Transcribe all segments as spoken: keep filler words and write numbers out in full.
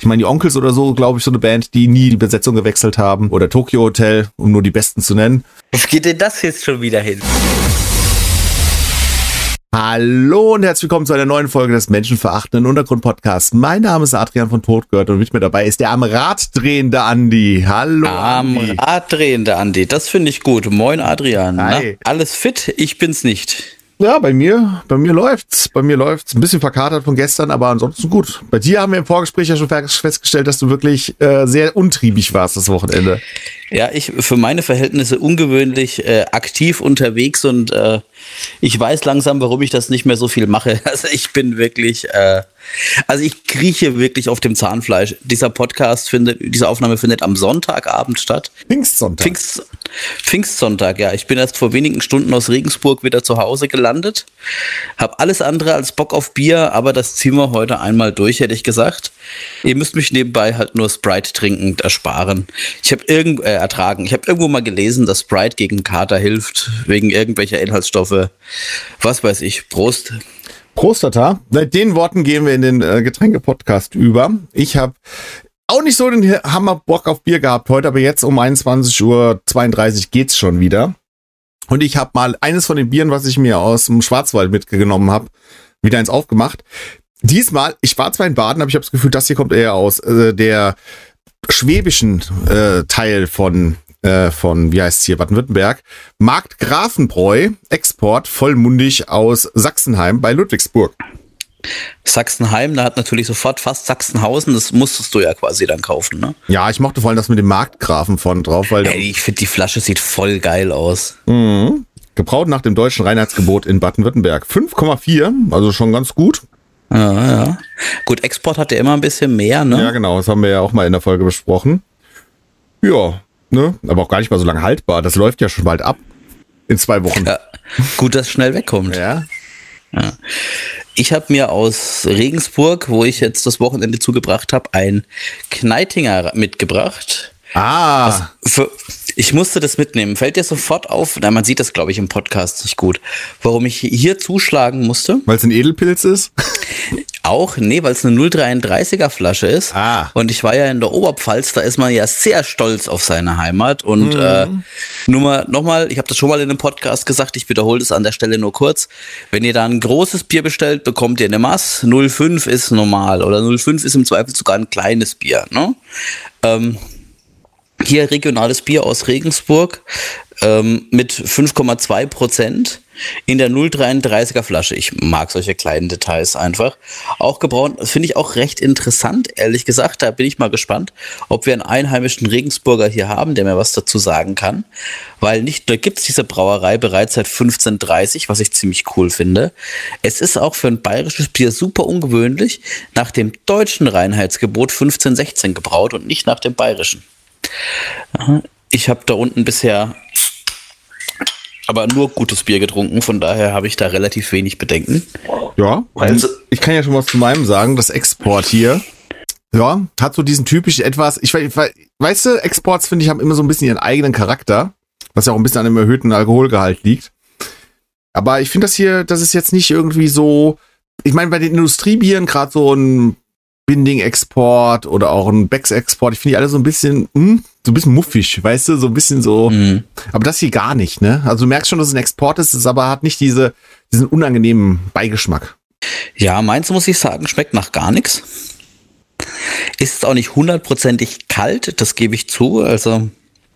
Ich meine, die Onkels oder so, glaube ich, so eine Band, die nie die Besetzung gewechselt haben. Oder Tokyo Hotel, um nur die Besten zu nennen. Wo geht denn das jetzt schon wieder hin? Hallo und herzlich willkommen zu einer neuen Folge des menschenverachtenden Untergrund-Podcasts. Mein Name ist Adrian von Totgehört und mit mir dabei ist der am Rad drehende Andi. Hallo Am Andi. Rad drehende Andi, das finde ich gut. Moin Adrian. Hi. Na, alles fit? Ich bin's nicht. Ja, bei mir, bei mir läuft's. Bei mir läuft's. Ein bisschen verkatert von gestern, aber ansonsten gut. Bei dir haben wir im Vorgespräch ja schon festgestellt, dass du wirklich äh, sehr untriebig warst das Wochenende. Ja, ich für meine Verhältnisse ungewöhnlich äh, aktiv unterwegs und äh, ich weiß langsam, warum ich das nicht mehr so viel mache. Also ich bin wirklich, äh, also ich krieche wirklich auf dem Zahnfleisch. Dieser Podcast findet, diese Aufnahme findet am Sonntagabend statt. Pfingstsonntag. Pfingst, Pfingstsonntag, ja. Ich bin erst vor wenigen Stunden aus Regensburg wieder zu Hause gelandet. Hab alles andere als Bock auf Bier, aber das ziehen wir heute einmal durch, hätte ich gesagt. Ihr müsst mich nebenbei halt nur Sprite trinkend ersparen. Ich habe irgend äh, ertragen. Ich habe irgendwo mal gelesen, dass Sprite gegen Kater hilft, wegen irgendwelcher Inhaltsstoffe. Was weiß ich. Prost. Prost, Tata. Mit den Worten gehen wir in den äh, Getränke-Podcast über. Ich habe auch nicht so den Hammer Bock auf Bier gehabt heute, aber jetzt um einundzwanzig Uhr zweiunddreißig geht's schon wieder. Und ich habe mal eines von den Bieren, was ich mir aus dem Schwarzwald mitgenommen habe, wieder eins aufgemacht. Diesmal, ich war zwar in Baden, aber ich habe das Gefühl, das hier kommt eher aus äh, der schwäbischen äh, Teil von, äh, von, wie heißt es hier, Baden-Württemberg. Markgrafenbräu, Export, vollmundig aus Sachsenheim bei Ludwigsburg. Sachsenheim, da hat natürlich sofort fast Sachsenhausen, das musstest du ja quasi dann kaufen, ne? Ja, ich mochte vor allem das mit dem Markgrafen von drauf, weil... Ey, ich finde, die Flasche sieht voll geil aus. Mhm. Gebraut nach dem deutschen Reinheitsgebot in Baden-Württemberg. fünf Komma vier, also schon ganz gut. Ja, ja. Gut, Export hat ja immer ein bisschen mehr, ne? Ja, genau, das haben wir ja auch mal in der Folge besprochen. Ja, ne, aber auch gar nicht mal so lange haltbar. Das läuft ja schon bald ab. In zwei Wochen. Ja, gut, dass es schnell wegkommt. Ja. Ja. Ich habe mir aus Regensburg, wo ich jetzt das Wochenende zugebracht habe, ein Kneitinger mitgebracht. Ah. Also für, ich musste das mitnehmen. Fällt dir sofort auf, na, man sieht das, glaube ich, im Podcast nicht gut, warum ich hier zuschlagen musste? Weil es ein Edelpilz ist? Auch, nee, weil es eine null dreiunddreißiger Flasche ist. Ah. Und ich war ja in der Oberpfalz, da ist man ja sehr stolz auf seine Heimat. Und Mhm. äh, nur mal, nochmal, ich habe das schon mal in einem Podcast gesagt, ich wiederhole das an der Stelle nur kurz. Wenn ihr da ein großes Bier bestellt, bekommt ihr eine Maß. null Komma fünf ist normal oder null Komma fünf ist im Zweifel sogar ein kleines Bier. Ne? Ähm, hier regionales Bier aus Regensburg ähm, mit fünf Komma zwei Prozent in der null dreiunddreißiger Flasche. Ich mag solche kleinen Details einfach. Auch gebraut, das finde ich auch recht interessant, ehrlich gesagt. Da bin ich mal gespannt, ob wir einen einheimischen Regensburger hier haben, der mir was dazu sagen kann. Weil nicht nur gibt es diese Brauerei bereits seit fünfzehnhundertdreißig, was ich ziemlich cool finde. Es ist auch für ein bayerisches Bier super ungewöhnlich, nach dem deutschen Reinheitsgebot fünfzehnhundertsechzehn gebraut und nicht nach dem bayerischen. Ich habe da unten bisher aber nur gutes Bier getrunken, von daher habe ich da relativ wenig Bedenken. Ja, also ich kann ja schon was zu meinem sagen. Das Export hier, ja, hat so diesen typisch etwas, ich weiß, weißt du, Exports, finde ich, haben immer so ein bisschen ihren eigenen Charakter, was ja auch ein bisschen an dem erhöhten Alkoholgehalt liegt. Aber ich finde das hier, das ist jetzt nicht irgendwie so, ich meine, bei den Industriebieren, gerade so ein Binding-Export oder auch ein Becks-Export, ich finde die alle so ein bisschen, mh, so ein bisschen muffig, weißt du, so ein bisschen so, mhm. Aber das hier gar nicht, ne? Also du merkst schon, dass es ein Export ist, es aber hat nicht diese, diesen unangenehmen Beigeschmack. Ja, meins, muss ich sagen, schmeckt nach gar nichts. Ist auch nicht hundertprozentig kalt, das gebe ich zu, also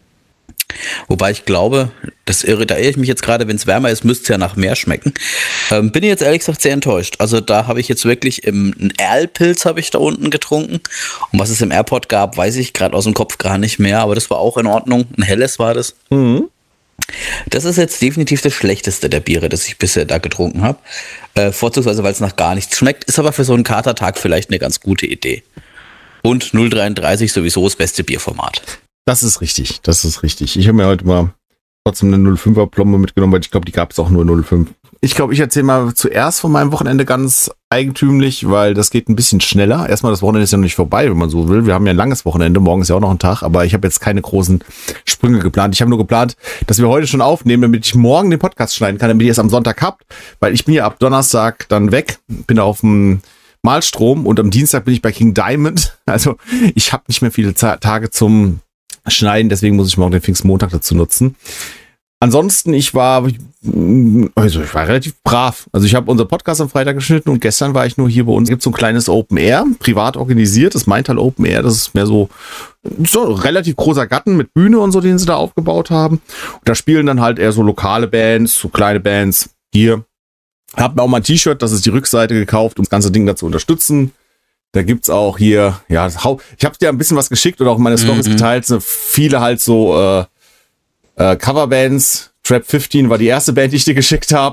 wobei ich glaube, das irre, da irre ich mich jetzt gerade, wenn es wärmer ist, müsste es ja nach mehr schmecken. Ähm, bin ich jetzt ehrlich gesagt sehr enttäuscht. Also da habe ich jetzt wirklich im einen Erlpilz habe ich da unten getrunken. Und was es im Airport gab, weiß ich gerade aus dem Kopf gar nicht mehr. Aber das war auch in Ordnung. Ein helles war das. Mhm. Das ist jetzt definitiv das schlechteste der Biere, das ich bisher da getrunken habe. Äh, vorzugsweise, weil es nach gar nichts schmeckt. Ist aber für so einen Katertag vielleicht eine ganz gute Idee. Und null dreiunddreißig sowieso das beste Bierformat. Das ist richtig, das ist richtig. Ich habe mir heute mal trotzdem eine null Komma fünfer Plombe mitgenommen, weil ich glaube, die gab es auch nur null Komma fünf. Ich glaube, ich erzähle mal zuerst von meinem Wochenende ganz eigentümlich, weil das geht ein bisschen schneller. Erstmal, das Wochenende ist ja noch nicht vorbei, wenn man so will. Wir haben ja ein langes Wochenende, morgen ist ja auch noch ein Tag, aber ich habe jetzt keine großen Sprünge geplant. Ich habe nur geplant, dass wir heute schon aufnehmen, damit ich morgen den Podcast schneiden kann, damit ihr es am Sonntag habt, weil ich bin ja ab Donnerstag dann weg, bin auf dem Malstrom und am Dienstag bin ich bei King Diamond. Also ich habe nicht mehr viele Tage zum Schneiden, deswegen muss ich morgen den Pfingstmontag dazu nutzen. Ansonsten, ich war, also ich war relativ brav. Also ich habe unseren Podcast am Freitag geschnitten und gestern war ich nur hier bei uns. Es gibt so ein kleines Open Air, privat organisiert. Das meint halt Open Air, das ist mehr so, so ein relativ großer Garten mit Bühne und so, den sie da aufgebaut haben. Und da spielen dann halt eher so lokale Bands, so kleine Bands. Hier, hab mir auch mal ein T-Shirt, das ist die Rückseite gekauft, um das ganze Ding da zu unterstützen. Da gibt's auch hier, ja, ich habe dir ein bisschen was geschickt oder auch meine Stories mhm. geteilt. Viele halt so, äh, Uh, Coverbands. Trap fünfzehn war die erste Band, die ich dir geschickt habe.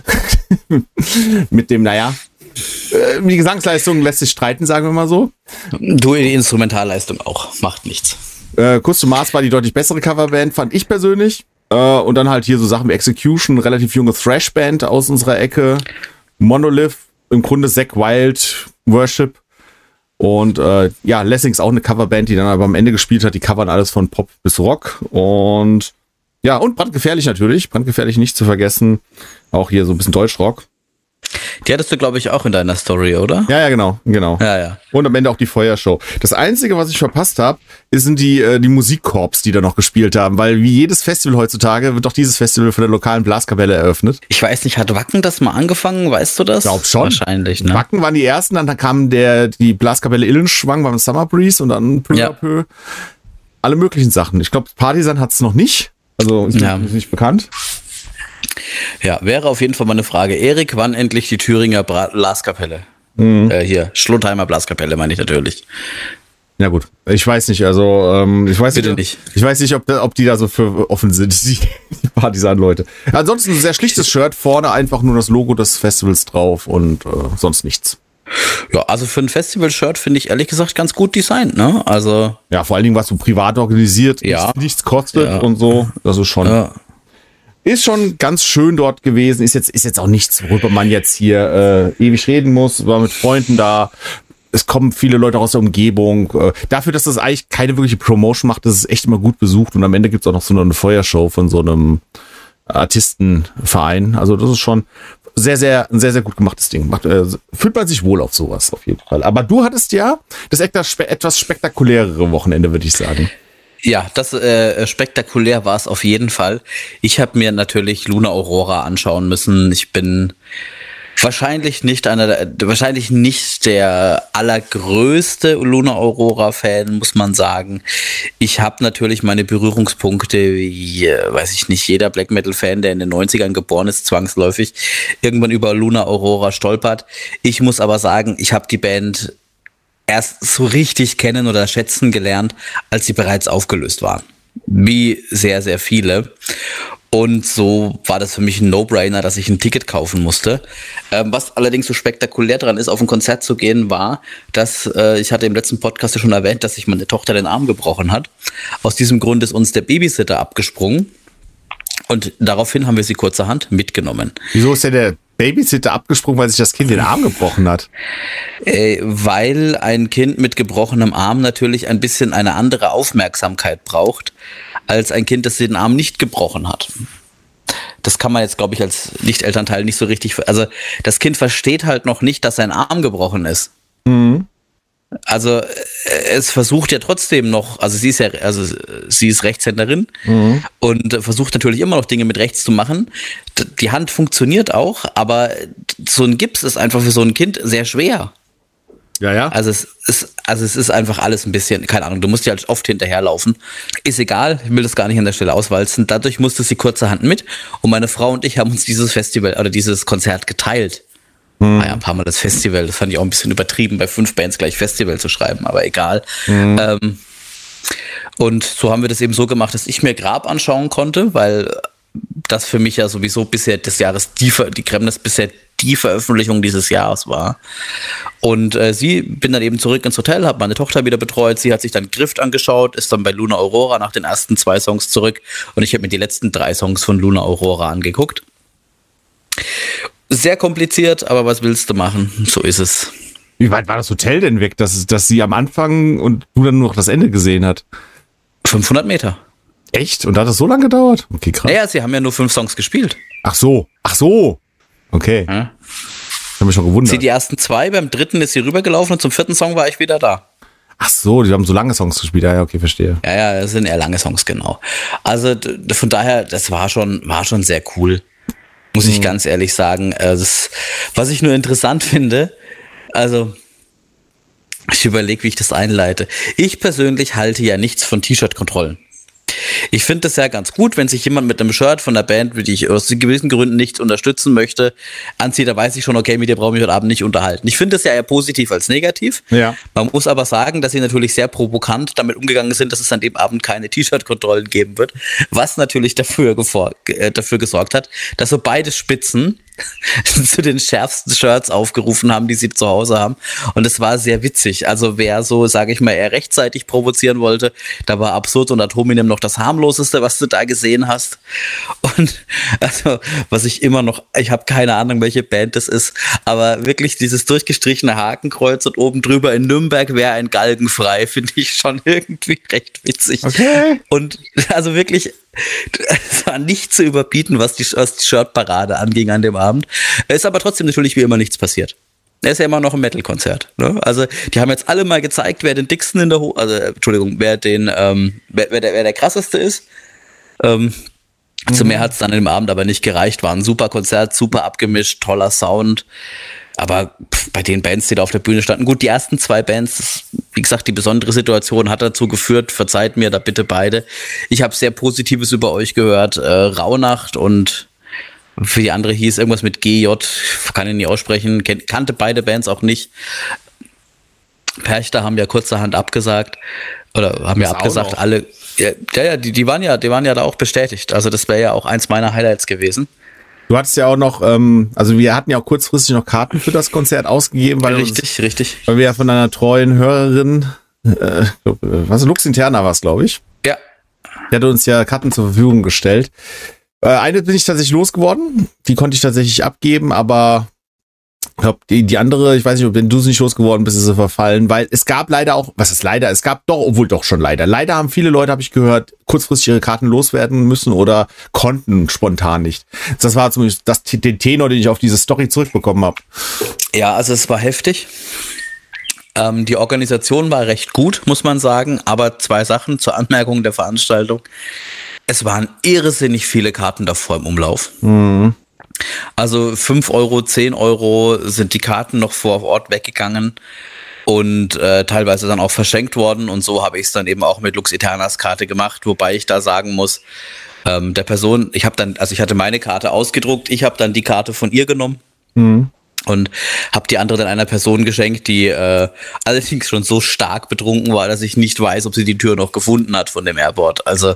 Mit dem, naja, äh, die Gesangsleistung lässt sich streiten, sagen wir mal so. Du, die Instrumentalleistung auch, macht nichts. Äh, Kuss to Mars war die deutlich bessere Coverband, fand ich persönlich. Äh, und dann halt hier so Sachen wie Execution, relativ junge Thrash-Band aus unserer Ecke. Monolith, im Grunde Zack Wild, Worship. Und äh, ja, Lessing ist auch eine Coverband, die dann aber am Ende gespielt hat. Die covern alles von Pop bis Rock. Und ja, und brandgefährlich natürlich. Brandgefährlich nicht zu vergessen. Auch hier so ein bisschen Deutschrock. Die hattest du, glaube ich, auch in deiner Story, oder? Ja, ja, genau, genau. Ja, ja. Und am Ende auch die Feuershow. Das Einzige, was ich verpasst habe, sind die, äh, die Musikkorps, die da noch gespielt haben. Weil wie jedes Festival heutzutage wird doch dieses Festival von der lokalen Blaskapelle eröffnet. Ich weiß nicht, hat Wacken das mal angefangen? Weißt du das? Ich glaube schon. Wahrscheinlich, ne? Wacken waren die ersten, dann kam der, die Blaskapelle Illenschwang beim Summer Breeze und dann peu à peu alle möglichen Sachen. Ich glaube, Partisan hat es noch nicht. Also ist ja. nicht bekannt. Ja, wäre auf jeden Fall mal eine Frage. Erik, wann endlich die Thüringer Bra- Blaskapelle? Mhm. Äh, hier, Schlottheimer Blaskapelle meine ich natürlich. Ja gut, ich weiß nicht, also ähm, ich weiß Bitte nicht, nicht. Ich weiß nicht, ob, da, ob die da so für offen sind, die, die Partisan-Leute. Ansonsten ein sehr schlichtes Shirt, vorne einfach nur das Logo des Festivals drauf und äh, sonst nichts. Ja, also für ein Festival-Shirt finde ich ehrlich gesagt ganz gut designt, ne? Also ja, vor allen Dingen was so privat organisiert, ja. nichts, nichts kostet ja. und so, das ist schon... Ja. Ist schon ganz schön dort gewesen. Ist jetzt, ist jetzt auch nichts, worüber man jetzt hier äh, ewig reden muss. War mit Freunden da. Es kommen viele Leute aus der Umgebung. Äh, dafür, dass das eigentlich keine wirkliche Promotion macht, das ist echt immer gut besucht. Und am Ende gibt's auch noch so eine Feuershow von so einem Artistenverein. Also das ist schon sehr, sehr, ein sehr, sehr gut gemachtes Ding. Macht, äh, fühlt man sich wohl auf sowas auf jeden Fall. Aber du hattest ja das etwas, etwas spektakulärere Wochenende, würde ich sagen. Ja, das äh, spektakulär war es auf jeden Fall. Ich habe mir natürlich Luna Aurora anschauen müssen. Ich bin wahrscheinlich nicht einer, der, wahrscheinlich nicht der allergrößte Luna Aurora Fan, muss man sagen. Ich habe natürlich meine Berührungspunkte, wie, weiß ich nicht, jeder Black Metal Fan, der in den neunzigern geboren ist, zwangsläufig irgendwann über Luna Aurora stolpert. Ich muss aber sagen, ich habe die Band erst so richtig kennen oder schätzen gelernt, als sie bereits aufgelöst waren. Wie sehr, sehr viele. Und so war das für mich ein No-Brainer, dass ich ein Ticket kaufen musste. Ähm, was allerdings so spektakulär dran ist, auf ein Konzert zu gehen, war, dass, äh, ich hatte im letzten Podcast ja schon erwähnt, dass sich meine Tochter den Arm gebrochen hat. Aus diesem Grund ist uns der Babysitter abgesprungen. Und daraufhin haben wir sie kurzerhand mitgenommen. Wieso ist denn der Babysitter abgesprungen, weil sich das Kind den Arm gebrochen hat? Äh, weil ein Kind mit gebrochenem Arm natürlich ein bisschen eine andere Aufmerksamkeit braucht, als ein Kind, das den Arm nicht gebrochen hat. Das kann man jetzt, glaube ich, als Nicht-Elternteil nicht so richtig... Also das Kind versteht halt noch nicht, dass sein Arm gebrochen ist. Mhm. Also es versucht ja trotzdem noch, also sie ist ja, also sie ist Rechtshänderin mhm. und versucht natürlich immer noch Dinge mit rechts zu machen. Die Hand funktioniert auch, aber so ein Gips ist einfach für so ein Kind sehr schwer. Ja, ja. Also es ist, also es ist einfach alles ein bisschen, keine Ahnung, du musst ja halt oft hinterherlaufen. Ist egal, ich will das gar nicht an der Stelle auswalzen. Dadurch musste sie kurzerhand mit und meine Frau und ich haben uns dieses Festival oder dieses Konzert geteilt. Hm. War ja ein paar Mal das Festival, das fand ich auch ein bisschen übertrieben, bei fünf Bands gleich Festival zu schreiben, aber egal. Hm. Ähm, und so haben wir das eben so gemacht, dass ich mir Grab anschauen konnte, weil das für mich ja sowieso bisher des Jahres die, die Kremnes bisher die Veröffentlichung dieses Jahres war. Und äh, sie bin dann eben zurück ins Hotel, habe meine Tochter wieder betreut, sie hat sich dann Grift angeschaut, ist dann bei Luna Aurora nach den ersten zwei Songs zurück und ich habe mir die letzten drei Songs von Luna Aurora angeguckt. Sehr kompliziert, aber was willst du machen? So ist es. Wie weit war das Hotel denn weg, dass, dass sie am Anfang und du dann nur noch das Ende gesehen hat? fünfhundert Meter. Echt? Und da hat das so lange gedauert? Okay, krass. Naja, sie haben ja nur fünf Songs gespielt. Ach so, ach so. Okay. Ja. Ich habe mich schon gewundert. Sie die ersten zwei, beim dritten ist sie rübergelaufen und zum vierten Song war ich wieder da. Ach so, die haben so lange Songs gespielt. Ja, okay, verstehe. Ja, ja, das sind eher lange Songs, genau. Also d- von daher, das war schon, war schon sehr cool. Muss ich mhm. ganz ehrlich sagen. Das, was ich nur interessant finde, also ich überlege, wie ich das einleite. Ich persönlich halte ja nichts von T-Shirt-Kontrollen. Ich finde das ja ganz gut, wenn sich jemand mit einem Shirt von der Band, die ich aus gewissen Gründen nicht unterstützen möchte, anzieht, da weiß ich schon, okay, mit dir brauche ich mich heute Abend nicht unterhalten. Ich finde das ja eher positiv als negativ. Ja. Man muss aber sagen, dass sie natürlich sehr provokant damit umgegangen sind, dass es an dem Abend keine T-Shirt-Kontrollen geben wird, was natürlich dafür, gefor- äh, dafür gesorgt hat, dass so beide Spitzen zu den schärfsten Shirts aufgerufen haben, die sie zu Hause haben. Und es war sehr witzig. Also wer so, sage ich mal, eher rechtzeitig provozieren wollte, da war Absurd und Ad hominem noch das harmloseste, was du da gesehen hast. Und also, was ich immer noch, ich habe keine Ahnung, welche Band das ist, aber wirklich dieses durchgestrichene Hakenkreuz und oben drüber in Nürnberg wäre ein Galgen frei, finde ich schon irgendwie recht witzig. Okay. Und also wirklich, es war nicht zu überbieten, was die, was die Shirt-Parade anging an dem Abend. Es ist aber trotzdem natürlich wie immer nichts passiert. Es ist ja immer noch ein Metal-Konzert. Ne? Also die haben jetzt alle mal gezeigt, wer den dicksten in der Hose, also Entschuldigung, wer den, ähm, wer, wer, der, wer der krasseste ist. Ähm, mhm. Zu mehr hat es dann im Abend aber nicht gereicht. War ein super Konzert, super abgemischt, toller Sound. Aber pff, bei den Bands, die da auf der Bühne standen, gut, die ersten zwei Bands, das, wie gesagt, die besondere Situation hat dazu geführt, verzeiht mir da bitte beide. Ich habe sehr Positives über euch gehört, äh, Rauhnacht und für die andere hieß irgendwas mit G J, kann ich nicht aussprechen, Ken- kannte beide Bands auch nicht. Perchter haben ja kurzerhand abgesagt, oder haben das ja abgesagt, alle, ja, ja, die, die waren ja, die waren ja da auch bestätigt, also das wäre ja auch eins meiner Highlights gewesen. Du hattest ja auch noch, ähm, also wir hatten ja auch kurzfristig noch Karten für das Konzert ausgegeben, weil richtig, uns, richtig, weil wir ja von einer treuen Hörerin, äh, was Lux Interna war es, glaube ich. Ja. Die hat uns ja Karten zur Verfügung gestellt. Äh, eine bin ich tatsächlich losgeworden, die konnte ich tatsächlich abgeben, aber ich glaube, die, die andere, ich weiß nicht, ob wenn du es nicht losgeworden bist, ist sie verfallen, weil es gab leider auch, was ist leider, es gab doch, obwohl doch schon leider, leider haben viele Leute, habe ich gehört, kurzfristig ihre Karten loswerden müssen oder konnten spontan nicht. Das war zumindest das, den Tenor, den ich auf diese Story zurückbekommen habe. Ja, also es war heftig. Ähm, die Organisation war recht gut, muss man sagen, aber zwei Sachen zur Anmerkung der Veranstaltung. Es waren irrsinnig viele Karten davor im Umlauf. Mhm. Also fünf Euro, zehn Euro sind die Karten noch vor Ort weggegangen und äh, teilweise dann auch verschenkt worden. Und so habe ich es dann eben auch mit Lux Eternas Karte gemacht, wobei ich da sagen muss, ähm, der Person, ich habe dann, also ich hatte meine Karte ausgedruckt, ich habe dann die Karte von ihr genommen. Mhm. Und habe die andere dann einer Person geschenkt, die äh, allerdings schon so stark betrunken war, dass ich nicht weiß, ob sie die Tür noch gefunden hat von dem Airport. Also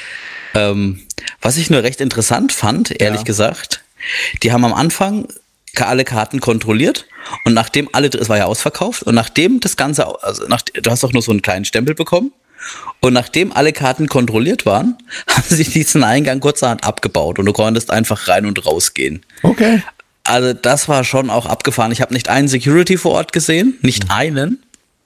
ähm, was ich nur recht interessant fand, ehrlich ja. gesagt, die haben am Anfang alle Karten kontrolliert und nachdem alle, es war ja ausverkauft, und nachdem das Ganze, also nach, du hast auch nur so einen kleinen Stempel bekommen, und nachdem alle Karten kontrolliert waren, haben sie diesen Eingang kurzerhand abgebaut und du konntest einfach rein und rausgehen. Okay. Also das war schon auch abgefahren. Ich habe nicht einen Security vor Ort gesehen, nicht einen.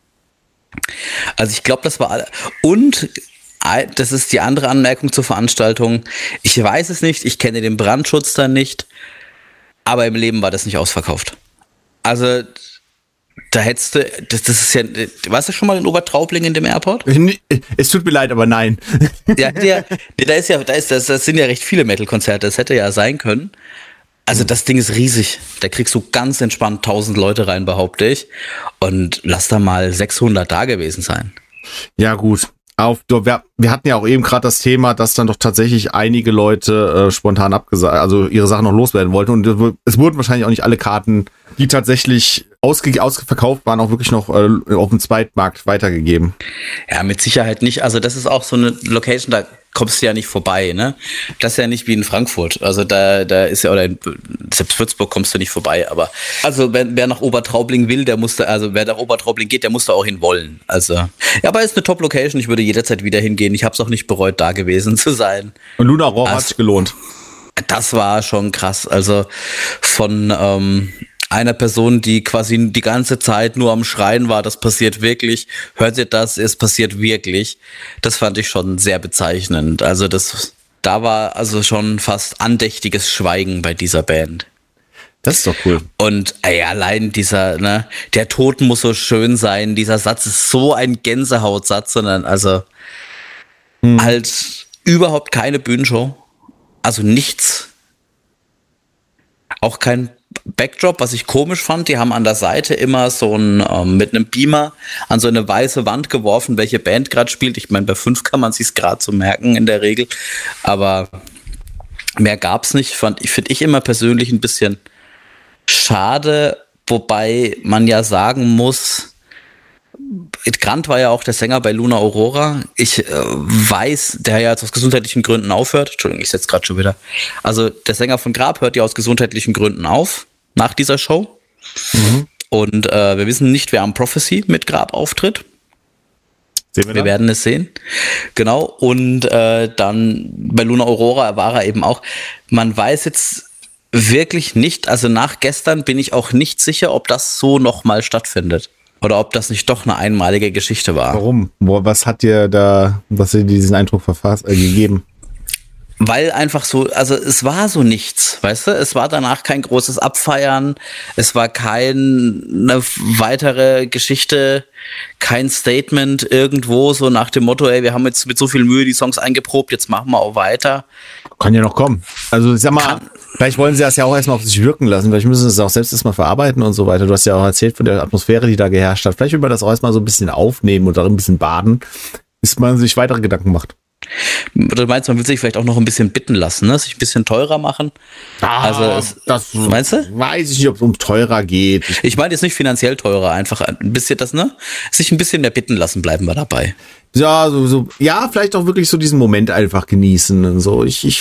Also ich glaube, das war alle. Und das ist die andere Anmerkung zur Veranstaltung. Ich weiß es nicht, ich kenne den Brandschutz dann nicht, aber im Leben war das nicht ausverkauft. Also da hättest du, das, das ist ja, warst du schon mal in Obertraubling in dem Airport? Es tut mir leid, aber nein. Ja, der, da ist ja, da ist, das, das sind ja recht viele Metal-Konzerte, das hätte ja sein können. Also das Ding ist riesig. Da kriegst du ganz entspannt tausend Leute rein, behaupte ich. Und lass da mal sechshundert da gewesen sein. Ja gut. Auf, wir, wir hatten ja auch eben gerade das Thema, dass dann doch tatsächlich einige Leute äh, spontan abgesagt, also ihre Sachen noch loswerden wollten. Und es wurden wahrscheinlich auch nicht alle Karten, die tatsächlich ausge, ausverkauft waren, auch wirklich noch äh, auf dem Zweitmarkt weitergegeben. Ja, mit Sicherheit nicht. Also das ist auch so eine Location, da kommst du ja nicht vorbei, ne? Das ist ja nicht wie in Frankfurt. Also da, da ist ja, oder in, selbst Würzburg kommst du nicht vorbei. Aber also wer, wer nach Obertraubling will, der musste, also wer nach Obertraubling geht, der muss da auch hin wollen. Also ja, aber ist eine Top-Location. Ich würde jederzeit wieder hingehen. Ich habe es auch nicht bereut, da gewesen zu sein. Und Luna Rohr hat sich gelohnt. Das war schon krass. Also von ähm, einer Person, die quasi die ganze Zeit nur am Schreien war, das passiert wirklich, hört ihr das, es passiert wirklich. Das fand ich schon sehr bezeichnend. Also das, da war also schon fast andächtiges Schweigen bei dieser Band. Das ist doch cool. Und ey, allein dieser, ne, der Tod muss so schön sein, dieser Satz ist so ein Gänsehautsatz, sondern also hm. halt überhaupt keine Bühnenshow. Also nichts. Auch kein Backdrop, was ich komisch fand. Die haben an der Seite immer so ein, ähm, mit einem Beamer an so eine weiße Wand geworfen, welche Band gerade spielt. Ich meine, bei fünf kann man sich's gerade so merken in der Regel. Aber mehr gab's nicht. Fand ich, finde ich immer persönlich ein bisschen schade, wobei man ja sagen muss, Grant war ja auch der Sänger bei Luna Aurora. Ich äh, weiß, der ja jetzt aus gesundheitlichen Gründen aufhört. Entschuldigung, ich setze gerade schon wieder. Also der Sänger von Grab hört ja aus gesundheitlichen Gründen auf nach dieser Show. Mhm. Und äh, wir wissen nicht, wer am Prophecy mit Grab auftritt. Sehen wir wir werden es sehen. Genau. Und äh, dann bei Luna Aurora war er eben auch. Man weiß jetzt wirklich nicht, also nach gestern bin ich auch nicht sicher, ob das so nochmal stattfindet. Oder ob das nicht doch eine einmalige Geschichte war. Warum? Was hat dir da, was dir diesen Eindruck verfasst, äh, gegeben? Weil einfach so, also es war so nichts, weißt du? Es war danach kein großes Abfeiern, es war keine weitere Geschichte, kein Statement irgendwo so nach dem Motto, ey, wir haben jetzt mit so viel Mühe die Songs eingeprobt, jetzt machen wir auch weiter. Kann ja noch kommen. Also ich sag mal, Kann. vielleicht wollen sie das ja auch erstmal auf sich wirken lassen, vielleicht müssen sie es auch selbst erstmal verarbeiten und so weiter. Du hast ja auch erzählt von der Atmosphäre, die da geherrscht hat. Vielleicht will man das auch erstmal so ein bisschen aufnehmen und darin ein bisschen baden, bis man sich weitere Gedanken macht. Du meinst, man will sich vielleicht auch noch ein bisschen bitten lassen, ne? Sich ein bisschen teurer machen? Ah, also es, das meinst du? Weiß ich nicht, ob es um teurer geht. Ich, ich meine jetzt nicht finanziell teurer, einfach ein bisschen das, ne? Sich ein bisschen mehr bitten lassen, bleiben wir dabei. Ja, so, so, ja, vielleicht auch wirklich so diesen Moment einfach genießen und so. Ich, ich,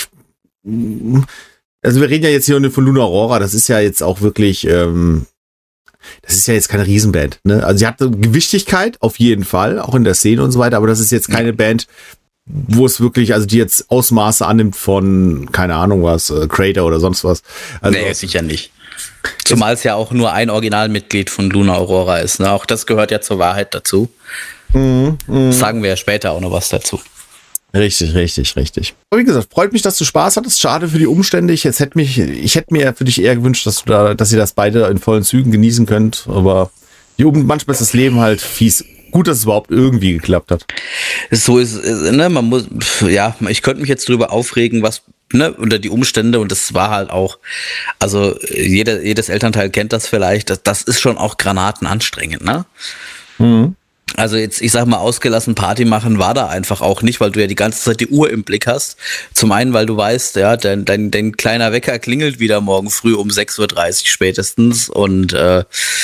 also wir reden ja jetzt hier von Luna Aurora, das ist ja jetzt auch wirklich, ähm, das ist ja jetzt keine Riesenband, ne? Also sie hat eine Gewichtigkeit, auf jeden Fall, auch in der Szene und so weiter, aber das ist jetzt keine Band, wo es wirklich, also die jetzt Ausmaße annimmt von, keine Ahnung was, äh, Crater oder sonst was. Also, nee, sicher nicht. Zumal es ja auch nur ein Originalmitglied von Luna Aurora ist, ne? Auch das gehört ja zur Wahrheit dazu. Mhm, mh. Sagen wir ja später auch noch was dazu. Richtig, richtig, richtig. Aber wie gesagt, freut mich, dass du Spaß hattest. Schade für die Umstände. Ich jetzt hätte mich, ich hätte mir für dich eher gewünscht, dass du da, dass ihr das beide in vollen Zügen genießen könnt. Aber die, manchmal ist das Leben halt fies. Gut, dass es überhaupt irgendwie geklappt hat. So ist, ne, man muss, ja, ich könnte mich jetzt drüber aufregen, was, ne, unter die Umstände, und das war halt auch, also jeder, jedes Elternteil kennt das vielleicht, das, das ist schon auch granatenanstrengend, ne? Mhm. Also jetzt, ich sag mal, ausgelassen Party machen war da einfach auch nicht, weil du ja die ganze Zeit die Uhr im Blick hast. Zum einen, weil du weißt, ja, dein, dein, dein kleiner Wecker klingelt wieder morgen früh um sechs Uhr dreißig spätestens und äh,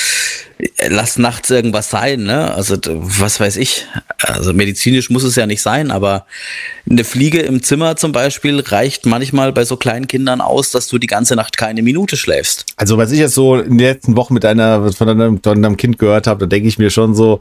lass nachts irgendwas sein, ne? Also was weiß ich. Also medizinisch muss es ja nicht sein, aber eine Fliege im Zimmer zum Beispiel reicht manchmal bei so kleinen Kindern aus, dass du die ganze Nacht keine Minute schläfst. Also was ich jetzt so in den letzten Wochen mit deiner, von deinem, von deinem Kind gehört habe, da denke ich mir schon so,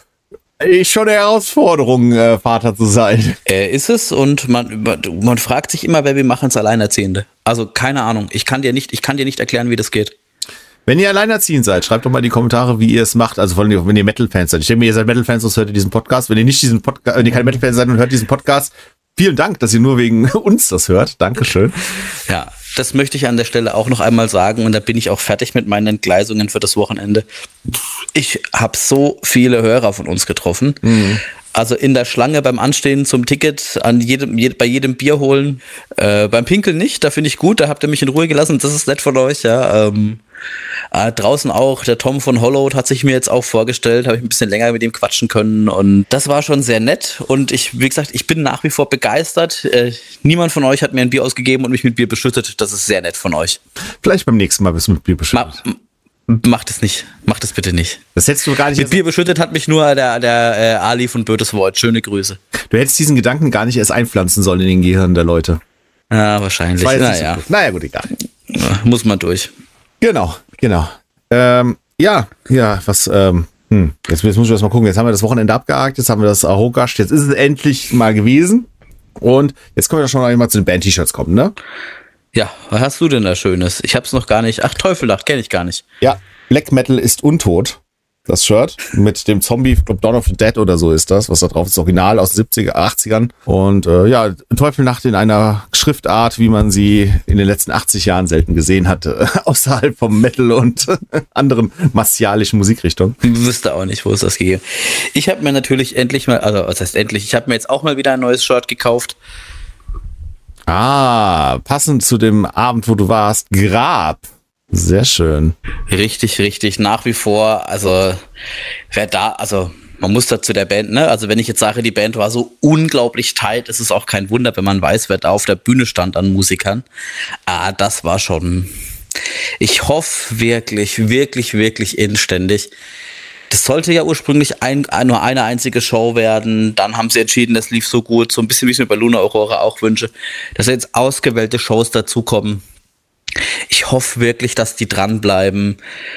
ist schon eine Herausforderung, äh, Vater zu sein. Äh, ist es, und man, man fragt sich immer, wer wir machen es Alleinerziehende. Also keine Ahnung, ich kann dir nicht, ich kann dir nicht erklären, wie das geht. Wenn ihr alleinerziehend seid, schreibt doch mal in die Kommentare, wie ihr es macht. Also vor allem, wenn ihr Metal-Fans seid. Ich denke mir, ihr seid Metal-Fans, sonst hört ihr diesen Podcast. Wenn ihr nicht diesen Podcast, wenn ihr keine Metal-Fans seid und hört diesen Podcast, vielen Dank, dass ihr nur wegen uns das hört. Dankeschön. Ja, das möchte ich an der Stelle auch noch einmal sagen, und da bin ich auch fertig mit meinen Entgleisungen für das Wochenende. Ich habe so viele Hörer von uns getroffen. Mhm. Also in der Schlange beim Anstehen zum Ticket, an jedem, je, bei jedem Bier holen, äh, beim Pinkeln nicht, da finde ich gut, da habt ihr mich in Ruhe gelassen, das ist nett von euch, ja. Ähm, äh, draußen auch, der Tom von Hollowed hat sich mir jetzt auch vorgestellt, habe ich ein bisschen länger mit ihm quatschen können, und das war schon sehr nett, und ich, wie gesagt, ich bin nach wie vor begeistert. Äh, niemand von euch hat mir ein Bier ausgegeben und mich mit Bier beschüttet, das ist sehr nett von euch. Vielleicht beim nächsten Mal bist du mit Bier beschüttet. Ma- Macht es nicht. Macht es bitte nicht. Das hättest du gar nicht. Mit Bier beschüttet hat mich nur der, der äh, Ali von Bötes Wort. Schöne Grüße. Du hättest diesen Gedanken gar nicht erst einpflanzen sollen in den Gehirn der Leute. Ja, wahrscheinlich. Naja. So naja, gut, egal. Ja, muss man durch. Genau, genau. Ähm, ja, ja, was, ähm, hm, jetzt, jetzt muss ich erst mal gucken. Jetzt haben wir das Wochenende abgehakt, jetzt haben wir das Ahogasch, jetzt ist es endlich mal gewesen. Und jetzt können wir schon einmal zu den Band-T-Shirts kommen, ne? Ja, was hast du denn da Schönes? Ich hab's noch gar nicht. Ach, Teufelnacht, kenne ich gar nicht. Ja, Black Metal ist untot. das Shirt mit dem Zombie, ich glaube Dawn of the Dead oder so ist das, was da drauf ist, Original aus den siebziger, achtzigern. Und äh, ja, Teufelnacht in einer Schriftart, wie man sie in den letzten achtzig Jahren selten gesehen hatte, außerhalb vom Metal und anderen martialischen Musikrichtungen. Ich wüsste auch nicht, wo es das gegeben. Ich habe mir natürlich endlich mal, also was heißt endlich, ich habe mir jetzt auch mal wieder ein neues Shirt gekauft. Ah, passend zu dem Abend, wo du warst, Grab. Sehr schön. Richtig, richtig, nach wie vor, also wer da, also man muss dazu der Band, ne, also wenn ich jetzt sage, die Band war so unglaublich tight, ist es auch kein Wunder, wenn man weiß, wer da auf der Bühne stand an Musikern. Ah, das war schon, ich hoffe wirklich, wirklich, wirklich inständig. Das sollte ja ursprünglich ein, nur eine einzige Show werden, dann haben sie entschieden, das lief so gut, so ein bisschen wie ich es mir bei Luna Aurora auch wünsche, dass jetzt ausgewählte Shows dazukommen. Ich hoffe wirklich, dass die dranbleiben.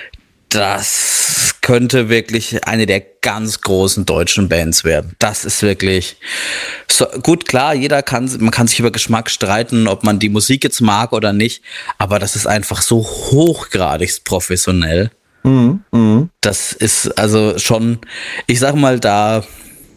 Das könnte wirklich eine der ganz großen deutschen Bands werden. Das ist wirklich so, gut, klar, jeder kann, man kann sich über Geschmack streiten, ob man die Musik jetzt mag oder nicht, aber das ist einfach so hochgradig professionell. Mhm, mh. Das ist also schon, ich sag mal, da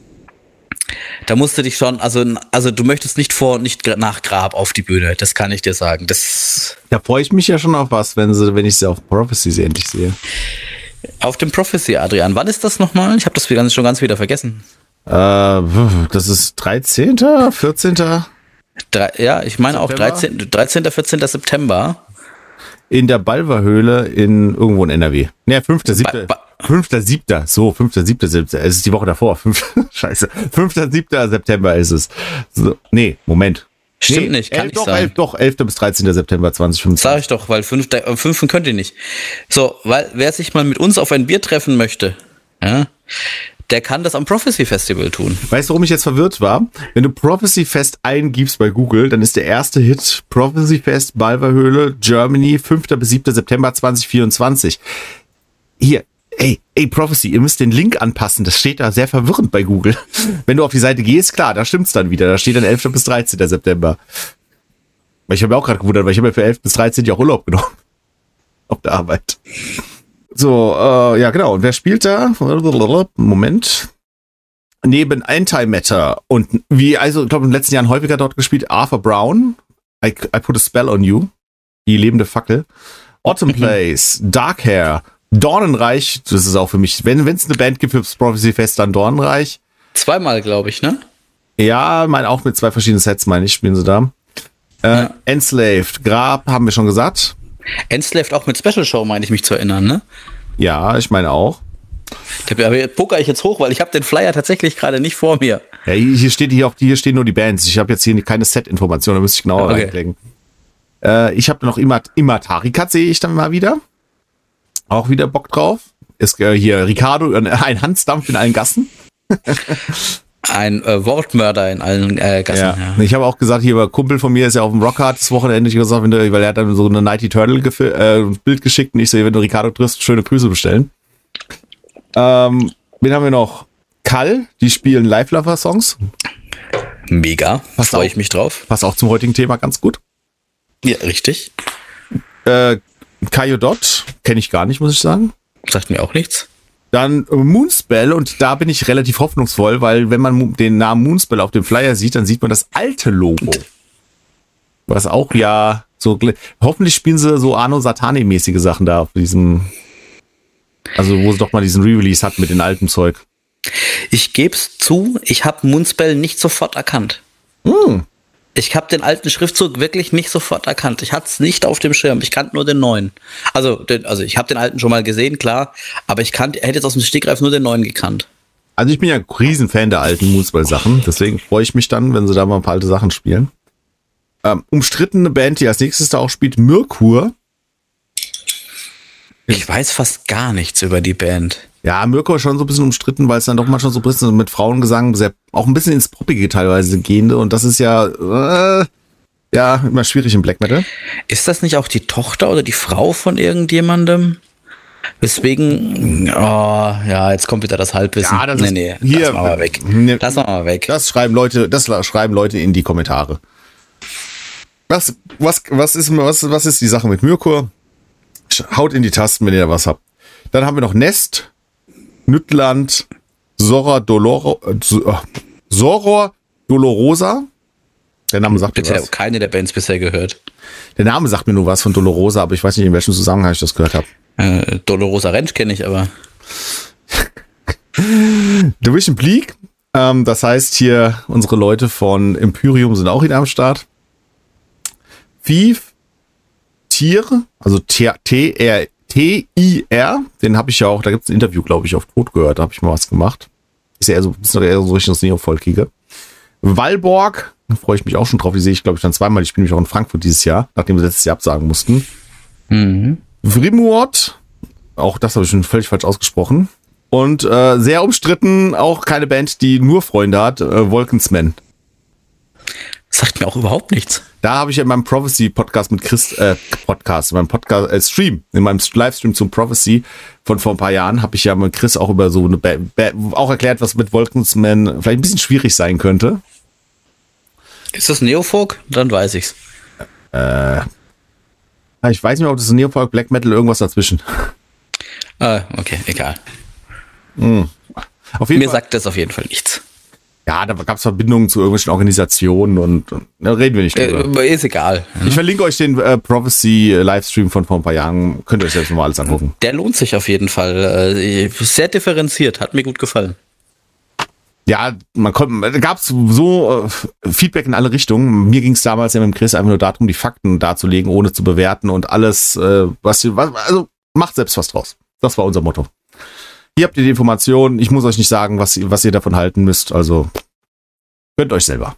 Da musst du dich schon, also, also du möchtest nicht vor, nicht nach Grab auf die Bühne, das kann ich dir sagen. Das Da freue ich mich ja schon auf was, wenn, sie, wenn ich sie auf Prophecy endlich sehe. Auf dem Prophecy, Adrian. Wann ist das nochmal? Ich habe das schon ganz wieder vergessen. Äh, das ist dreizehnter, vierzehnter Drei, ja, ich meine auch dreizehnter, dreizehnter, vierzehnter September. In der Balverhöhle in irgendwo in N R W. Ne, fünfter, siebter Ba- ba- fünfter, siebter So, fünfter, siebter September. Es ist die Woche davor. Fünf, Scheiße. fünfter, siebter September ist es. So, nee, Moment. Stimmt nee, nicht, kann elf, nicht doch, sein. elf, doch, elfter bis dreizehnter September zwanzig fünfundzwanzig. Sag ich doch, weil fünfter, fünften könnt ihr nicht. So, weil wer sich mal mit uns auf ein Bier treffen möchte, ja, der kann das am Prophecy Festival tun. Weißt du, warum ich jetzt verwirrt war? Wenn du Prophecy Fest eingibst bei Google, dann ist der erste Hit Prophecy Fest Balverhöhle Germany fünfter bis siebter September zwanzig vierundzwanzig. Hier, ey, ey Prophecy, ihr müsst den Link anpassen. Das steht da sehr verwirrend bei Google. Wenn du auf die Seite gehst, klar, da stimmt's dann wieder. Da steht dann elfter bis dreizehnter September. Weil ich habe mir auch gerade gewundert, weil ich habe mir für elf bis dreizehn ja auch Urlaub genommen. Auf der Arbeit. So, äh, ja genau. Und wer spielt da? Moment. Neben Antimatter und wie, also ich glaube in den letzten Jahren häufiger dort gespielt, Arthur Brown, I, I Put a Spell on You, die lebende Fackel, Autumn Place, Dark Hair, Dornenreich, das ist auch für mich, wenn es eine Band gibt für das Prophecy Fest, dann Dornenreich. Zweimal, glaube ich, ne? Ja, mein auch mit zwei verschiedenen Sets, meine ich, spielen sie da. Äh, Ja. Enslaved, Grab, haben wir schon gesagt. Enslaved auch mit Special Show, meine ich mich zu erinnern, ne? Ja, ich meine auch. Da poker ich jetzt hoch, weil ich habe den Flyer tatsächlich gerade nicht vor mir. Ja, hier steht hier, auf die, hier stehen nur die Bands. Ich habe jetzt hier keine Set-Informationen, da müsste ich genauer Okay. reinklicken. Äh, ich habe noch Imat Imatarikat, sehe ich dann mal wieder. Auch wieder Bock drauf. Ist äh, hier Ricardo, äh, ein Hansdampf in allen Gassen. Ein äh, Wortmörder in allen äh, Gassen. Ja. Ja. Ich habe auch gesagt, hier ein Kumpel von mir ist ja auf dem Rockhard das Wochenende, ich gesagt, wenn du, weil er hat dann so eine Nighty Turtle gefil- äh, Bild geschickt und ich so, wenn du Ricardo triffst, schöne Grüße bestellen. Ähm, wen haben wir noch? Kall, die spielen Live-Lover-Songs. Mega, Passt freue auf. ich mich drauf. Passt auch zum heutigen Thema ganz gut. Ja, richtig. Äh, Kayo Dot, kenne ich gar nicht, muss ich sagen. Sagt mir auch nichts. Dann äh, Moonspell und da bin ich relativ hoffnungsvoll, weil wenn man mu- den Namen Moonspell auf dem Flyer sieht, dann sieht man das alte Logo. Was auch ja so, gl- hoffentlich spielen sie so Arno Satani-mäßige Sachen da auf diesem, also wo sie doch mal diesen Re-Release hat mit dem alten Zeug. Ich geb's zu, ich habe Moonspell nicht sofort erkannt. Hm. Ich habe den alten Schriftzug wirklich nicht sofort erkannt. Ich hatte es nicht auf dem Schirm. Ich kannte nur den neuen. Also, den, also ich habe den alten schon mal gesehen, klar. Aber ich kannte, hätte jetzt aus dem Stegreif nur den neuen gekannt. Also ich bin ja ein Riesenfan der alten Moonspell-Sachen, deswegen freue ich mich dann, wenn sie da mal ein paar alte Sachen spielen. Ähm, umstrittene Band, die als nächstes da auch spielt, Mirkur. Ich weiß fast gar nichts über die Band. Ja, Mirko ist schon so ein bisschen umstritten, weil es dann doch manchmal so ein bisschen mit Frauengesang sehr, auch ein bisschen ins Poppige teilweise gehende und das ist ja, äh, ja, immer schwierig im Black Metal. Ist das nicht auch die Tochter oder die Frau von irgendjemandem? Weswegen, oh, ja, jetzt kommt wieder das Halbwissen. Ja, das nee, ist- nee, hier- lass mal weg. ne- Lass mal weg. Das schreiben Leute, das schreiben Leute in die Kommentare. Was, was, was ist, was, was ist die Sache mit Mirko? Haut in die Tasten, wenn ihr da was habt. Dann haben wir noch Nest. Nüttland, Soror Doloro, äh, Soror Dolorosa. Der Name sagt mir was. Ich habe keine der Bands bisher gehört. Der Name sagt mir nur was von Dolorosa, aber ich weiß nicht, in welchem Zusammenhang ich das gehört habe. Äh, Dolorosa Ranch kenne ich, aber... Division Bleak, ähm, das heißt hier, unsere Leute von Imperium sind auch wieder am Start. Thief, Tier, also T R T I R, den habe ich ja auch, da gibt es ein Interview, glaube ich, auf Tod gehört, da habe ich mal was gemacht. Ist ja eher so, ist eher so richtig das Neofolkige. Walborg, da freue ich mich auch schon drauf, die sehe ich, glaube ich, dann zweimal, ich bin nämlich auch in Frankfurt dieses Jahr, nachdem wir letztes Jahr absagen mussten. Mhm. Vrimwort, auch das habe ich schon völlig falsch ausgesprochen. Und äh, sehr umstritten, auch keine Band, die nur Freunde hat, äh, Wolkensman. Sagt mir auch überhaupt nichts. Da habe ich ja in meinem Prophecy-Podcast mit Chris, äh, Podcast, in meinem Podcast, äh, Stream, in meinem Livestream zum Prophecy von vor ein paar Jahren, habe ich ja mit Chris auch über so eine Band, auch erklärt, was mit Wolkensman vielleicht ein bisschen schwierig sein könnte. Ist das Neofolk? Dann weiß ich's. Äh, ich weiß nicht, ob das Neofolk, Black Metal, irgendwas dazwischen. Ah, okay, egal. Mhm. Auf jeden Mir Fall, sagt das auf jeden Fall nichts. Ja, da gab es Verbindungen zu irgendwelchen Organisationen und, und da reden wir nicht drüber. Äh, ist egal. Ich verlinke euch den äh, Prophecy-Livestream von vor ein paar Jahren. Könnt ihr euch selbst mal alles angucken. Der lohnt sich auf jeden Fall. Äh, sehr differenziert, hat mir gut gefallen. Ja, man konnte, da gab es so äh, Feedback in alle Richtungen. Mir ging es damals ja mit dem Chris einfach nur darum, die Fakten darzulegen, ohne zu bewerten und alles, äh, was, was, also macht selbst was draus. Das war unser Motto. Hier habt ihr die Informationen. Ich muss euch nicht sagen, was, was ihr davon halten müsst. Also gönnt euch selber.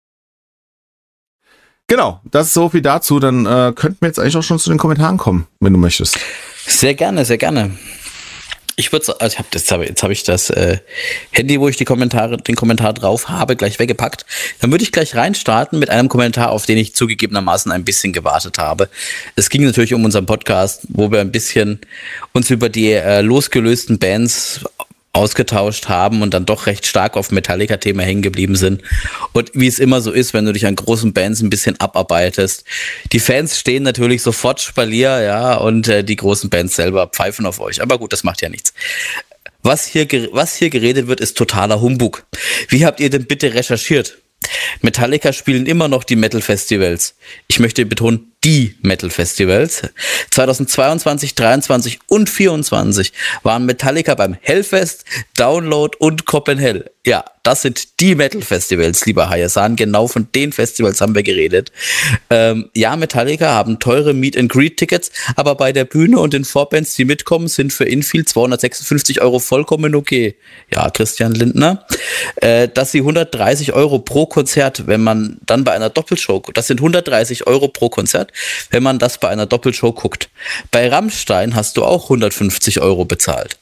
Genau, das ist so viel dazu. Dann äh, könnten wir jetzt eigentlich auch schon zu den Kommentaren kommen, wenn du möchtest. Sehr gerne, sehr gerne. Ich würde, also ich hab das, jetzt habe ich das äh, Handy, wo ich die Kommentare, den Kommentar drauf habe, gleich weggepackt. Dann würde ich gleich reinstarten mit einem Kommentar, auf den ich zugegebenermaßen ein bisschen gewartet habe. Es ging natürlich um unseren Podcast, wo wir ein bisschen uns über die äh, losgelösten Bands ausgetauscht haben und dann doch recht stark auf Metallica-Thema hängen geblieben sind. Und wie es immer so ist, wenn du dich an großen Bands ein bisschen abarbeitest. Die Fans stehen natürlich sofort Spalier, ja, und äh, die großen Bands selber pfeifen auf euch. Aber gut, das macht ja nichts. Was hier, was hier geredet wird, ist totaler Humbug. Wie habt ihr denn bitte recherchiert? Metallica spielen immer noch die Metal-Festivals. Ich möchte betonen, die Metal-Festivals. zweitausendzweiundzwanzig, dreiundzwanzig und vierundzwanzig waren Metallica beim Hellfest, Download und Copenhagen. Ja, das sind die Metal-Festivals, lieber Hayasan. Genau von den Festivals haben wir geredet. Ähm, ja, Metallica haben teure Meet-and-Greet-Tickets, aber bei der Bühne und den Vorbands, die mitkommen, sind für Infield zweihundertsechsundfünfzig Euro vollkommen okay. Ja, Christian Lindner. Äh, dass sie hundertdreißig Euro pro Konzert, wenn man dann bei einer Doppelshow, das sind hundertdreißig Euro pro Konzert, wenn man das bei einer Doppelshow guckt. Bei Rammstein hast du auch hundertfünfzig Euro bezahlt.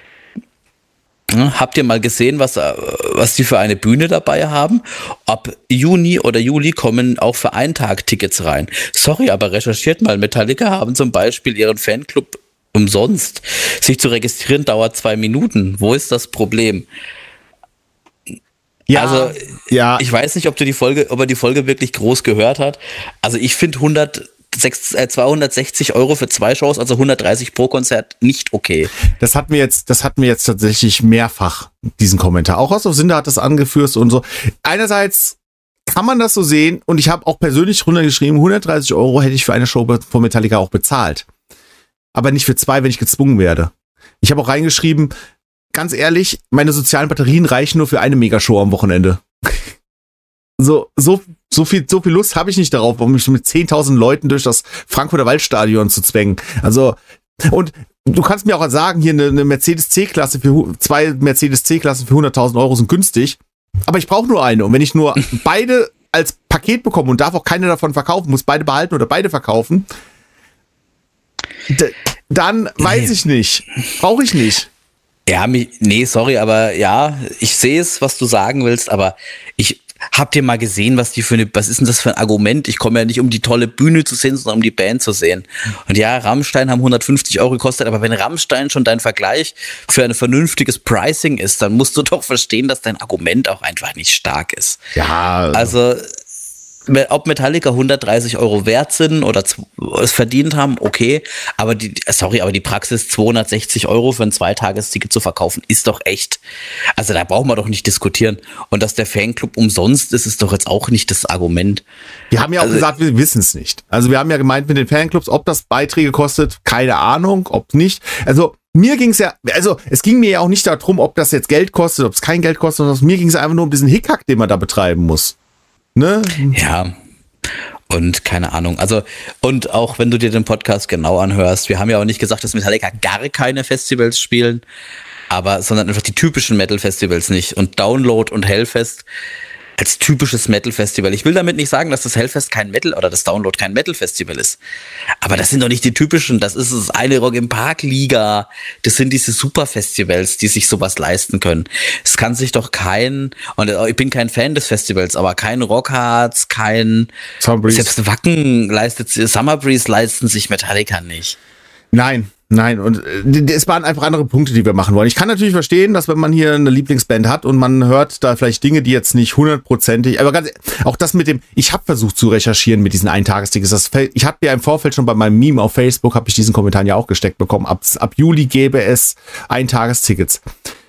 Habt ihr mal gesehen, was, was die für eine Bühne dabei haben? Ab Juni oder Juli kommen auch für einen Tag Tickets rein. Sorry, aber recherchiert mal. Metallica haben zum Beispiel ihren Fanclub umsonst. Sich zu registrieren dauert zwei Minuten. Wo ist das Problem? Ja, also, ja. Ich weiß nicht, ob du die Folge, ob er die Folge wirklich groß gehört hat. Also ich finde zweihundertsechzig Euro für zwei Shows, also hundertdreißig pro Konzert, nicht okay. Das hat mir jetzt, das hat mir jetzt tatsächlich mehrfach diesen Kommentar. Auch aus Sinde hat das angeführt und so. Einerseits kann man das so sehen und ich habe auch persönlich runtergeschrieben, hundertdreißig Euro hätte ich für eine Show von Metallica auch bezahlt. Aber nicht für zwei, wenn ich gezwungen werde. Ich habe auch reingeschrieben, ganz ehrlich, meine sozialen Batterien reichen nur für eine Megashow am Wochenende. So, so, so viel, so viel Lust habe ich nicht darauf, um mich mit zehntausend Leuten durch das Frankfurter Waldstadion zu zwängen. Also, und du kannst mir auch sagen, hier eine, eine Mercedes C-Klasse für, zwei Mercedes C-Klassen für hunderttausend Euro sind günstig. Aber ich brauche nur eine. Und wenn ich nur beide als Paket bekomme und darf auch keine davon verkaufen, muss beide behalten oder beide verkaufen, d- dann weiß ich nicht. Brauche ich nicht. Ja, nee, sorry, aber ja, ich sehe es, was du sagen willst, aber ich habt ihr mal gesehen, was die für eine, was ist denn das für ein Argument? Ich komme ja nicht, um die tolle Bühne zu sehen, sondern um die Band zu sehen. Und ja, Rammstein haben hundertfünfzig Euro gekostet, aber wenn Rammstein schon dein Vergleich für ein vernünftiges Pricing ist, dann musst du doch verstehen, dass dein Argument auch einfach nicht stark ist. Ja. Also, ob Metallica hundertdreißig Euro wert sind oder es verdient haben, okay, aber die, sorry, aber die Praxis zweihundertsechzig Euro für ein Zweitagesticket zu verkaufen, ist doch echt, also da brauchen wir doch nicht diskutieren. Und dass der Fanclub umsonst ist, ist doch jetzt auch nicht das Argument. Wir haben ja auch also, gesagt, wir wissen es nicht. Also wir haben ja gemeint mit den Fanclubs, ob das Beiträge kostet, keine Ahnung, ob nicht. Also mir ging es ja, also es ging mir ja auch nicht darum, ob das jetzt Geld kostet, ob es kein Geld kostet, sondern mir ging es einfach nur um diesen Hickhack, den man da betreiben muss. Ne? Ja, und keine Ahnung. Also, und auch wenn du dir den Podcast genau anhörst, wir haben ja auch nicht gesagt, dass Metallica gar keine Festivals spielen, aber, sondern einfach die typischen Metal-Festivals nicht. Und Download und Hellfest als typisches Metal-Festival. Ich will damit nicht sagen, dass das Hellfest kein Metal oder das Download kein Metal-Festival ist. Aber das sind doch nicht die typischen. Das ist das eine Rock im Park-Liga. Das sind diese Super-Festivals, die sich sowas leisten können. Es kann sich doch kein, und ich bin kein Fan des Festivals, aber kein Rockharz, kein, selbst Wacken leistet, Summer Breeze leisten sich Metallica nicht. Nein. Nein, und äh, es waren einfach andere Punkte, die wir machen wollen. Ich kann natürlich verstehen, dass wenn man hier eine Lieblingsband hat und man hört da vielleicht Dinge, die jetzt nicht hundertprozentig, aber ganz, auch das mit dem, ich habe versucht zu recherchieren mit diesen Eintagestickets. Das, ich habe ja im Vorfeld schon bei meinem Meme auf Facebook, habe ich diesen Kommentar ja auch gesteckt bekommen, ab, ab Juli gäbe es Eintagestickets.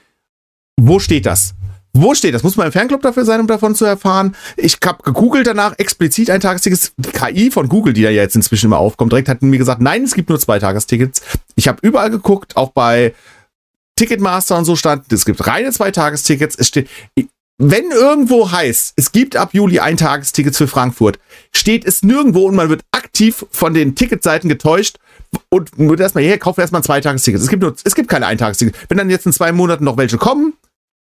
Wo steht das? Wo steht das? Muss man im Fanclub dafür sein, um davon zu erfahren? Ich habe gegoogelt danach, explizit ein Tagesticket. Die K I von Google, die da ja jetzt inzwischen immer aufkommt, direkt hat mir gesagt, nein, es gibt nur zwei Tagestickets. Ich habe überall geguckt, auch bei Ticketmaster und so stand, es gibt reine zwei Tagestickets. Es steht, wenn irgendwo heißt, es gibt ab Juli ein Tagesticket für Frankfurt, steht es nirgendwo und man wird aktiv von den Ticketseiten getäuscht und wird erstmal, hier, kauft erstmal ein Zweitagesticket. Es gibt nur, es gibt keine Eintagestickets. Wenn dann jetzt in zwei Monaten noch welche kommen,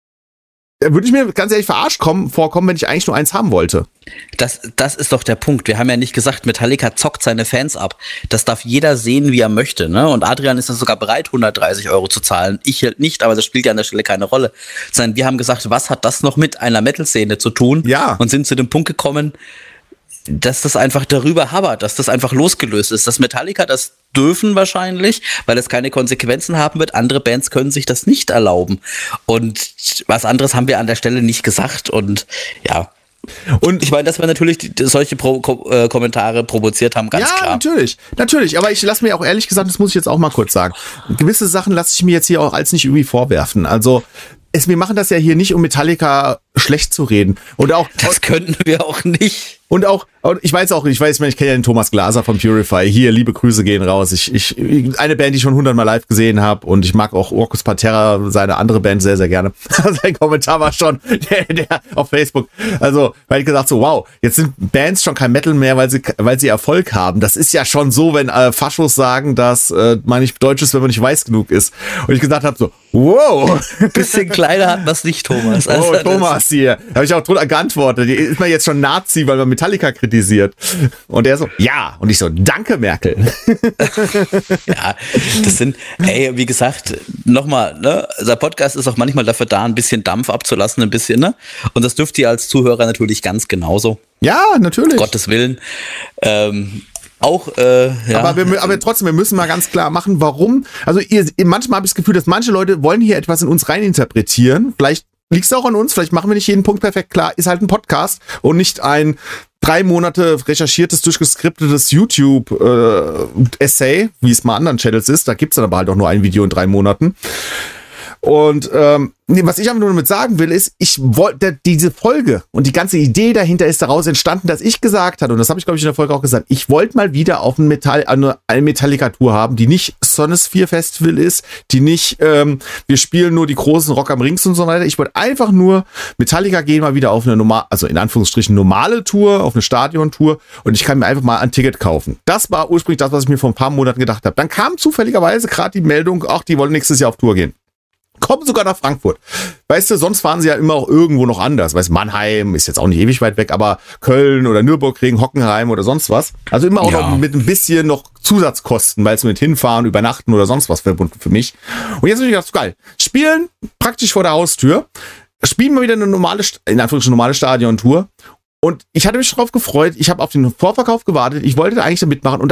würde ich mir ganz ehrlich verarscht kommen, vorkommen, wenn ich eigentlich nur eins haben wollte. Das, das ist doch der Punkt. Wir haben ja nicht gesagt, Metallica zockt seine Fans ab. Das darf jeder sehen, wie er möchte, ne? Und Adrian ist ja sogar bereit, hundertdreißig Euro zu zahlen. Ich halt nicht, aber das spielt ja an der Stelle keine Rolle. Sondern wir haben gesagt, was hat das noch mit einer Metal-Szene zu tun? Ja. Und sind zu dem Punkt gekommen, dass das einfach darüber habert, dass das einfach losgelöst ist. Das Metallica, das dürfen wahrscheinlich, weil es keine Konsequenzen haben wird. Andere Bands können sich das nicht erlauben. Und was anderes haben wir an der Stelle nicht gesagt. Und ja, und ich meine, dass wir natürlich die, solche Pro, Ko, äh, Kommentare provoziert haben, ganz ja, klar. Ja, natürlich, natürlich. Aber ich lasse mir auch ehrlich gesagt, das muss ich jetzt auch mal kurz sagen, gewisse Sachen lasse ich mir jetzt hier auch als nicht irgendwie vorwerfen. Also es, wir machen das ja hier nicht, um Metallica schlecht zu reden. Und auch das könnten wir auch nicht. Und auch, ich weiß auch, ich weiß, ich kenne ja den Thomas Glaser von Purify. Hier, liebe Grüße gehen raus. Ich, ich, eine Band, die ich schon hundertmal live gesehen habe, und ich mag auch Orcus Parterra, seine andere Band, sehr, sehr gerne. Sein Kommentar war schon der, der auf Facebook. Also, weil ich gesagt so, wow, jetzt sind Bands schon kein Metal mehr, weil sie, weil sie Erfolg haben. Das ist ja schon so, wenn äh, Faschos sagen, dass äh, man nicht deutsch ist, wenn man nicht weiß genug ist. Und ich gesagt habe so, wow. Bisschen kleiner hat man es nicht, Thomas. Also, oh, Thomas hier. Da habe ich auch drunter geantwortet. Ist man jetzt schon Nazi, weil man Metallica kritisiert? Und er so, ja. Und ich so, danke, Merkel. Ja, das sind, ey, wie gesagt, nochmal, ne, der Podcast ist auch manchmal dafür da, ein bisschen Dampf abzulassen, ein bisschen, ne? Und das dürft ihr als Zuhörer natürlich ganz genauso. Ja, natürlich. Gottes Willen. Ähm, Auch, äh, ja. Aber, wir, aber trotzdem, wir müssen mal ganz klar machen, warum. Also ihr, manchmal habe ich das Gefühl, dass manche Leute wollen hier etwas in uns reininterpretieren. Vielleicht liegt es auch an uns, vielleicht machen wir nicht jeden Punkt perfekt klar. Ist halt ein Podcast und nicht ein drei Monate recherchiertes, durchgeskriptetes YouTube-Essay, äh, wie es mal anderen Channels ist. Da gibt's dann aber halt auch nur ein Video in drei Monaten. Und ähm, was ich einfach nur damit sagen will, ist, ich wollte diese Folge und die ganze Idee dahinter ist daraus entstanden, dass ich gesagt hatte, und das habe ich, glaube ich, in der Folge auch gesagt, ich wollte mal wieder auf ein Metall, eine, eine Metallica-Tour haben, die nicht Sonosphere Festival ist, die nicht, ähm, wir spielen nur die großen Rock am Rings und so weiter. Ich wollte einfach nur Metallica gehen, mal wieder auf eine normal, also in Anführungsstrichen normale Tour, auf eine Stadiontour, und ich kann mir einfach mal ein Ticket kaufen. Das war ursprünglich das, was ich mir vor ein paar Monaten gedacht habe. Dann kam zufälligerweise gerade die Meldung, ach, die wollen nächstes Jahr auf Tour gehen. Kommen sogar nach Frankfurt. Weißt du, sonst fahren sie ja immer auch irgendwo noch anders. Weißt du, Mannheim ist jetzt auch nicht ewig weit weg, aber Köln oder Nürburgring, Hockenheim oder sonst was. Also immer auch ja. noch mit ein bisschen noch Zusatzkosten, weil es mit hinfahren, übernachten oder sonst was verbunden für mich. Und jetzt habe ich gedacht, geil. Spielen praktisch vor der Haustür. Spielen wir wieder eine normale, in Anführungsstrichen normale Stadiontour. Und ich hatte mich darauf gefreut. Ich habe auf den Vorverkauf gewartet. Ich wollte da eigentlich da mitmachen. Und dann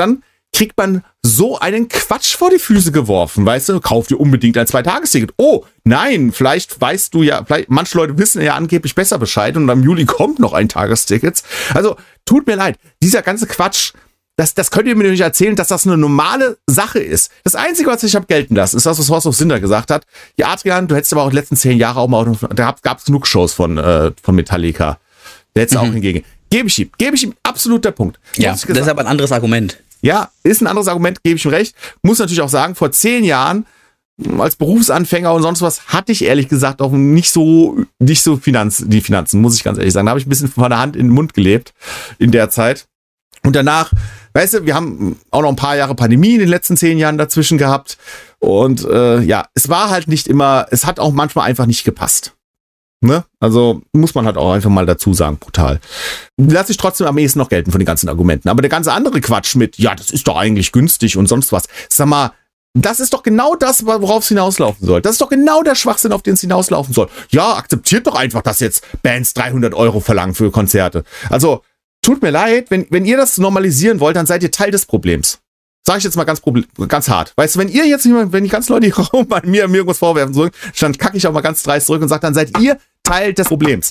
kriegt man so einen Quatsch vor die Füße geworfen, weißt du, kauf dir unbedingt ein Zweitagesticket. Oh, nein, vielleicht weißt du ja, vielleicht, manche Leute wissen ja angeblich besser Bescheid und im Juli kommt noch ein Tagesticket. Also, tut mir leid, dieser ganze Quatsch, das, das könnt ihr mir nicht erzählen, dass das eine normale Sache ist. Das Einzige, was ich habe gelten lassen, ist das, was Horst auf Sinder gesagt hat. Ja, Adrian, du hättest aber auch die letzten zehn Jahre auch mal, da gab es genug Shows von, äh, von Metallica. Da hättest du mhm. auch hingegen. Gebe ich ihm, gebe ich ihm absolut der Punkt. Ja, das ist aber ein anderes Argument. Ja, ist ein anderes Argument, gebe ich ihm recht. Muss natürlich auch sagen, vor zehn Jahren als Berufsanfänger und sonst was hatte ich ehrlich gesagt auch nicht so nicht so Finanz, die Finanzen, muss ich ganz ehrlich sagen. Da habe ich ein bisschen von der Hand in den Mund gelebt in der Zeit. Und danach, weißt du, wir haben auch noch ein paar Jahre Pandemie in den letzten zehn Jahren dazwischen gehabt. Und äh, ja, es war halt nicht immer, es hat auch manchmal einfach nicht gepasst. Ne? Also muss man halt auch einfach mal dazu sagen, brutal. Lass ich trotzdem am ehesten noch gelten von den ganzen Argumenten. Aber der ganze andere Quatsch mit, ja, das ist doch eigentlich günstig und sonst was. Sag mal, das ist doch genau das, worauf es hinauslaufen soll. Das ist doch genau der Schwachsinn, auf den es hinauslaufen soll. Ja, akzeptiert doch einfach, dass jetzt Bands dreihundert Euro verlangen für Konzerte. Also, tut mir leid, wenn, wenn ihr das normalisieren wollt, dann seid ihr Teil des Problems. Sag ich jetzt mal ganz, ganz hart. Weißt du, wenn ihr jetzt, wenn die ganzen Leute hier bei mir, mir irgendwas vorwerfen sollen, dann kacke ich auch mal ganz dreist zurück und sage, dann seid ihr Teil des Problems.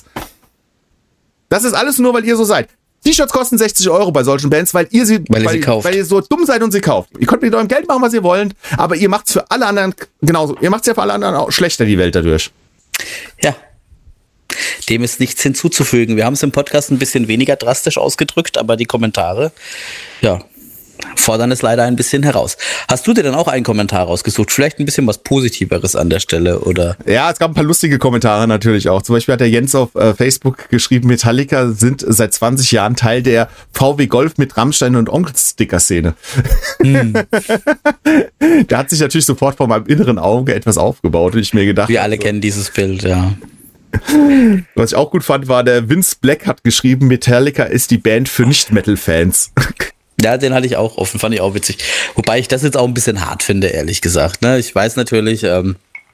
Das ist alles nur, weil ihr so seid. T-Shirts kosten sechzig Euro bei solchen Bands, weil ihr sie, weil, weil, sie kauft. weil ihr so dumm seid und sie kauft. Ihr könnt mit eurem Geld machen, was ihr wollt, aber ihr macht's für alle anderen genauso. Ihr macht's ja für alle anderen auch schlechter, die Welt dadurch. Ja. Dem ist nichts hinzuzufügen. Wir haben es im Podcast ein bisschen weniger drastisch ausgedrückt, aber die Kommentare, ja, fordern es leider ein bisschen heraus. Hast du dir dann auch einen Kommentar rausgesucht? Vielleicht ein bisschen was Positiveres an der Stelle, oder? Ja, es gab ein paar lustige Kommentare natürlich auch. Zum Beispiel hat der Jens auf äh, Facebook geschrieben, Metallica sind seit zwanzig Jahren Teil der V W Golf mit Rammstein und Onkel-Sticker-Szene. Hm. Da hat sich natürlich sofort vor meinem inneren Auge etwas aufgebaut und ich mir gedacht... Wir alle also, kennen dieses Bild, ja. Was ich auch gut fand, war der Vince Black hat geschrieben, Metallica ist die Band für Nicht-Metal-Fans. Ja, den hatte ich auch offen, fand ich auch witzig. Wobei ich das jetzt auch ein bisschen hart finde, ehrlich gesagt. Ne? Ich weiß natürlich, ähm,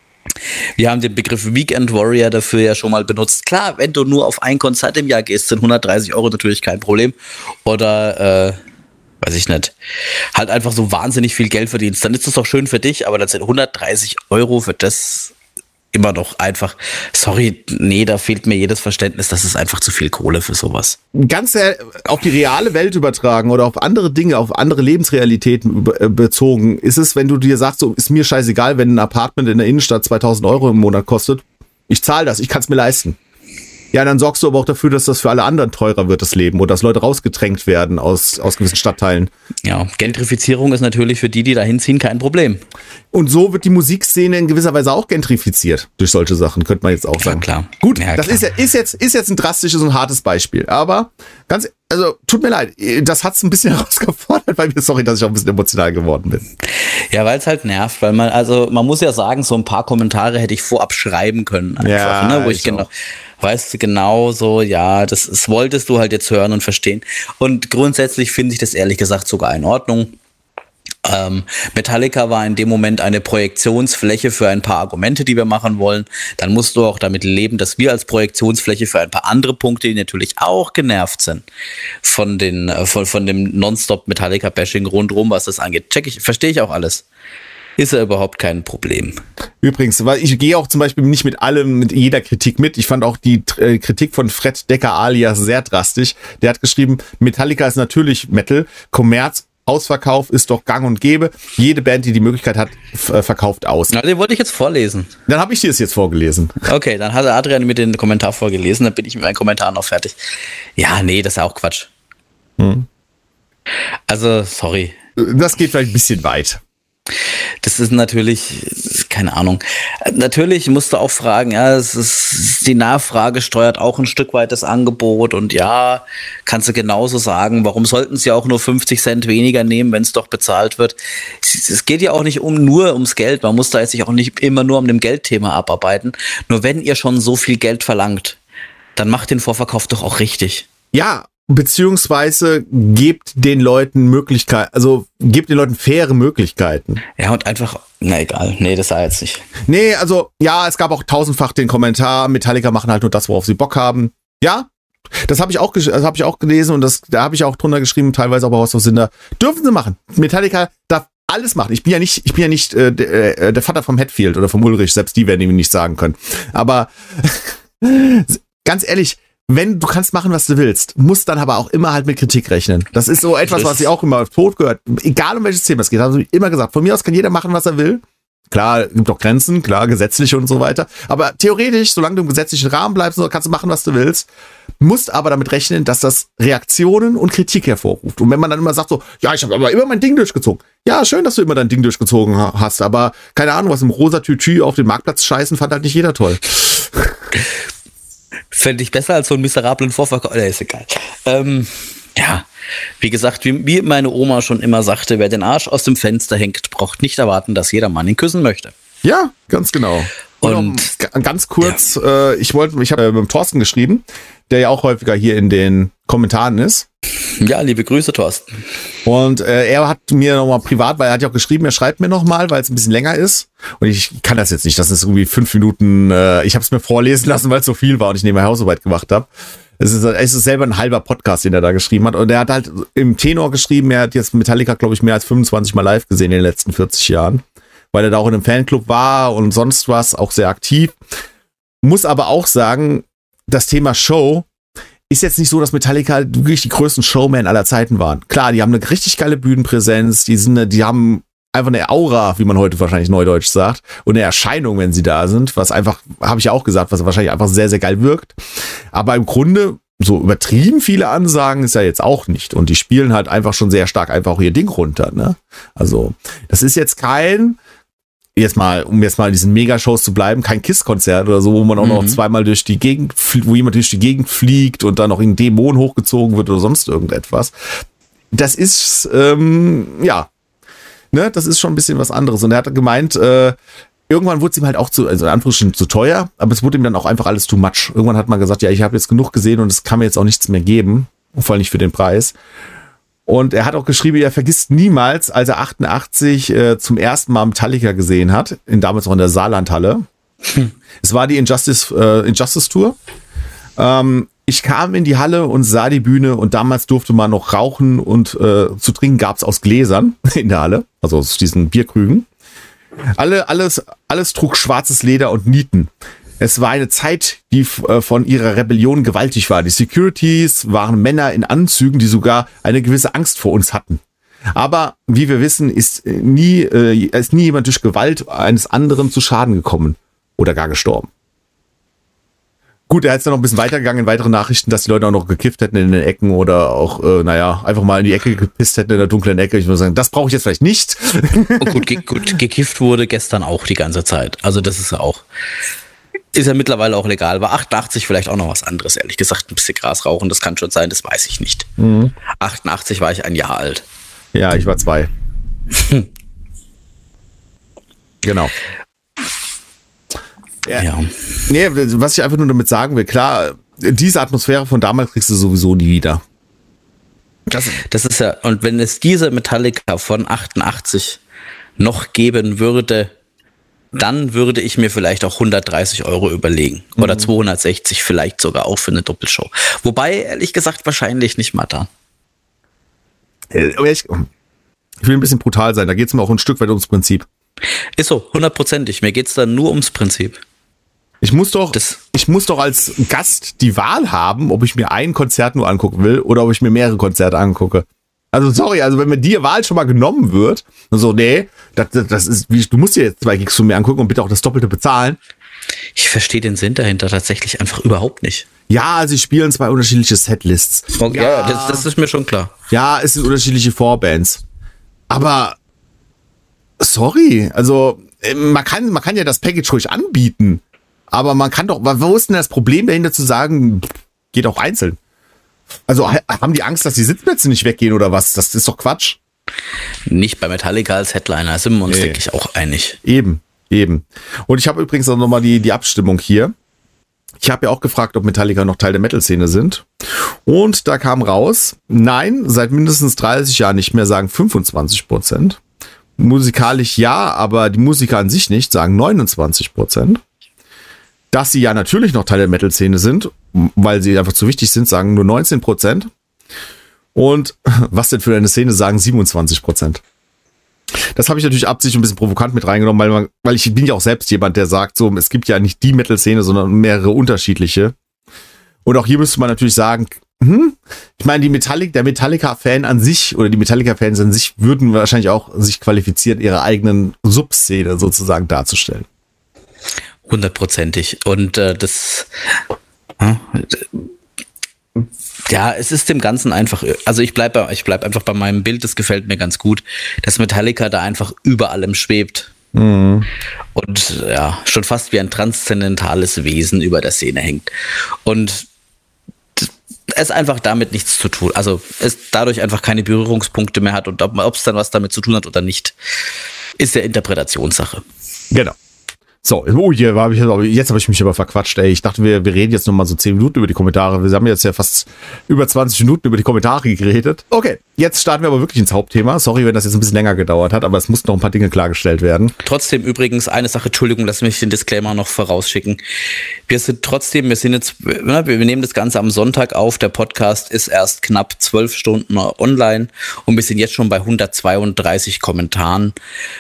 wir haben den Begriff Weekend Warrior dafür ja schon mal benutzt. Klar, wenn du nur auf ein Konzert im Jahr gehst, sind hundertdreißig Euro natürlich kein Problem. Oder, äh, weiß ich nicht, halt einfach so wahnsinnig viel Geld verdienst. Dann ist das doch schön für dich, aber dann sind hundertdreißig Euro für das immer noch einfach, sorry, nee, da fehlt mir jedes Verständnis, das ist einfach zu viel Kohle für sowas. Ganz auf die reale Welt übertragen oder auf andere Dinge, auf andere Lebensrealitäten bezogen, ist es, wenn du dir sagst, so ist mir scheißegal, wenn ein Apartment in der Innenstadt zweitausend Euro im Monat kostet, ich zahle das, ich kann es mir leisten. Ja, dann sorgst du aber auch dafür, dass das für alle anderen teurer wird, das Leben, oder dass Leute rausgedrängt werden aus, aus gewissen Stadtteilen. Ja, Gentrifizierung ist natürlich für die, die da hinziehen, kein Problem. Und so wird die Musikszene in gewisser Weise auch gentrifiziert durch solche Sachen, könnte man jetzt auch sagen. Ja, klar. Gut, ja, das klar. Ist, ja, ist, jetzt, ist jetzt ein drastisches und hartes Beispiel, aber ganz, also tut mir leid, das hat's ein bisschen herausgefordert, weil mir, sorry, dass ich auch ein bisschen emotional geworden bin. Ja, weil es halt nervt, weil man, also man muss ja sagen, so ein paar Kommentare hätte ich vorab schreiben können, einfach, ja, ne, wo ich, ich genau, weißt du, genau so, ja, das, das wolltest du halt jetzt hören und verstehen. Und grundsätzlich finde ich das ehrlich gesagt sogar in Ordnung. Ähm, Metallica war in dem Moment eine Projektionsfläche für ein paar Argumente, die wir machen wollen. Dann musst du auch damit leben, dass wir als Projektionsfläche für ein paar andere Punkte, die natürlich auch genervt sind von den, von, von dem Nonstop Metallica-Bashing rundherum, was das angeht. Check ich, verstehe ich auch alles. Ist ja überhaupt kein Problem. Übrigens, weil ich gehe auch zum Beispiel nicht mit allem, mit jeder Kritik mit. Ich fand auch die äh, Kritik von Fred Decker alias sehr drastisch. Der hat geschrieben, Metallica ist natürlich Metal, Kommerz, Ausverkauf ist doch gang und gäbe. Jede Band, die die Möglichkeit hat, f- verkauft aus. Na, den wollte ich jetzt vorlesen. Dann habe ich dir das jetzt vorgelesen. Okay, dann hat Adrian mir den Kommentar vorgelesen, dann bin ich mit meinen Kommentaren noch fertig. Ja, nee, das ist ja auch Quatsch. Hm. Also, sorry. Das geht vielleicht ein bisschen weit. Das ist natürlich, keine Ahnung. Natürlich musst du auch fragen, ja, es ist, die Nachfrage steuert auch ein Stück weit das Angebot und ja, kannst du genauso sagen, warum sollten sie auch nur fünfzig Cent weniger nehmen, wenn es doch bezahlt wird? Es, es geht ja auch nicht um nur ums Geld, man muss da jetzt sich auch nicht immer nur um dem Geldthema abarbeiten. Nur wenn ihr schon so viel Geld verlangt, dann macht den Vorverkauf doch auch richtig. Ja, beziehungsweise gebt den Leuten Möglichkeiten, also gebt den Leuten faire Möglichkeiten. Ja, und einfach, na egal, nee, das sei jetzt nicht. Nee, also, ja, es gab auch tausendfach den Kommentar, Metallica machen halt nur das, worauf sie Bock haben. Ja, Das habe ich auch, das habe ich auch gelesen und das, da habe ich auch drunter geschrieben, teilweise auch bei House of Cinder. Dürfen sie machen. Metallica darf alles machen. Ich bin ja nicht, ich bin ja nicht äh, der, äh, der Vater vom Hetfield oder vom Ulrich, selbst die werden ihm nicht sagen können. Aber ganz ehrlich, wenn du kannst machen, was du willst, musst dann aber auch immer halt mit Kritik rechnen. Das ist so etwas, was ich auch immer tot gehört. Egal um welches Thema es geht, habe ich immer gesagt. Von mir aus kann jeder machen, was er will. Klar, gibt auch Grenzen, klar, gesetzlich und so weiter. Aber theoretisch, solange du im gesetzlichen Rahmen bleibst, kannst du machen, was du willst. Musst aber damit rechnen, dass das Reaktionen und Kritik hervorruft. Und wenn man dann immer sagt so, ja, ich habe aber immer mein Ding durchgezogen. Ja, schön, dass du immer dein Ding durchgezogen hast, aber keine Ahnung, was im rosa Tütü auf den Marktplatz scheißen, fand halt nicht jeder toll. Fände ich besser als so einen miserablen Vorverkauf. Nee, ist egal. Ähm, ja, wie gesagt, wie, wie meine Oma schon immer sagte, wer den Arsch aus dem Fenster hängt, braucht nicht erwarten, dass jeder Mann ihn küssen möchte. Ja, ganz genau. Und, und ganz kurz, ja. äh, ich wollte, ich habe äh, mit dem Thorsten geschrieben, der ja auch häufiger hier in den Kommentaren ist. Ja, liebe Grüße, Thorsten. Und äh, er hat mir nochmal privat, weil er hat ja auch geschrieben, er schreibt mir nochmal, weil es ein bisschen länger ist. Und ich kann das jetzt nicht, das ist irgendwie fünf Minuten, äh, ich habe es mir vorlesen lassen, weil es so viel war und ich nebenbei Hausarbeit gemacht habe. Es ist, es ist selber ein halber Podcast, den er da geschrieben hat. Und er hat halt im Tenor geschrieben, er hat jetzt Metallica, glaube ich, mehr als fünfundzwanzig Mal live gesehen in den letzten vierzig Jahren. Weil er da auch in einem Fanclub war und sonst was, auch sehr aktiv. Muss aber auch sagen, das Thema Show ist jetzt nicht so, dass Metallica wirklich die größten Showmen aller Zeiten waren. Klar, die haben eine richtig geile Bühnenpräsenz, die sind, die haben einfach eine Aura, wie man heute wahrscheinlich neudeutsch sagt, und eine Erscheinung, wenn sie da sind, was einfach, habe ich ja auch gesagt, was wahrscheinlich einfach sehr, sehr geil wirkt. Aber im Grunde, so übertrieben viele Ansagen ist ja jetzt auch nicht. Und die spielen halt einfach schon sehr stark einfach auch ihr Ding runter, ne? Also, das ist jetzt kein, jetzt mal, um jetzt mal in diesen Megashows zu bleiben, kein KISS-Konzert oder so, wo man auch mhm. noch zweimal durch die Gegend, wo jemand durch die Gegend fliegt und dann noch in Dämon hochgezogen wird oder sonst irgendetwas. Das ist, ähm, ja, ne, das ist schon ein bisschen was anderes. Und er hat gemeint, äh, irgendwann wurde es ihm halt auch zu, also in Anführungsstrichen zu teuer, aber es wurde ihm dann auch einfach alles too much. Irgendwann hat man gesagt, ja, ich habe jetzt genug gesehen und es kann mir jetzt auch nichts mehr geben, vor allem nicht für den Preis. Und er hat auch geschrieben, er vergisst niemals, als er achtundachtzig äh, zum ersten Mal Metallica gesehen hat, in damals noch in der Saarlandhalle. Hm. Es war die Injustice, äh, Injustice Tour. Ähm, ich kam in die Halle und sah die Bühne und damals durfte man noch rauchen und äh, zu trinken gab's aus Gläsern in der Halle, also aus diesen Bierkrügen. Alle, alles, alles trug schwarzes Leder und Nieten. Es war eine Zeit, die äh, von ihrer Rebellion gewaltig war. Die Securities waren Männer in Anzügen, die sogar eine gewisse Angst vor uns hatten. Aber wie wir wissen, ist nie, äh, ist nie jemand durch Gewalt eines anderen zu Schaden gekommen oder gar gestorben. Gut, er ist dann noch ein bisschen weitergegangen in weiteren Nachrichten, dass die Leute auch noch gekifft hätten in den Ecken oder auch, äh, naja, einfach mal in die Ecke gepisst hätten in der dunklen Ecke. Ich muss sagen, das brauche ich jetzt vielleicht nicht. Und gut, ge- gut, gekifft wurde gestern auch die ganze Zeit. Also das ist ja auch, ist ja mittlerweile auch legal. War achtundachtzig vielleicht auch noch was anderes, ehrlich gesagt. Ein bisschen Gras rauchen, das kann schon sein, das weiß ich nicht. Mhm. achtundachtzig war ich ein Jahr alt. Ja, ich war zwei. Hm. Genau. Ja. ja. Nee, was ich einfach nur damit sagen will, klar, diese Atmosphäre von damals kriegst du sowieso nie wieder. Das, das ist ja, und wenn es diese Metallica von achtundachtzig noch geben würde, dann würde ich mir vielleicht auch hundertdreißig Euro überlegen. Mhm. Oder zweihundertsechzig vielleicht sogar auch für eine Doppelshow. Wobei, ehrlich gesagt, wahrscheinlich nicht mal da. Aber ich, ich will ein bisschen brutal sein, da geht es mir auch ein Stück weit ums Prinzip. Ist so, hundertprozentig. Mir geht's dann nur ums Prinzip. Ich muss doch, das ich muss doch als Gast die Wahl haben, ob ich mir ein Konzert nur angucken will oder ob ich mir mehrere Konzerte angucke. Also sorry, also wenn mir die Wahl schon mal genommen wird, so nee, das, das ist, du musst dir jetzt zwei Gigs von mir angucken und bitte auch das Doppelte bezahlen. Ich verstehe den Sinn dahinter tatsächlich einfach überhaupt nicht. Ja, sie spielen zwei unterschiedliche Setlists. Okay, ja, das, das ist mir schon klar. Ja, es sind unterschiedliche Vorbands. Aber sorry, also man kann, man kann ja das Package ruhig anbieten. Aber man kann doch, wo ist denn das Problem dahinter zu sagen, geht auch einzeln? Also haben die Angst, dass die Sitzplätze nicht weggehen oder was? Das ist doch Quatsch. Nicht bei Metallica als Headliner, sind wir uns, nee. denke ich, auch einig. Eben, eben. Und ich habe übrigens auch nochmal die, die Abstimmung hier. Ich habe ja auch gefragt, ob Metallica noch Teil der Metal-Szene sind. Und da kam raus, nein, seit mindestens dreißig Jahren nicht mehr, sagen fünfundzwanzig Prozent. Musikalisch ja, aber die Musiker an sich nicht, sagen neunundzwanzig Prozent. Dass sie ja natürlich noch Teil der Metal-Szene sind, weil sie einfach zu wichtig sind, sagen nur neunzehn Prozent. Und was denn für eine Szene sagen siebenundzwanzig Prozent. Das habe ich natürlich absichtlich ein bisschen provokant mit reingenommen, weil, man, weil ich bin ja auch selbst jemand, der sagt, so, es gibt ja nicht die Metal-Szene, sondern mehrere unterschiedliche. Und auch hier müsste man natürlich sagen, hm, ich meine, die Metallic, der Metallica-Fan an sich oder die Metallica-Fans an sich würden wahrscheinlich auch sich qualifizieren, ihre eigenen Subszene sozusagen darzustellen. Hundertprozentig. Und äh, das äh, ja, es ist dem Ganzen einfach, also ich bleibe ich bleib einfach bei meinem Bild, das gefällt mir ganz gut, dass Metallica da einfach über allem schwebt. Mhm. Und ja, schon fast wie ein transzendentales Wesen über der Szene hängt. Und es einfach damit nichts zu tun, also es dadurch einfach keine Berührungspunkte mehr hat und ob es dann was damit zu tun hat oder nicht, ist ja Interpretationssache. Genau. So, oh, hier war ich, jetzt habe ich mich aber verquatscht, ey. Ich dachte, wir, wir reden jetzt noch mal so zehn Minuten über die Kommentare. Wir haben jetzt ja fast über zwanzig Minuten über die Kommentare geredet. Okay, jetzt starten wir aber wirklich ins Hauptthema. Sorry, wenn das jetzt ein bisschen länger gedauert hat, aber es mussten noch ein paar Dinge klargestellt werden. Trotzdem übrigens eine Sache, Entschuldigung, lass mich den Disclaimer noch vorausschicken. Wir sind trotzdem, wir sind jetzt, wir nehmen das Ganze am Sonntag auf. Der Podcast ist erst knapp zwölf Stunden online und wir sind jetzt schon bei hundertzweiunddreißig Kommentaren.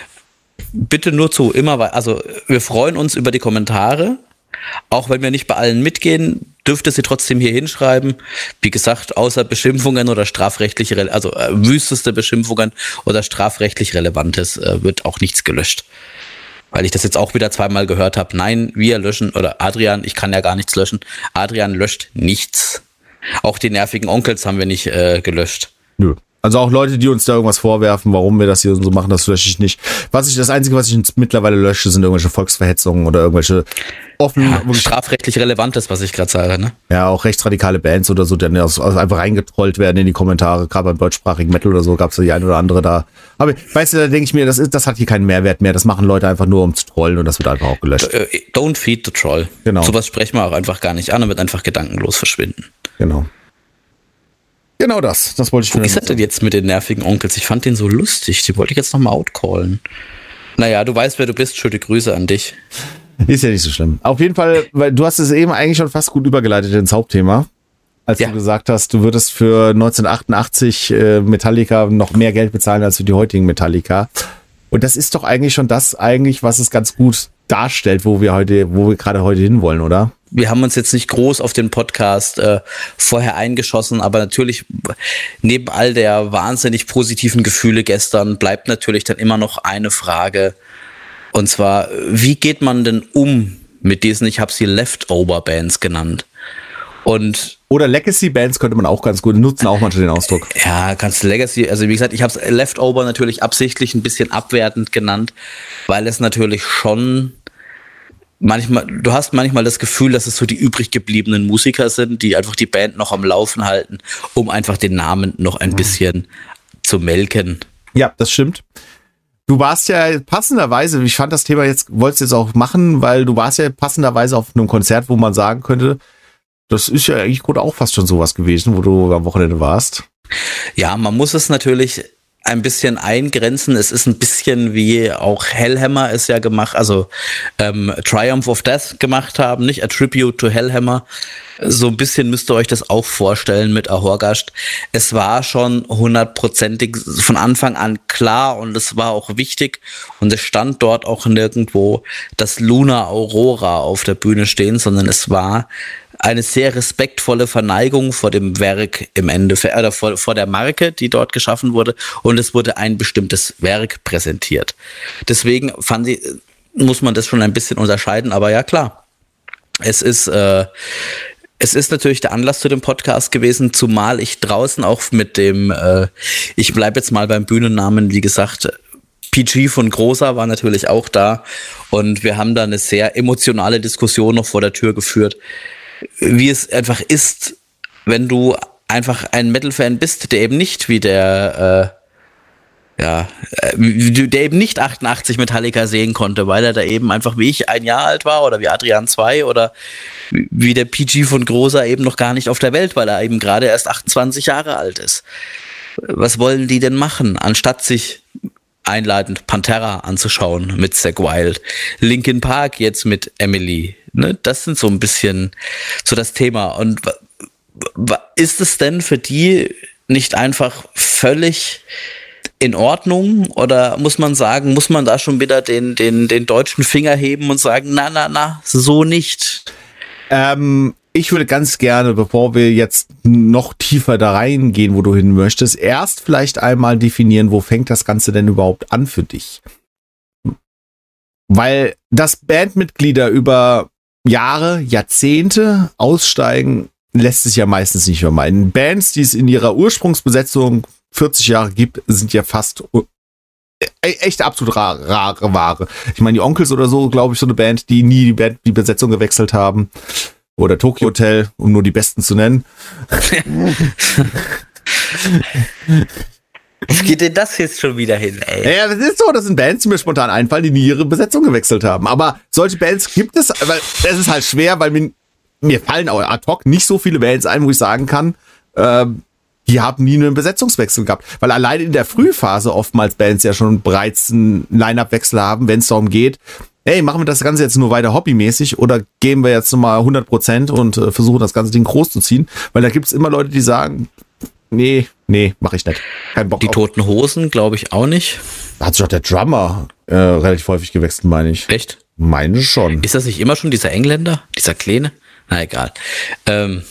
Bitte nur zu, immer, also wir freuen uns über die Kommentare, auch wenn wir nicht bei allen mitgehen, dürft ihr sie trotzdem hier hinschreiben. Wie gesagt, außer Beschimpfungen oder strafrechtlich, also äh, wüsteste Beschimpfungen oder strafrechtlich Relevantes äh, wird auch nichts gelöscht. Weil ich das jetzt auch wieder zweimal gehört habe. Nein, wir löschen, oder Adrian, ich kann ja gar nichts löschen. Adrian löscht nichts. Auch die nervigen Onkels haben wir nicht äh, gelöscht. Nö. Also auch Leute, die uns da irgendwas vorwerfen, warum wir das hier so machen, das lösche ich nicht. Was ich, das Einzige, was ich mittlerweile lösche, sind irgendwelche Volksverhetzungen oder irgendwelche offen... Ja, strafrechtlich Relevantes, was ich gerade sage, ne? Ja, auch rechtsradikale Bands oder so, die dann also einfach reingetrollt werden in die Kommentare. Gerade beim deutschsprachigen Metal oder so gab es ja die eine oder andere da. Aber weißt du, da denke ich mir, das ist, das hat hier keinen Mehrwert mehr. Das machen Leute einfach nur, um zu trollen und das wird einfach auch gelöscht. Don't feed the troll. Genau. Sowas sprechen wir auch einfach gar nicht an und wird einfach gedankenlos verschwinden. Genau. Genau das, das wollte ich. Wie ist das denn jetzt mit den nervigen Onkels? Ich fand den so lustig, die wollte ich jetzt nochmal outcallen. Naja, du weißt, wer du bist, schöne Grüße an dich. Ist ja nicht so schlimm. Auf jeden Fall, weil du hast es eben eigentlich schon fast gut übergeleitet ins Hauptthema, als ja. du gesagt hast, du würdest für neunzehnhundertachtundachtzig äh, Metallica noch mehr Geld bezahlen als für die heutigen Metallica. Und das ist doch eigentlich schon das eigentlich, was es ganz gut darstellt, wo wir heute, wo wir gerade heute hinwollen, oder? Wir haben uns jetzt nicht groß auf den Podcast äh, vorher eingeschossen, aber natürlich neben all der wahnsinnig positiven Gefühle gestern bleibt natürlich dann immer noch eine Frage. Und zwar, wie geht man denn um mit diesen, ich habe sie Leftover-Bands genannt? Und oder Legacy-Bands könnte man auch ganz gut nutzen, auch manchmal den Ausdruck. Ja, kannst du Legacy, also wie gesagt, ich habe es Leftover natürlich absichtlich ein bisschen abwertend genannt, weil es natürlich schon manchmal, du hast manchmal das Gefühl, dass es so die übrig gebliebenen Musiker sind, die einfach die Band noch am Laufen halten, um einfach den Namen noch ein bisschen zu melken. Ja, das stimmt. Du warst ja passenderweise, ich fand das Thema jetzt, wolltest du jetzt auch machen, weil du warst ja passenderweise auf einem Konzert, wo man sagen könnte, das ist ja eigentlich gut auch fast schon sowas gewesen, wo du am Wochenende warst. Ja, man muss es natürlich ein bisschen eingrenzen. Es ist ein bisschen wie auch Hellhammer es ja gemacht, also ähm, Triumph of Death gemacht haben, nicht A Tribute to Hellhammer. So ein bisschen müsst ihr euch das auch vorstellen mit Ahorgast. Es war schon hundertprozentig von Anfang an klar und es war auch wichtig und es stand dort auch nirgendwo, dass Luna Aurora auf der Bühne stehen, sondern es war eine sehr respektvolle Verneigung vor dem Werk im Endeffekt, oder vor, vor der Marke, die dort geschaffen wurde, und es wurde ein bestimmtes Werk präsentiert. Deswegen fand ich, muss man das schon ein bisschen unterscheiden, aber ja klar, es ist, äh, es ist natürlich der Anlass zu dem Podcast gewesen, zumal ich draußen auch mit dem, äh, ich bleibe jetzt mal beim Bühnennamen, wie gesagt, P G von Großer war natürlich auch da und wir haben da eine sehr emotionale Diskussion noch vor der Tür geführt, wie es einfach ist, wenn du einfach ein Metal-Fan bist, der eben nicht wie der, äh, ja, äh, der eben nicht achtundachtzig Metallica sehen konnte, weil er da eben einfach wie ich ein Jahr alt war oder wie Adrian zwei oder wie der P G von Großer eben noch gar nicht auf der Welt, weil er eben gerade erst achtundzwanzig Jahre alt ist. Was wollen die denn machen, anstatt sich einleitend Pantera anzuschauen mit Zakk Wylde, Linkin Park jetzt mit Emily, Ne? Das sind so ein bisschen so das Thema. Und ist es denn für die nicht einfach völlig in Ordnung? Oder muss man sagen, muss man da schon wieder den, den, den deutschen Finger heben und sagen, na, na, na, so nicht? Ähm, ich würde ganz gerne, bevor wir jetzt noch tiefer da reingehen, wo du hin möchtest, erst vielleicht einmal definieren, wo fängt das Ganze denn überhaupt an für dich? Weil das Bandmitglieder über Jahre, Jahrzehnte aussteigen, lässt sich ja meistens nicht vermeiden. Bands, die es in ihrer Ursprungsbesetzung vierzig Jahre gibt, sind ja fast echt absolut rare, rare Ware. Ich meine, die Onkels oder so, glaube ich, so eine Band, die nie die, Band, die Besetzung gewechselt haben. Oder Tokyo Hotel, um nur die Besten zu nennen. Wo geht denn das jetzt schon wieder hin, ey? Ja, das ist so, das sind Bands, die mir spontan einfallen, die nie ihre Besetzung gewechselt haben. Aber solche Bands gibt es, weil es ist halt schwer, weil mir, mir fallen auch ad hoc nicht so viele Bands ein, wo ich sagen kann, äh, die haben nie einen Besetzungswechsel gehabt. Weil allein in der Frühphase oftmals Bands ja schon bereits einen Line-Up-Wechsel haben, wenn es darum geht, hey, machen wir das Ganze jetzt nur weiter hobbymäßig oder geben wir jetzt nochmal hundert Prozent und äh, versuchen das ganze Ding groß zu ziehen? Weil da gibt es immer Leute, die sagen, nee, nee, mach ich nicht. Kein Bock Die auf. Toten Hosen, glaube ich, auch nicht. Da hat sich auch der Drummer äh, relativ häufig gewechselt, meine ich. Echt? Meine schon. Ist das nicht immer schon dieser Engländer? Dieser Kleine? Na egal. Ähm,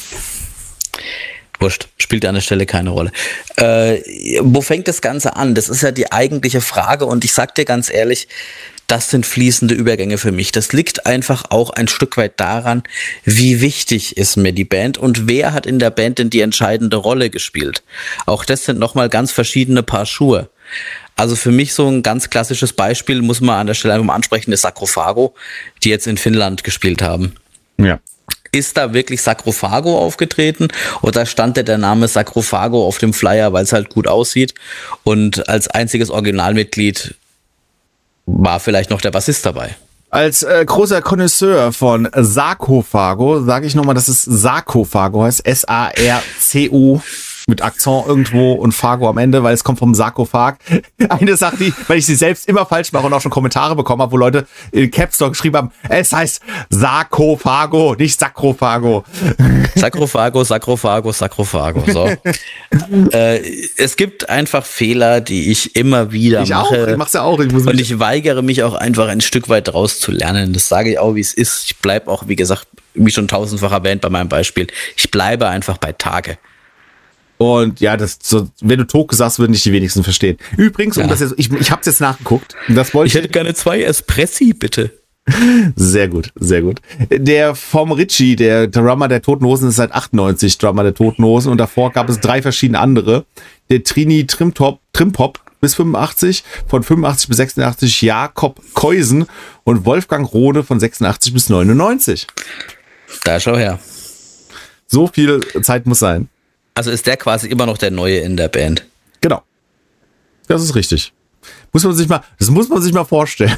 wurscht, spielt an der Stelle keine Rolle. Äh, wo fängt das Ganze an? Das ist ja die eigentliche Frage und ich sag dir ganz ehrlich, das sind fließende Übergänge für mich. Das liegt einfach auch ein Stück weit daran, wie wichtig ist mir die Band und wer hat in der Band denn die entscheidende Rolle gespielt. Auch das sind nochmal ganz verschiedene Paar Schuhe. Also für mich so ein ganz klassisches Beispiel, muss man an der Stelle einfach mal ansprechen, ist Sarcophago, die jetzt in Finnland gespielt haben. Ja. Ist da wirklich Sarcophago aufgetreten oder stand der Name Sarcophago auf dem Flyer, weil es halt gut aussieht und als einziges Originalmitglied war vielleicht noch der Bassist dabei? Als äh, großer Connoisseur von Sarcophago sage ich nochmal, dass es Sarcophago heißt, S A R C O mit Akzent irgendwo und Fago am Ende, weil es kommt vom Sarkophag. Eine Sache, die, weil ich sie selbst immer falsch mache und auch schon Kommentare bekommen habe, wo Leute in Caps Lock geschrieben haben, es heißt Sarkophago, nicht Sakrophago. Sakrophago, Sakrophago, Sakrophago. So. äh, es gibt einfach Fehler, die ich immer wieder ich mache. Auch, ich mach's ja auch. Ich muss und ich weigere mich auch einfach ein Stück weit draus zu lernen. Das sage ich auch, wie es ist. Ich bleibe auch, wie gesagt, wie schon tausendfach erwähnt bei meinem Beispiel, ich bleibe einfach bei Tage. Und ja, das so, wenn du Toke sagst, würden dich die wenigsten verstehen. Übrigens, um ja. das jetzt, ich, ich hab's jetzt nachgeguckt. Das wollte ich hätte gerne zwei Espressi, bitte. Sehr gut, sehr gut. Der vom Ritchie, der Drummer der Toten Hosen, ist seit achtundneunzig Drummer der Toten Hosen und davor gab es drei verschiedene andere. Der Trini Trimtop, Trimpop bis fünfundachtzig, von fünfundachtzig bis sechsundachtzig Jakob Keusen und Wolfgang Rohde von sechsundachtzig bis neunundneunzig. Da schau her. So viel Zeit muss sein. Also ist der quasi immer noch der Neue in der Band. Genau. Das ist richtig. Muss man sich mal, das muss man sich mal vorstellen.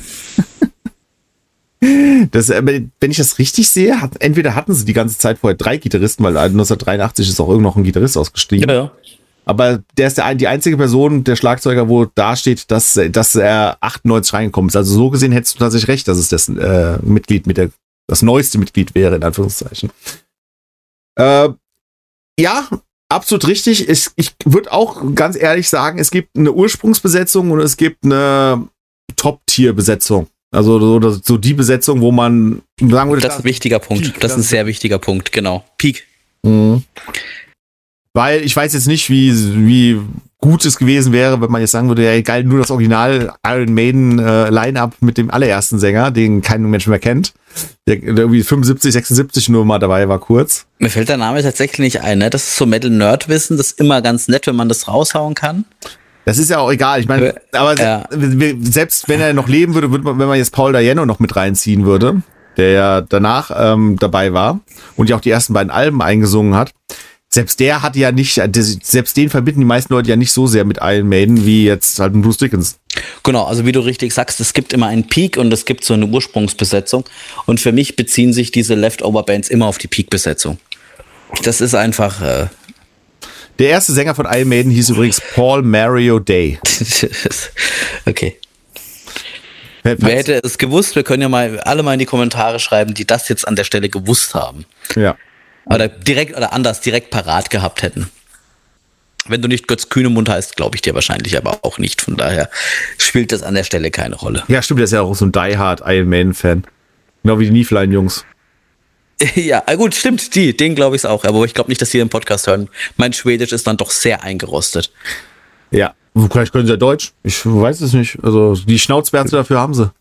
Das, wenn ich das richtig sehe, hat, entweder hatten sie die ganze Zeit vorher drei Gitarristen, weil neunzehnhundertdreiundachtzig ist auch irgend noch ein Gitarrist ausgestiegen. Ja, ja. Aber der ist der, die einzige Person, der Schlagzeuger, wo da steht, dass, dass er achtundneunzig reingekommen ist. Also so gesehen hättest du tatsächlich recht, dass es das äh, Mitglied mit der, das neueste Mitglied wäre, in Anführungszeichen. Äh, ja, absolut richtig. Ich, ich würde auch ganz ehrlich sagen, es gibt eine Ursprungsbesetzung und es gibt eine Top-Tier-Besetzung. Also so, so die Besetzung, wo man sagen würde, das ist ein wichtiger Punkt. Peak, das ist ein sehr wichtiger Punkt, genau. Peak. Mhm. Weil ich weiß jetzt nicht, wie, wie gut es gewesen wäre, wenn man jetzt sagen würde, ja geil, nur das Original Iron Maiden äh, Line-Up mit dem allerersten Sänger, den kein Mensch mehr kennt, der, der irgendwie fünfundsiebzig, sechsundsiebzig nur mal dabei war kurz. Mir fällt der Name tatsächlich nicht ein, ne? Das ist so Metal-Nerd-Wissen, das ist immer ganz nett, wenn man das raushauen kann. Das ist ja auch egal. Ich meine, aber ja. selbst wenn er noch leben würde, würde man, wenn man jetzt Paul Dayano noch mit reinziehen würde, der ja danach ähm, dabei war und ja auch die ersten beiden Alben eingesungen hat, selbst der hat ja nicht, selbst den verbinden die meisten Leute ja nicht so sehr mit Iron Maiden wie jetzt halt Bruce Dickinson. Genau, also wie du richtig sagst, es gibt immer einen Peak und es gibt so eine Ursprungsbesetzung und für mich beziehen sich diese Leftover-Bands immer auf die Peak-Besetzung. Das ist einfach... Äh Der erste Sänger von Iron Maiden hieß übrigens Paul Mario Day. Okay. Wer hätte es gewusst? Wir können ja mal alle mal in die Kommentare schreiben, die das jetzt an der Stelle gewusst haben. Ja. Oder direkt oder anders direkt parat gehabt hätten. Wenn du nicht Götz Kühnemund heißt, glaube ich dir wahrscheinlich aber auch nicht. Von daher spielt das an der Stelle keine Rolle. Ja, stimmt, der ist ja auch so ein Die Hard Iron Man Fan. Genau wie die Nieflein-Jungs. Ja, gut, stimmt, die, den glaube ich es auch. Aber ich glaube nicht, dass die den Podcast hören. Mein Schwedisch ist dann doch sehr eingerostet. Ja, vielleicht können sie ja Deutsch. Ich weiß es nicht. Also die Schnauzbärte dafür haben sie.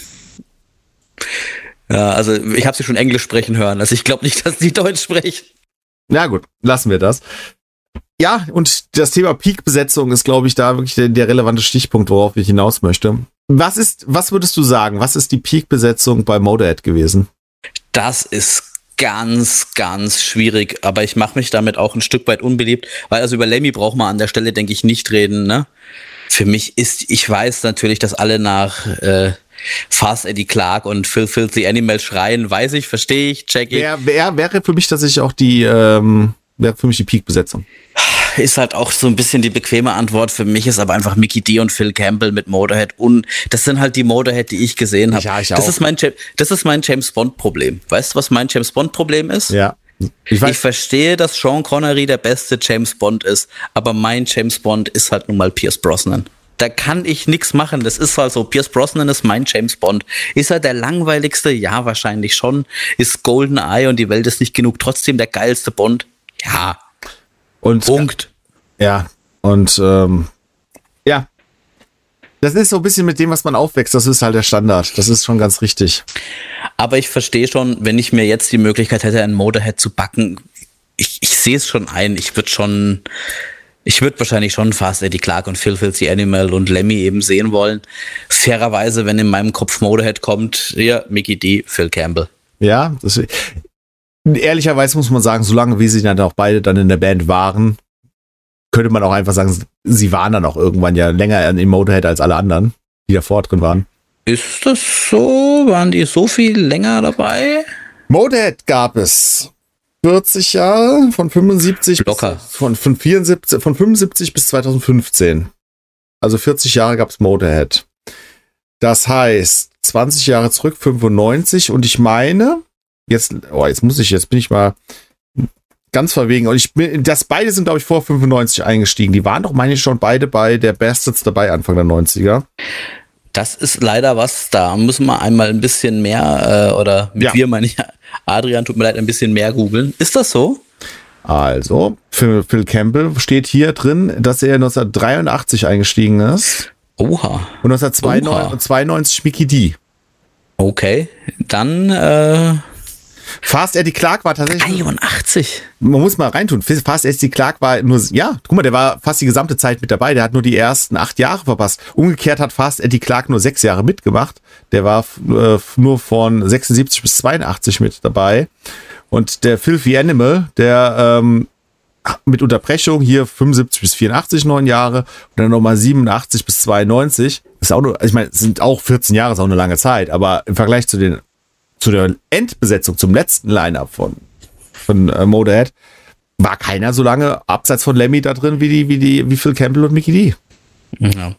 Ja, also ich habe sie schon Englisch sprechen hören. Also ich glaube nicht, dass die Deutsch sprechen. Ja gut, lassen wir das. Ja, und das Thema Peak-Besetzung ist, glaube ich, da wirklich der, der relevante Stichpunkt, worauf ich hinaus möchte. Was ist, was würdest du sagen? Was ist die Peak-Besetzung bei Motorhead gewesen? Das ist ganz, ganz schwierig, aber ich mache mich damit auch ein Stück weit unbeliebt, weil also über Lemmy braucht man an der Stelle, denke ich, nicht reden. Ne? Für mich ist, ich weiß natürlich, dass alle nach äh, Fast Eddie Clarke und Phil Filthy Animal schreien, weiß ich, verstehe ich, check ich. Wer, wer wäre für mich tatsächlich auch die, ähm, wäre für mich die Peak-Besetzung. Ist halt auch so ein bisschen die bequeme Antwort. Für mich ist aber einfach Mikkey Dee und Phil Campbell mit Motorhead. Und das sind halt die Motorhead, die ich gesehen habe. Ja, ich das auch. ist mein, das ist mein James Bond Problem. Weißt du, was mein James Bond Problem ist? Ja. Ich, ich verstehe, dass Sean Connery der beste James Bond ist, aber mein James Bond ist halt nun mal Pierce Brosnan. Da kann ich nichts machen. Das ist halt so. Pierce Brosnan ist mein James Bond. Ist er der langweiligste? Ja, wahrscheinlich schon. Ist GoldenEye und die Welt ist nicht genug trotzdem der geilste Bond? Ja. Und Punkt. Ja, und ähm, ja, das ist so ein bisschen mit dem, was man aufwächst, das ist halt der Standard, das ist schon ganz richtig. Aber ich verstehe schon, wenn ich mir jetzt die Möglichkeit hätte, ein Motorhead zu backen, ich, ich sehe es schon ein, ich würde schon, ich würde wahrscheinlich schon fast Eddie Clarke und Phil Filthy Animal und Lemmy eben sehen wollen. Fairerweise, wenn in meinem Kopf Motorhead kommt, ja, Mikkey Dee, Phil Campbell. Ja, das, ehrlicherweise muss man sagen, solange wie sie dann auch beide dann in der Band waren, könnte man auch einfach sagen, sie waren dann auch irgendwann ja länger in Motorhead als alle anderen, die davor drin waren. Ist das so? Waren die so viel länger dabei? Motorhead gab es vierzig Jahre, von fünfundsiebzig Locker. Bis, von, von, vierundsiebzig, von fünfundsiebzig bis zweitausendfünfzehn. Also vierzig Jahre gab es Motorhead. Das heißt, zwanzig Jahre zurück, fünfundneunzig, und ich meine, jetzt, oh, jetzt muss ich, jetzt bin ich mal ganz verwegen. Und ich bin, das beide sind, glaube ich, vor fünfundneunzig eingestiegen. Die waren doch, meine ich, schon beide bei der Bastards dabei, Anfang der neunziger. Das ist leider was, da müssen wir einmal ein bisschen mehr, äh, oder mit Ja. wir meine ich, Adrian, tut mir leid, ein bisschen mehr googeln. Ist das so? Also, für Phil Campbell steht hier drin, dass er neunzehnhundertdreiundachtzig eingestiegen ist. Oha. Und neunzehnhundertzweiundneunzig Mikkey Dee. Okay, dann äh, Fast Eddie Clarke war tatsächlich... dreiundachtzig. Man muss mal reintun. Fast Eddie Clarke war nur, ja, guck mal, der war fast die gesamte Zeit mit dabei. Der hat nur die ersten acht Jahre verpasst. Umgekehrt hat Fast Eddie Clarke nur sechs Jahre mitgemacht. Der war äh, nur von sechsundsiebzig bis zweiundachtzig mit dabei. Und der Filthy Animal, der ähm, mit Unterbrechung hier fünfundsiebzig bis vierundachtzig, neun Jahre. Und dann nochmal siebenundachtzig bis zweiundneunzig. Das ist auch nur, ich meine, es sind auch vierzehn Jahre, ist auch eine lange Zeit. Aber im Vergleich zu den zu der Endbesetzung, zum letzten Line-Up von, von äh, Motorhead, war keiner so lange abseits von Lemmy da drin wie die, wie die, wie Phil Campbell und Mikkey Dee. Ja.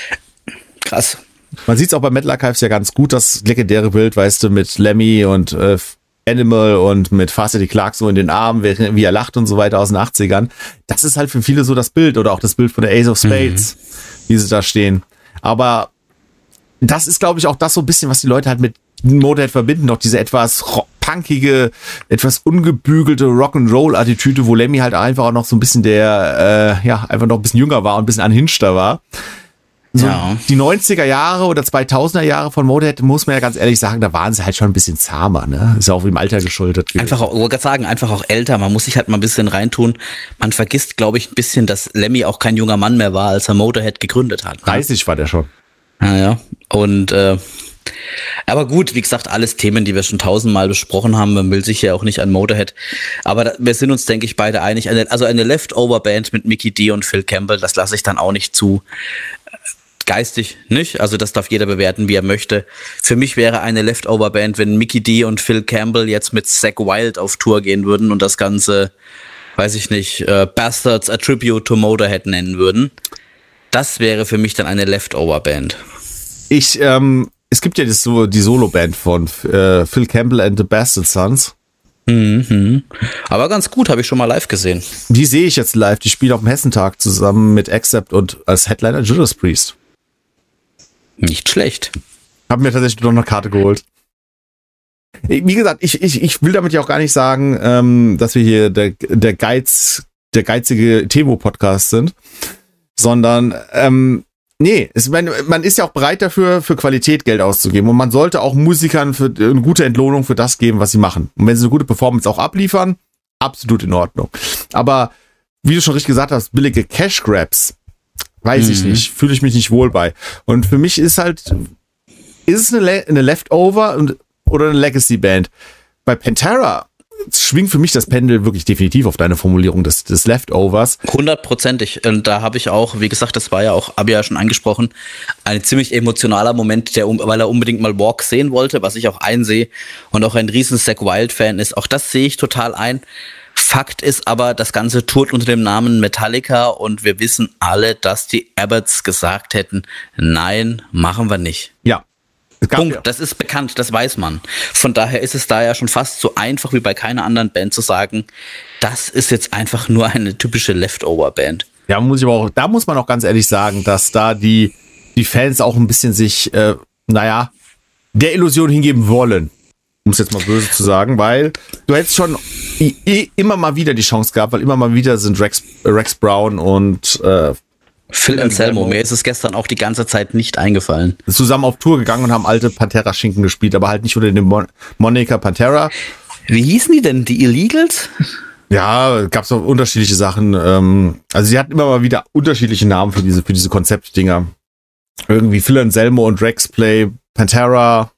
Krass. Man sieht es auch bei Metal Archives ja ganz gut, das legendäre Bild, weißt du, mit Lemmy und äh, Animal und mit Fast Eddie Clarke so in den Armen, wie, wie er lacht und so weiter aus den achtzigern. Das ist halt für viele so das Bild oder auch das Bild von der Ace of Spades, mhm. wie sie da stehen. Aber das ist, glaube ich, auch das so ein bisschen, was die Leute halt mit Motorhead verbinden, noch diese etwas punkige, etwas ungebügelte Rock'n'Roll-Attitüde, wo Lemmy halt einfach auch noch so ein bisschen der, äh, ja, einfach noch ein bisschen jünger war und ein bisschen anhinschter war. So, ja. Die neunziger Jahre oder zweitausender Jahre von Motorhead, muss man ja ganz ehrlich sagen, da waren sie halt schon ein bisschen zahmer, ne? Ist ja auch im Alter geschuldet. Einfach auch, ich wollte gerade sagen, einfach auch älter. Man muss sich halt mal ein bisschen reintun. Man vergisst, glaube ich, ein bisschen, dass Lemmy auch kein junger Mann mehr war, als er Motorhead gegründet hat. Ne? dreißig war der schon. Ja, ja. Und, äh, aber gut, wie gesagt, alles Themen, die wir schon tausendmal besprochen haben. Man will sich ja auch nicht an Motorhead. Aber da, wir sind uns, denke ich, beide einig. Eine, also eine Leftover-Band mit Mikkey Dee und Phil Campbell, das lasse ich dann auch nicht zu. Geistig nicht. Also das darf jeder bewerten, wie er möchte. Für mich wäre eine Leftover-Band, wenn Mikkey Dee und Phil Campbell jetzt mit Zakk Wylde auf Tour gehen würden und das Ganze, weiß ich nicht, äh, Bastards A Tribute to Motorhead nennen würden. Das wäre für mich dann eine Leftover-Band. Ich, ähm, es gibt ja das, so, die Solo-Band von äh, Phil Campbell and the Bastard Sons. Mhm. Aber ganz gut, habe ich schon mal live gesehen. Die sehe ich jetzt live. Die spielen auf dem Hessentag zusammen mit Accept und als Headliner Judas Priest. Nicht schlecht. Hab mir tatsächlich noch eine Karte geholt. Wie gesagt, ich, ich, ich will damit ja auch gar nicht sagen, ähm, dass wir hier der, der Geiz, der geizige Temo-Podcast sind, sondern ähm, nee, es, man, man ist ja auch bereit dafür, für Qualität Geld auszugeben. Und man sollte auch Musikern für eine gute Entlohnung für das geben, was sie machen. Und wenn sie eine gute Performance auch abliefern, absolut in Ordnung. Aber wie du schon richtig gesagt hast, billige Cash-Grabs, weiß mhm. ich nicht, fühle ich mich nicht wohl bei. Und für mich ist halt, ist es eine, Le- eine Leftover und, oder eine Legacy-Band. Bei Pantera schwingt für mich das Pendel wirklich definitiv auf deine Formulierung des, des Leftovers. Hundertprozentig. Und da habe ich auch, wie gesagt, das war ja auch, habe ich ja schon angesprochen, ein ziemlich emotionaler Moment, der, weil er unbedingt mal Walk sehen wollte, was ich auch einsehe und auch ein riesen Zakk Wylde-Fan ist. Auch das sehe ich total ein. Fakt ist aber, das Ganze tourt unter dem Namen Metallica und wir wissen alle, dass die Abbotts gesagt hätten, nein, machen wir nicht. Ja. Punkt, ja. Das ist bekannt, das weiß man. Von daher ist es da ja schon fast so einfach wie bei keiner anderen Band zu sagen, das ist jetzt einfach nur eine typische Leftover-Band. Ja, muss ich aber auch, da muss man auch ganz ehrlich sagen, dass da die, die Fans auch ein bisschen sich, äh, naja, der Illusion hingeben wollen, um es jetzt mal böse zu sagen, weil du hättest schon i- i- immer mal wieder die Chance gehabt, weil immer mal wieder sind Rex, Rex Brown und äh, Phil Anselmo, mir ist es gestern auch die ganze Zeit nicht eingefallen. Zusammen auf Tour gegangen und haben alte Pantera-Schinken gespielt, aber halt nicht unter dem Mon- Moniker Pantera. Wie hießen die denn? Die Illegals? Ja, gab's auch unterschiedliche Sachen. Ähm, also sie hatten immer mal wieder unterschiedliche Namen für diese für diese Konzeptdinger. Irgendwie Phil Anselmo und Rex Play Pantera.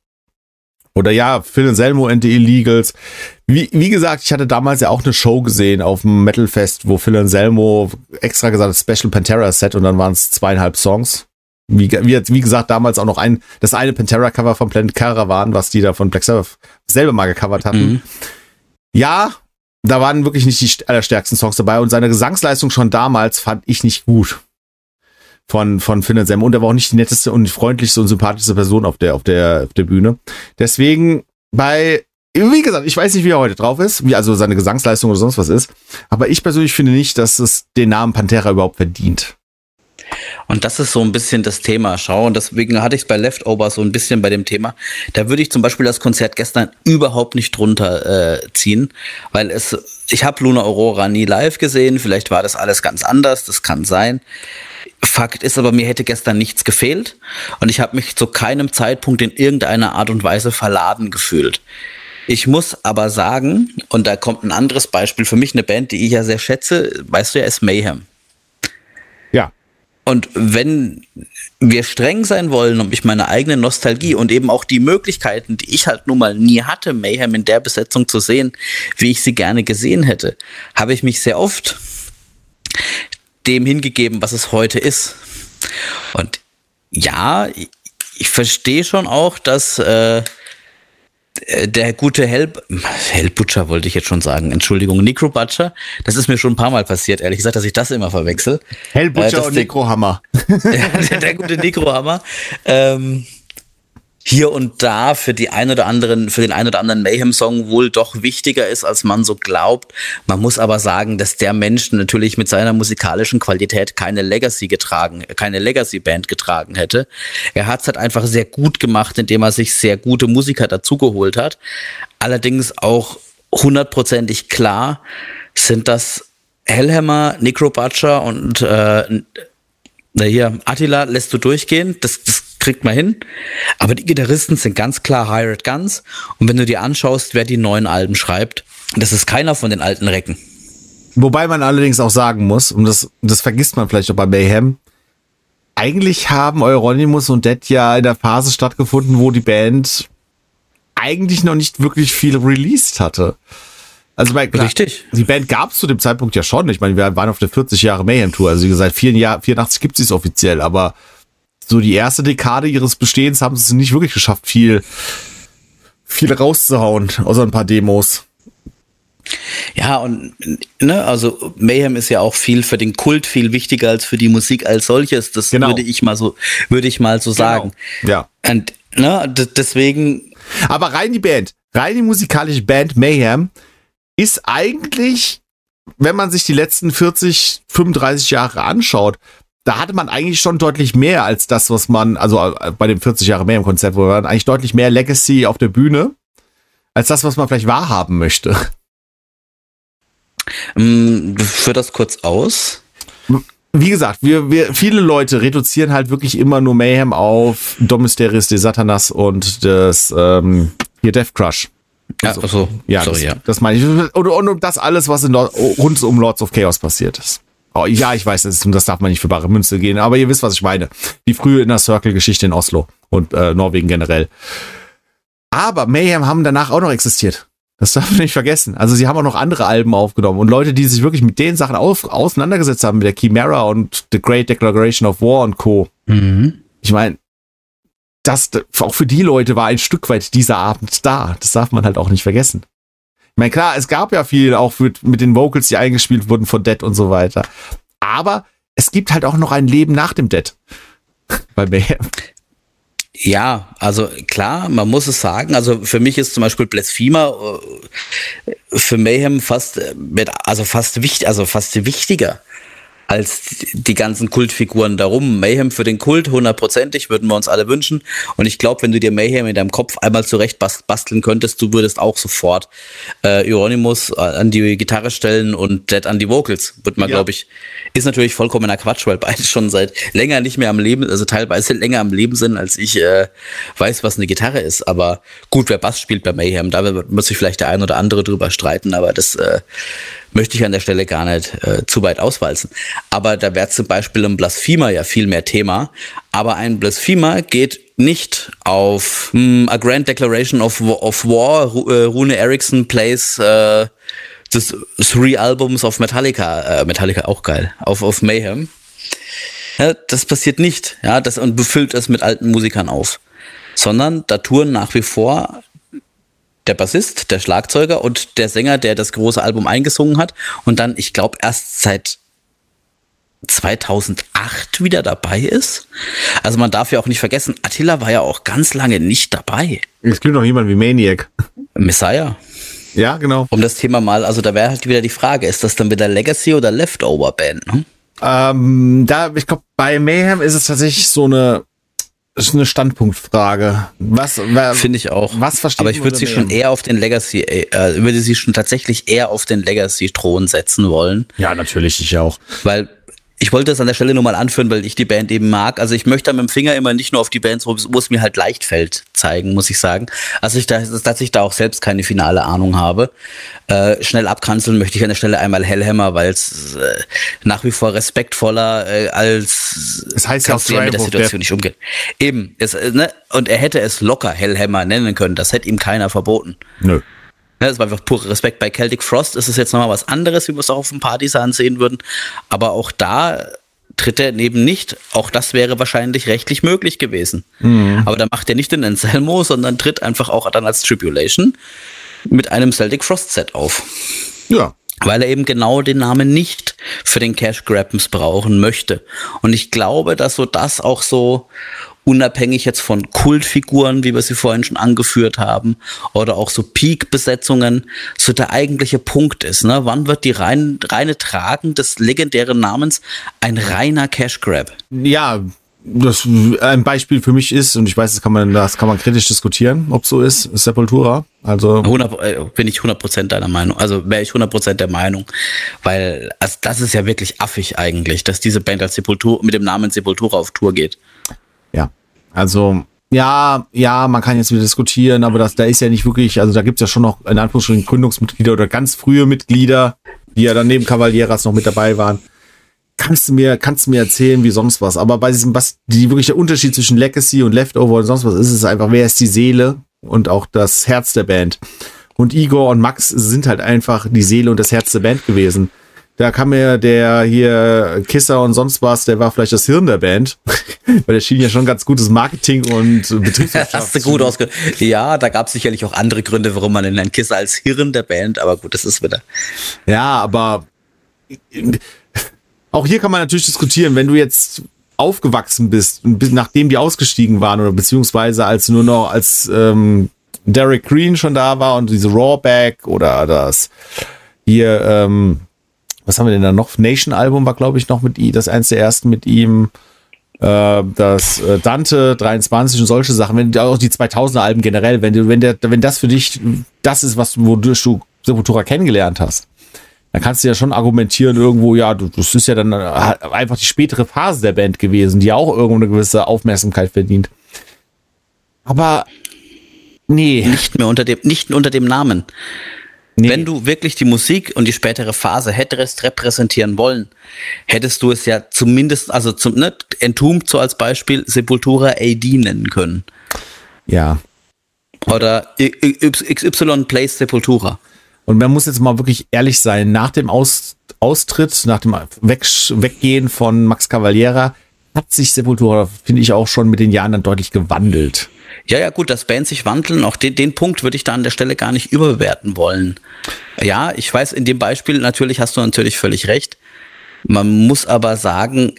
Oder ja, Phil Anselmo and the Illegals. Wie, wie gesagt, ich hatte damals ja auch eine Show gesehen auf dem Metalfest, wo Phil Anselmo extra gesagt hat, Special Pantera Set, und dann waren es zweieinhalb Songs. Wie, wie, wie gesagt, damals auch noch ein, das eine Pantera-Cover von Planet Caravan, was die da von Black Sabbath selber mal gecovert hatten. Mhm. Ja, da waren wirklich nicht die allerstärksten Songs dabei und seine Gesangsleistung schon damals fand ich nicht gut. Von, von Phil Anselmo. Und er war auch nicht die netteste und freundlichste und sympathischste Person auf der, auf der, auf der Bühne. Deswegen bei, wie gesagt, ich weiß nicht, wie er heute drauf ist, wie also seine Gesangsleistung oder sonst was ist. Aber ich persönlich finde nicht, dass es den Namen Pantera überhaupt verdient. Und das ist so ein bisschen das Thema, schau. Und deswegen hatte ich es bei Leftover so ein bisschen bei dem Thema. Da würde ich zum Beispiel das Konzert gestern überhaupt nicht drunter äh, ziehen, weil es, ich habe Luna Aurora nie live gesehen. Vielleicht war das alles ganz anders, das kann sein. Fakt ist aber, mir hätte gestern nichts gefehlt und ich habe mich zu keinem Zeitpunkt in irgendeiner Art und Weise verladen gefühlt. Ich muss aber sagen, und da kommt ein anderes Beispiel, für mich eine Band, die ich ja sehr schätze, weißt du ja, ist Mayhem. Ja. Und wenn wir streng sein wollen und mich meine eigene Nostalgie und eben auch die Möglichkeiten, die ich halt nun mal nie hatte, Mayhem in der Besetzung zu sehen, wie ich sie gerne gesehen hätte, habe ich mich sehr oft dem hingegeben, was es heute ist. Und ja, ich, ich verstehe schon auch, dass äh, der gute Hell, Hell Butcher wollte ich jetzt schon sagen, Entschuldigung, Necro Butcher, das ist mir schon ein paar Mal passiert, ehrlich gesagt, dass ich das immer verwechsel. Hell Butcher äh, und Necro Hammer. der, der gute Necro Hammer. Ähm, hier und da für die ein oder anderen, für den ein oder anderen Mayhem-Song wohl doch wichtiger ist, als man so glaubt. Man muss aber sagen, dass der Mensch natürlich mit seiner musikalischen Qualität keine Legacy getragen, keine Legacy-Band getragen hätte. Er hat es halt einfach sehr gut gemacht, indem er sich sehr gute Musiker dazugeholt hat. Allerdings auch hundertprozentig klar sind das Hellhammer, Necro Butcher und äh, na hier, Attila lässt du durchgehen, das, das kriegt man hin. Aber die Gitarristen sind ganz klar Hired Guns. Und wenn du dir anschaust, wer die neuen Alben schreibt, das ist keiner von den alten Recken. Wobei man allerdings auch sagen muss, und das, das vergisst man vielleicht auch bei Mayhem, eigentlich haben Euronymous und Dead ja in der Phase stattgefunden, wo die Band eigentlich noch nicht wirklich viel released hatte. Also bei, klar, richtig. Die Band gab es zu dem Zeitpunkt ja schon. Ich meine, wir waren auf der vierzig Jahre Mayhem-Tour. Also seit vier Jahr, vierundachtzig gibt es offiziell. Aber so die erste Dekade ihres Bestehens haben sie es nicht wirklich geschafft, viel, viel rauszuhauen, außer ein paar Demos. Ja, und ne, also Mayhem ist ja auch viel für den Kult viel wichtiger als für die Musik als solches. Das genau. würde ich mal so, würde ich mal so genau. sagen. Ja. Und Ne, d- deswegen. Aber rein die Band, rein die musikalische Band Mayhem ist eigentlich, wenn man sich die letzten vierzig, fünfunddreißig Jahre anschaut, da hatte man eigentlich schon deutlich mehr als das, was man, also bei dem vierzig Jahre Mayhem-Konzert, wo man eigentlich deutlich mehr Legacy auf der Bühne, als das, was man vielleicht wahrhaben möchte. Ähm, führ das kurz aus. Wie gesagt, wir, wir, viele Leute reduzieren halt wirklich immer nur Mayhem auf Dom Mysterious de Satanas und das, ähm, hier Death Crush. Ja, also, so, ja, sorry, das, ja. das meine ich. Und, und um das alles, was in Lord, rund um Lords of Chaos passiert ist. Oh, ja, ich weiß, das, ist, das darf man nicht für bare Münze gehen, aber ihr wisst, was ich meine. Die frühe Inner Circle-Geschichte in Oslo und äh, Norwegen generell. Aber Mayhem haben danach auch noch existiert. Das darf man nicht vergessen. Also sie haben auch noch andere Alben aufgenommen und Leute, die sich wirklich mit den Sachen auf, auseinandergesetzt haben, mit der Chimera und The Great Declaration of War und Co. Mhm. Ich meine, das auch für die Leute war ein Stück weit dieser Abend da. Das darf man halt auch nicht vergessen. Ich meine, klar, es gab ja viel auch mit, mit den Vocals, die eingespielt wurden von Dead und so weiter. Aber es gibt halt auch noch ein Leben nach dem Dead. Bei Mayhem. Ja, also klar, man muss es sagen. Also für mich ist zum Beispiel Blasphemer äh, für Mayhem fast mit, also fast wichtig, also fast wichtiger als die ganzen Kultfiguren darum. Mayhem für den Kult, hundertprozentig, würden wir uns alle wünschen. Und ich glaube, wenn du dir Mayhem in deinem Kopf einmal zurecht basteln könntest, du würdest auch sofort äh, Euronymous an die Gitarre stellen und Dead an die Vocals. Wird man, ja. glaube ich, ist natürlich vollkommener Quatsch, weil beide schon seit länger nicht mehr am Leben, also teilweise länger am Leben sind, als ich äh, weiß, was eine Gitarre ist. Aber gut, wer Bass spielt bei Mayhem, da wird sich vielleicht der ein oder andere drüber streiten, aber das äh, möchte ich an der Stelle gar nicht äh, zu weit auswalzen. Aber da wäre zum Beispiel ein Blasphemer ja viel mehr Thema. Aber ein Blasphemer geht nicht auf mh, A Grand Declaration of, of War. Ru- äh, Rune Eriksson plays äh, das Three Albums of Metallica. Äh, Metallica auch geil. Auf, auf Mayhem. Ja, das passiert nicht. Ja, das, und befüllt es mit alten Musikern auf. Sondern da touren nach wie vor der Bassist, der Schlagzeuger und der Sänger, der das große Album eingesungen hat und dann, ich glaube, erst seit zweitausendacht wieder dabei ist. Also man darf ja auch nicht vergessen, Attila war ja auch ganz lange nicht dabei. Es klingt doch jemand wie Maniac. Messiah. Ja, genau. Um das Thema mal, also da wäre halt wieder die Frage, ist das dann wieder Legacy oder Leftover Band? Ne? Ähm, da, ich glaube, bei Mayhem ist es tatsächlich so eine ist eine Standpunktfrage. Was finde ich auch. Was versteht Aber ich würde sie schon eher auf den Legacy, äh, würde sie schon tatsächlich eher auf den Legacy-Thron setzen wollen. Ja, natürlich, ich auch. Weil ich wollte das an der Stelle nur mal anführen, weil ich die Band eben mag. Also ich möchte mit dem Finger immer nicht nur auf die Bands, wo, wo es mir halt leicht fällt, zeigen, muss ich sagen. Also ich da, dass ich da auch selbst keine finale Ahnung habe. Äh, schnell abkanzeln möchte ich an der Stelle einmal Hellhammer, weil es äh, nach wie vor respektvoller äh, als es heißt ja auch mit der Situation nicht umgehen. Eben, es, ne? Und er hätte es locker Hellhammer nennen können. Das hätte ihm keiner verboten. Nö. Das war einfach purer Respekt. Bei Celtic Frost ist es jetzt nochmal was anderes, wie wir es auch auf dem Partisan sehen würden. Aber auch da tritt er neben nicht. Auch das wäre wahrscheinlich rechtlich möglich gewesen. Mhm. Aber da macht er nicht den Anselmo, sondern tritt einfach auch dann als Tribulation mit einem Celtic Frost Set auf. Ja. Weil er eben genau den Namen nicht für den Cash Grab missbrauchen möchte. Und ich glaube, dass so das auch so unabhängig jetzt von Kultfiguren, wie wir sie vorhin schon angeführt haben, oder auch so Peak-Besetzungen, so der eigentliche Punkt ist. Ne? Wann wird die rein, reine Tragen des legendären Namens ein reiner Cash-Grab? Ja, das ein Beispiel für mich ist, und ich weiß, das kann man, das kann man kritisch diskutieren, ob so ist, ist Sepultura. Also hundert, äh, bin ich hundert Prozent deiner Meinung. Also wäre ich hundert Prozent der Meinung. Weil also das ist ja wirklich affig eigentlich, dass diese Band als Sepultura mit dem Namen Sepultura auf Tour geht. Ja, also ja, ja, man kann jetzt wieder diskutieren, aber das, da ist ja nicht wirklich, also da gibt's ja schon noch in Anführungsstrichen Gründungsmitglieder oder ganz frühe Mitglieder, die ja dann neben Cavalieras noch mit dabei waren. Kannst du mir, kannst du mir erzählen, wie sonst was. Aber bei diesem, was, die wirklich der Unterschied zwischen Legacy und Leftover und sonst was ist, ist einfach, wer ist die Seele und auch das Herz der Band. Und Igor und Max sind halt einfach die Seele und das Herz der Band gewesen. Da kam mir der hier Kisser und sonst was, der war vielleicht das Hirn der Band. Weil der schien ja schon ganz gutes Marketing und Betriebswirtschaft. Hast du gut ausge... Ja, da gab es sicherlich auch andere Gründe, warum man den Kisser als Hirn der Band, aber gut, das ist wieder... Ja, aber auch hier kann man natürlich diskutieren, wenn du jetzt aufgewachsen bist, bis nachdem die ausgestiegen waren oder beziehungsweise als nur noch als ähm, Derek Green schon da war und diese Rawback oder das hier, ähm, was haben wir denn da noch? Nation-Album war, glaube ich, noch mit ihm, das eins der ersten mit ihm. Äh, das äh, Dante dreiundzwanzig und solche Sachen, wenn auch die zweitausender Alben generell, wenn du, wenn der, wenn das für dich das ist, was wodurch du Sepultura kennengelernt hast, dann kannst du ja schon argumentieren irgendwo, ja, das ist ja dann einfach die spätere Phase der Band gewesen, die ja auch irgendwo eine gewisse Aufmerksamkeit verdient. Aber nee. Nicht mehr unter dem, nicht unter dem Namen. Nee. Wenn du wirklich die Musik und die spätere Phase hättest repräsentieren wollen, hättest du es ja zumindest, also zum, ne, Entombed so als Beispiel, Sepultura A D nennen können. Ja. Oder X Y Plays Sepultura. Und man muss jetzt mal wirklich ehrlich sein, nach dem Aus, Austritt, nach dem Weg, Weggehen von Max Cavalera, hat sich Sepultura, finde ich, auch schon mit den Jahren dann deutlich gewandelt. Ja, ja, gut, dass Bands sich wandeln, auch den, den Punkt würde ich da an der Stelle gar nicht überbewerten wollen. Ja, ich weiß, in dem Beispiel natürlich hast du natürlich völlig recht. Man muss aber sagen,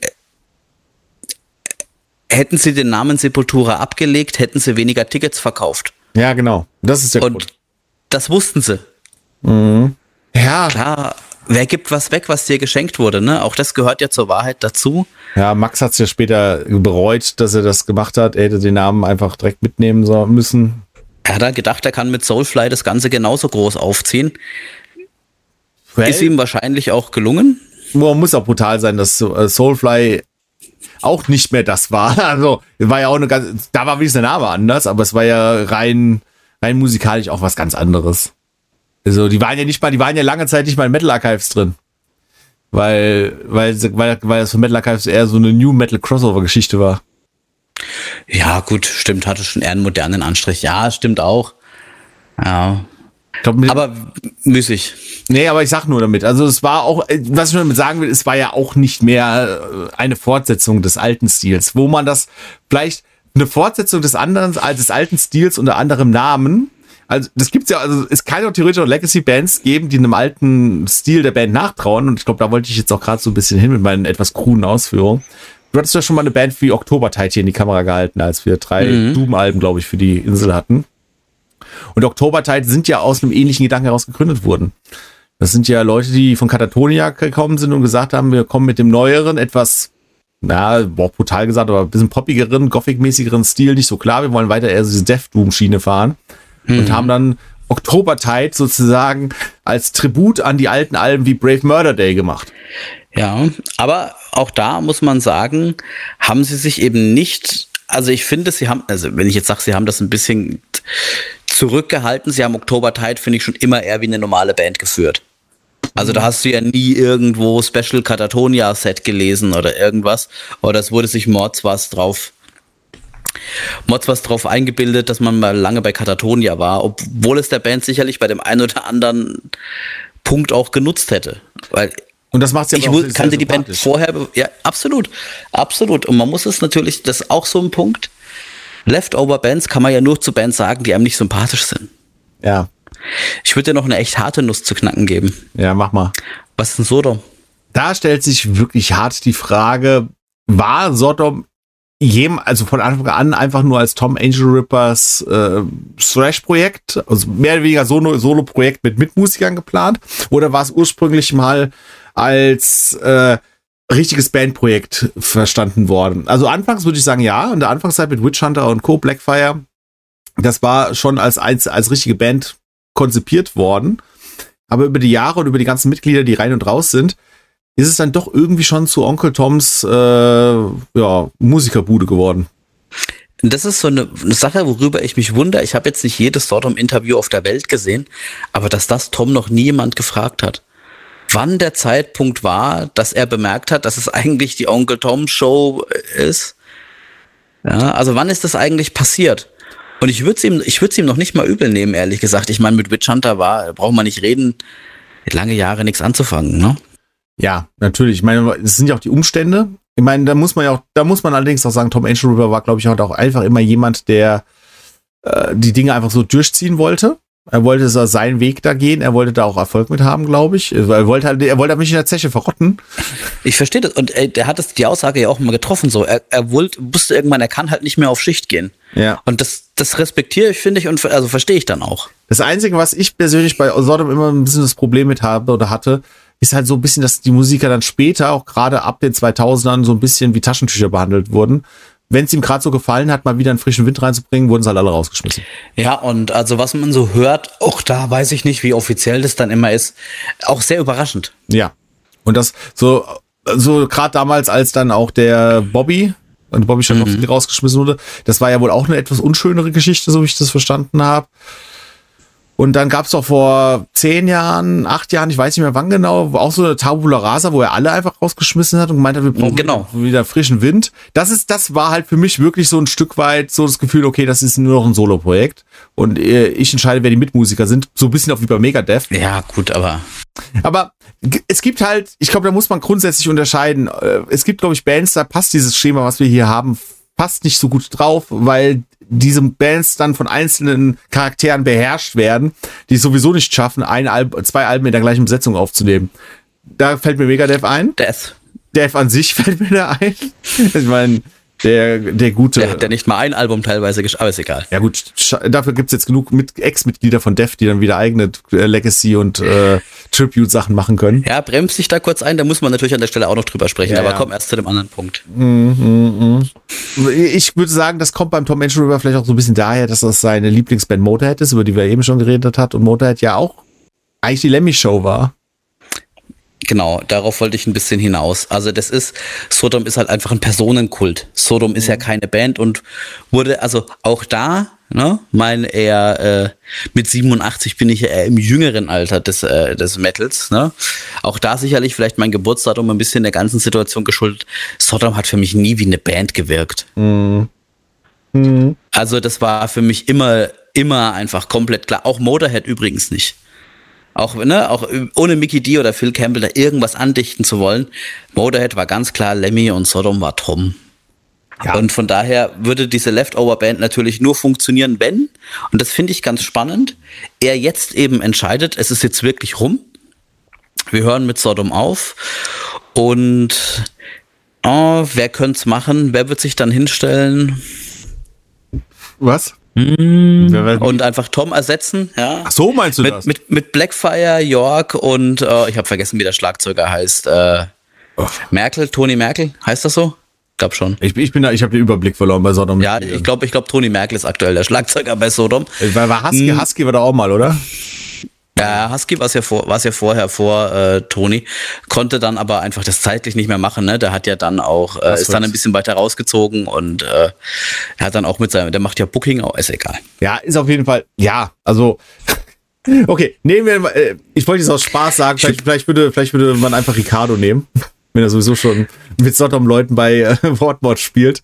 hätten sie den Namen Sepultura abgelegt, hätten sie weniger Tickets verkauft. Ja, genau. Das ist der Und Grund. Das wussten sie. Mhm. Ja. Klar, wer gibt was weg, was dir geschenkt wurde, ne? Auch das gehört ja zur Wahrheit dazu. Ja, Max hat es ja später bereut, dass er das gemacht hat. Er hätte den Namen einfach direkt mitnehmen so müssen. Er hat dann gedacht, er kann mit Soulfly das Ganze genauso groß aufziehen. Well, ist ihm wahrscheinlich auch gelungen. Man muss auch brutal sein, dass Soulfly auch nicht mehr das war. Also, war ja auch eine ganz, da war wenigstens der Name anders, aber es war ja rein, rein musikalisch auch was ganz anderes. Also, die waren ja nicht mal, die waren ja lange Zeit nicht mal in Metal Archives drin. Weil, weil, weil, weil das für Metal Archives eher so eine New Metal Crossover Geschichte war. Ja, gut, stimmt, hatte schon eher einen modernen Anstrich. Ja, stimmt auch. Ja. Ich glaub, mit, aber müßig. Nee, aber ich sag nur damit. Also, es war auch, was ich damit sagen will, es war ja auch nicht mehr eine Fortsetzung des alten Stils, wo man das vielleicht eine Fortsetzung des anderen, des alten Stils unter anderem Namen. Also, das gibt's ja, also, es kann ja theoretisch auch Legacy-Bands geben, die einem alten Stil der Band nachtrauen. Und ich glaube, da wollte ich jetzt auch gerade so ein bisschen hin mit meinen etwas kruden Ausführungen. Du hattest ja schon mal eine Band wie Oktobertide hier in die Kamera gehalten, als wir drei mhm. Doom-Alben, glaube ich, für die Insel hatten. Und Oktobertide sind ja aus einem ähnlichen Gedanken heraus gegründet worden. Das sind ja Leute, die von Katatonia gekommen sind und gesagt haben, wir kommen mit dem neueren, etwas, na, boah, brutal gesagt, aber ein bisschen poppigeren, gothic-mäßigeren Stil nicht so klar. Wir wollen weiter eher so diese Death-Doom-Schiene fahren. Und mhm. haben dann Oktobertide sozusagen als Tribut an die alten Alben wie Brave Murder Day gemacht. Ja, aber auch da muss man sagen, haben sie sich eben nicht, also ich finde, sie haben, also wenn ich jetzt sage, sie haben das ein bisschen zurückgehalten, sie haben Oktobertide, finde ich, schon immer eher wie eine normale Band geführt. Also da hast du ja nie irgendwo Special Katatonia Set gelesen oder irgendwas, oder es wurde sich Mords was drauf Mods was drauf eingebildet, dass man mal lange bei Katatonia war, obwohl es der Band sicherlich bei dem einen oder anderen Punkt auch genutzt hätte. Weil und das macht ja ich auch kannte die Band vorher, ja, absolut, absolut. Und man muss es natürlich, das ist auch so ein Punkt, Leftover-Bands kann man ja nur zu Bands sagen, die einem nicht sympathisch sind. Ja. Ich würde dir noch eine echt harte Nuss zu knacken geben. Ja, mach mal. Was ist denn Sodom? Da stellt sich wirklich hart die Frage, war Sodom jedem, also von Anfang an einfach nur als Tom Angel Rippers äh, Thrash-Projekt, also mehr oder weniger Solo- Solo-Projekt mit Mitmusikern geplant, oder war es ursprünglich mal als äh, richtiges Bandprojekt verstanden worden? Also anfangs würde ich sagen, ja, in der Anfangszeit mit Witch Hunter und Co., Blackfire, das war schon als, als, als richtige Band konzipiert worden, aber über die Jahre und über die ganzen Mitglieder, die rein und raus sind, ist es dann doch irgendwie schon zu Onkel Toms äh, ja, Musikerbude geworden. Das ist so eine Sache, worüber ich mich wundere. Ich habe jetzt nicht jedes Sodom-Interview auf der Welt gesehen, aber dass das Tom noch nie jemand gefragt hat. Wann der Zeitpunkt war, dass er bemerkt hat, dass es eigentlich die Onkel Tom Show ist. Ja, also wann ist das eigentlich passiert? Und ich würde es ihm, ich würde es ihm noch nicht mal übel nehmen, ehrlich gesagt. Ich meine, mit Witch Hunter war, braucht man nicht reden, lange Jahre nichts anzufangen, ne? Ja, natürlich. Ich meine, es sind ja auch die Umstände. Ich meine, da muss man ja auch, da muss man allerdings auch sagen, Tom Angel Ripper war, glaube ich, auch einfach immer jemand, der äh, die Dinge einfach so durchziehen wollte. Er wollte so seinen Weg da gehen. Er wollte da auch Erfolg mit haben, glaube ich. Er wollte halt, er wollte mich in der Zeche verrotten. Ich verstehe das. Und äh, der hat das, die Aussage ja auch mal getroffen. So, er, er wollte, wusste irgendwann, er kann halt nicht mehr auf Schicht gehen. Ja. Und das, das respektiere ich, finde ich, und also verstehe ich dann auch. Das Einzige, was ich persönlich bei Sodom immer ein bisschen das Problem mit habe oder hatte, ist halt so ein bisschen, dass die Musiker dann später, auch gerade ab den zweitausendern, so ein bisschen wie Taschentücher behandelt wurden. Wenn es ihm gerade so gefallen hat, mal wieder einen frischen Wind reinzubringen, wurden sie halt alle rausgeschmissen. Ja, und also was man so hört, auch da weiß ich nicht, wie offiziell das dann immer ist, auch sehr überraschend. Ja, und das so, so gerade damals, als dann auch der Bobby und Bobby Schanowski mhm. rausgeschmissen wurde, das war ja wohl auch eine etwas unschönere Geschichte, so wie ich das verstanden habe. Und dann gab es doch vor zehn Jahren, acht Jahren, ich weiß nicht mehr wann genau, auch so eine Tabula Rasa, wo er alle einfach rausgeschmissen hat und gemeint hat, wir brauchen genau. wieder frischen Wind. Das ist, das war halt für mich wirklich so ein Stück weit so das Gefühl, okay, das ist nur noch ein Solo-Projekt. Und ich entscheide, wer die Mitmusiker sind. So ein bisschen auch wie bei Megadeth. Ja, gut, aber... Aber es gibt halt, ich glaube, da muss man grundsätzlich unterscheiden. Es gibt, glaube ich, Bands, da passt dieses Schema, was wir hier haben, passt nicht so gut drauf, weil diese Bands dann von einzelnen Charakteren beherrscht werden, die es sowieso nicht schaffen, ein Alb- zwei Alben in der gleichen Besetzung aufzunehmen. Da fällt mir Megadeth ein. Death. Death an sich fällt mir da ein. Ich meine, der, der gute... Der hat ja nicht mal ein Album teilweise gesch... Aber ist egal. Ja gut, dafür gibt's jetzt genug mit Ex-Mitglieder von Death, die dann wieder eigene Legacy- und äh, Tribute-Sachen machen können. Ja, bremst sich da kurz ein, da muss man natürlich an der Stelle auch noch drüber sprechen, ja, aber ja. komm erst zu dem anderen Punkt. Mm, mm, mm. Ich würde sagen, das kommt beim Tom Angel River vielleicht auch so ein bisschen daher, dass das seine Lieblingsband Motorhead ist, über die wir eben schon geredet hat und Motorhead ja auch eigentlich die Lemmy-Show war. Genau, darauf wollte ich ein bisschen hinaus. Also das ist, Sodom ist halt einfach ein Personenkult. Sodom ist ja keine Band und wurde, also auch da, ne, mein eher, äh, mit siebenundachtzig bin ich ja eher im jüngeren Alter des, äh, des Metals, ne. Auch da sicherlich vielleicht mein Geburtsdatum ein bisschen der ganzen Situation geschuldet. Sodom hat für mich nie wie eine Band gewirkt. Mhm. Mhm. Also das war für mich immer, immer einfach komplett klar. Auch Motorhead übrigens nicht. Auch, ne, auch ohne Mickey D oder Phil Campbell da irgendwas andichten zu wollen. Motorhead war ganz klar Lemmy und Sodom war Tom. Ja. Und von daher würde diese Leftover-Band natürlich nur funktionieren, wenn, und das finde ich ganz spannend, er jetzt eben entscheidet, es ist jetzt wirklich rum. Wir hören mit Sodom auf und oh, wer könnte es machen? Wer wird sich dann hinstellen? Was? Und einfach Tom ersetzen, ja. Ach so, meinst du mit, das? Mit, mit Blackfire, York und äh, ich habe vergessen, wie der Schlagzeuger heißt. Äh, oh. Merkel, Toni Merkel, heißt das so? Ich glaube schon. Ich, ich bin da, ich habe den Überblick verloren bei Sodom. Ja, ich glaube, ich glaube, Toni Merkel ist aktuell der Schlagzeuger bei Sodom. War, war Husky, hm. Husky war da auch mal, oder? Ja, Husky war es ja, vor, ja vorher vor äh, Toni, konnte dann aber einfach das zeitlich nicht mehr machen, ne? Der hat ja dann auch, äh, ist dann ein bisschen weiter rausgezogen und äh, er hat dann auch mit seinem, der macht ja Booking, auch, ist egal. Ja, ist auf jeden Fall, ja, also, okay, nehmen wir, äh, ich wollte jetzt aus Spaß sagen, vielleicht, vielleicht, würde, vielleicht würde man einfach Ricardo nehmen, wenn er sowieso schon mit Sodom-Leuten bei äh, Wortmord spielt.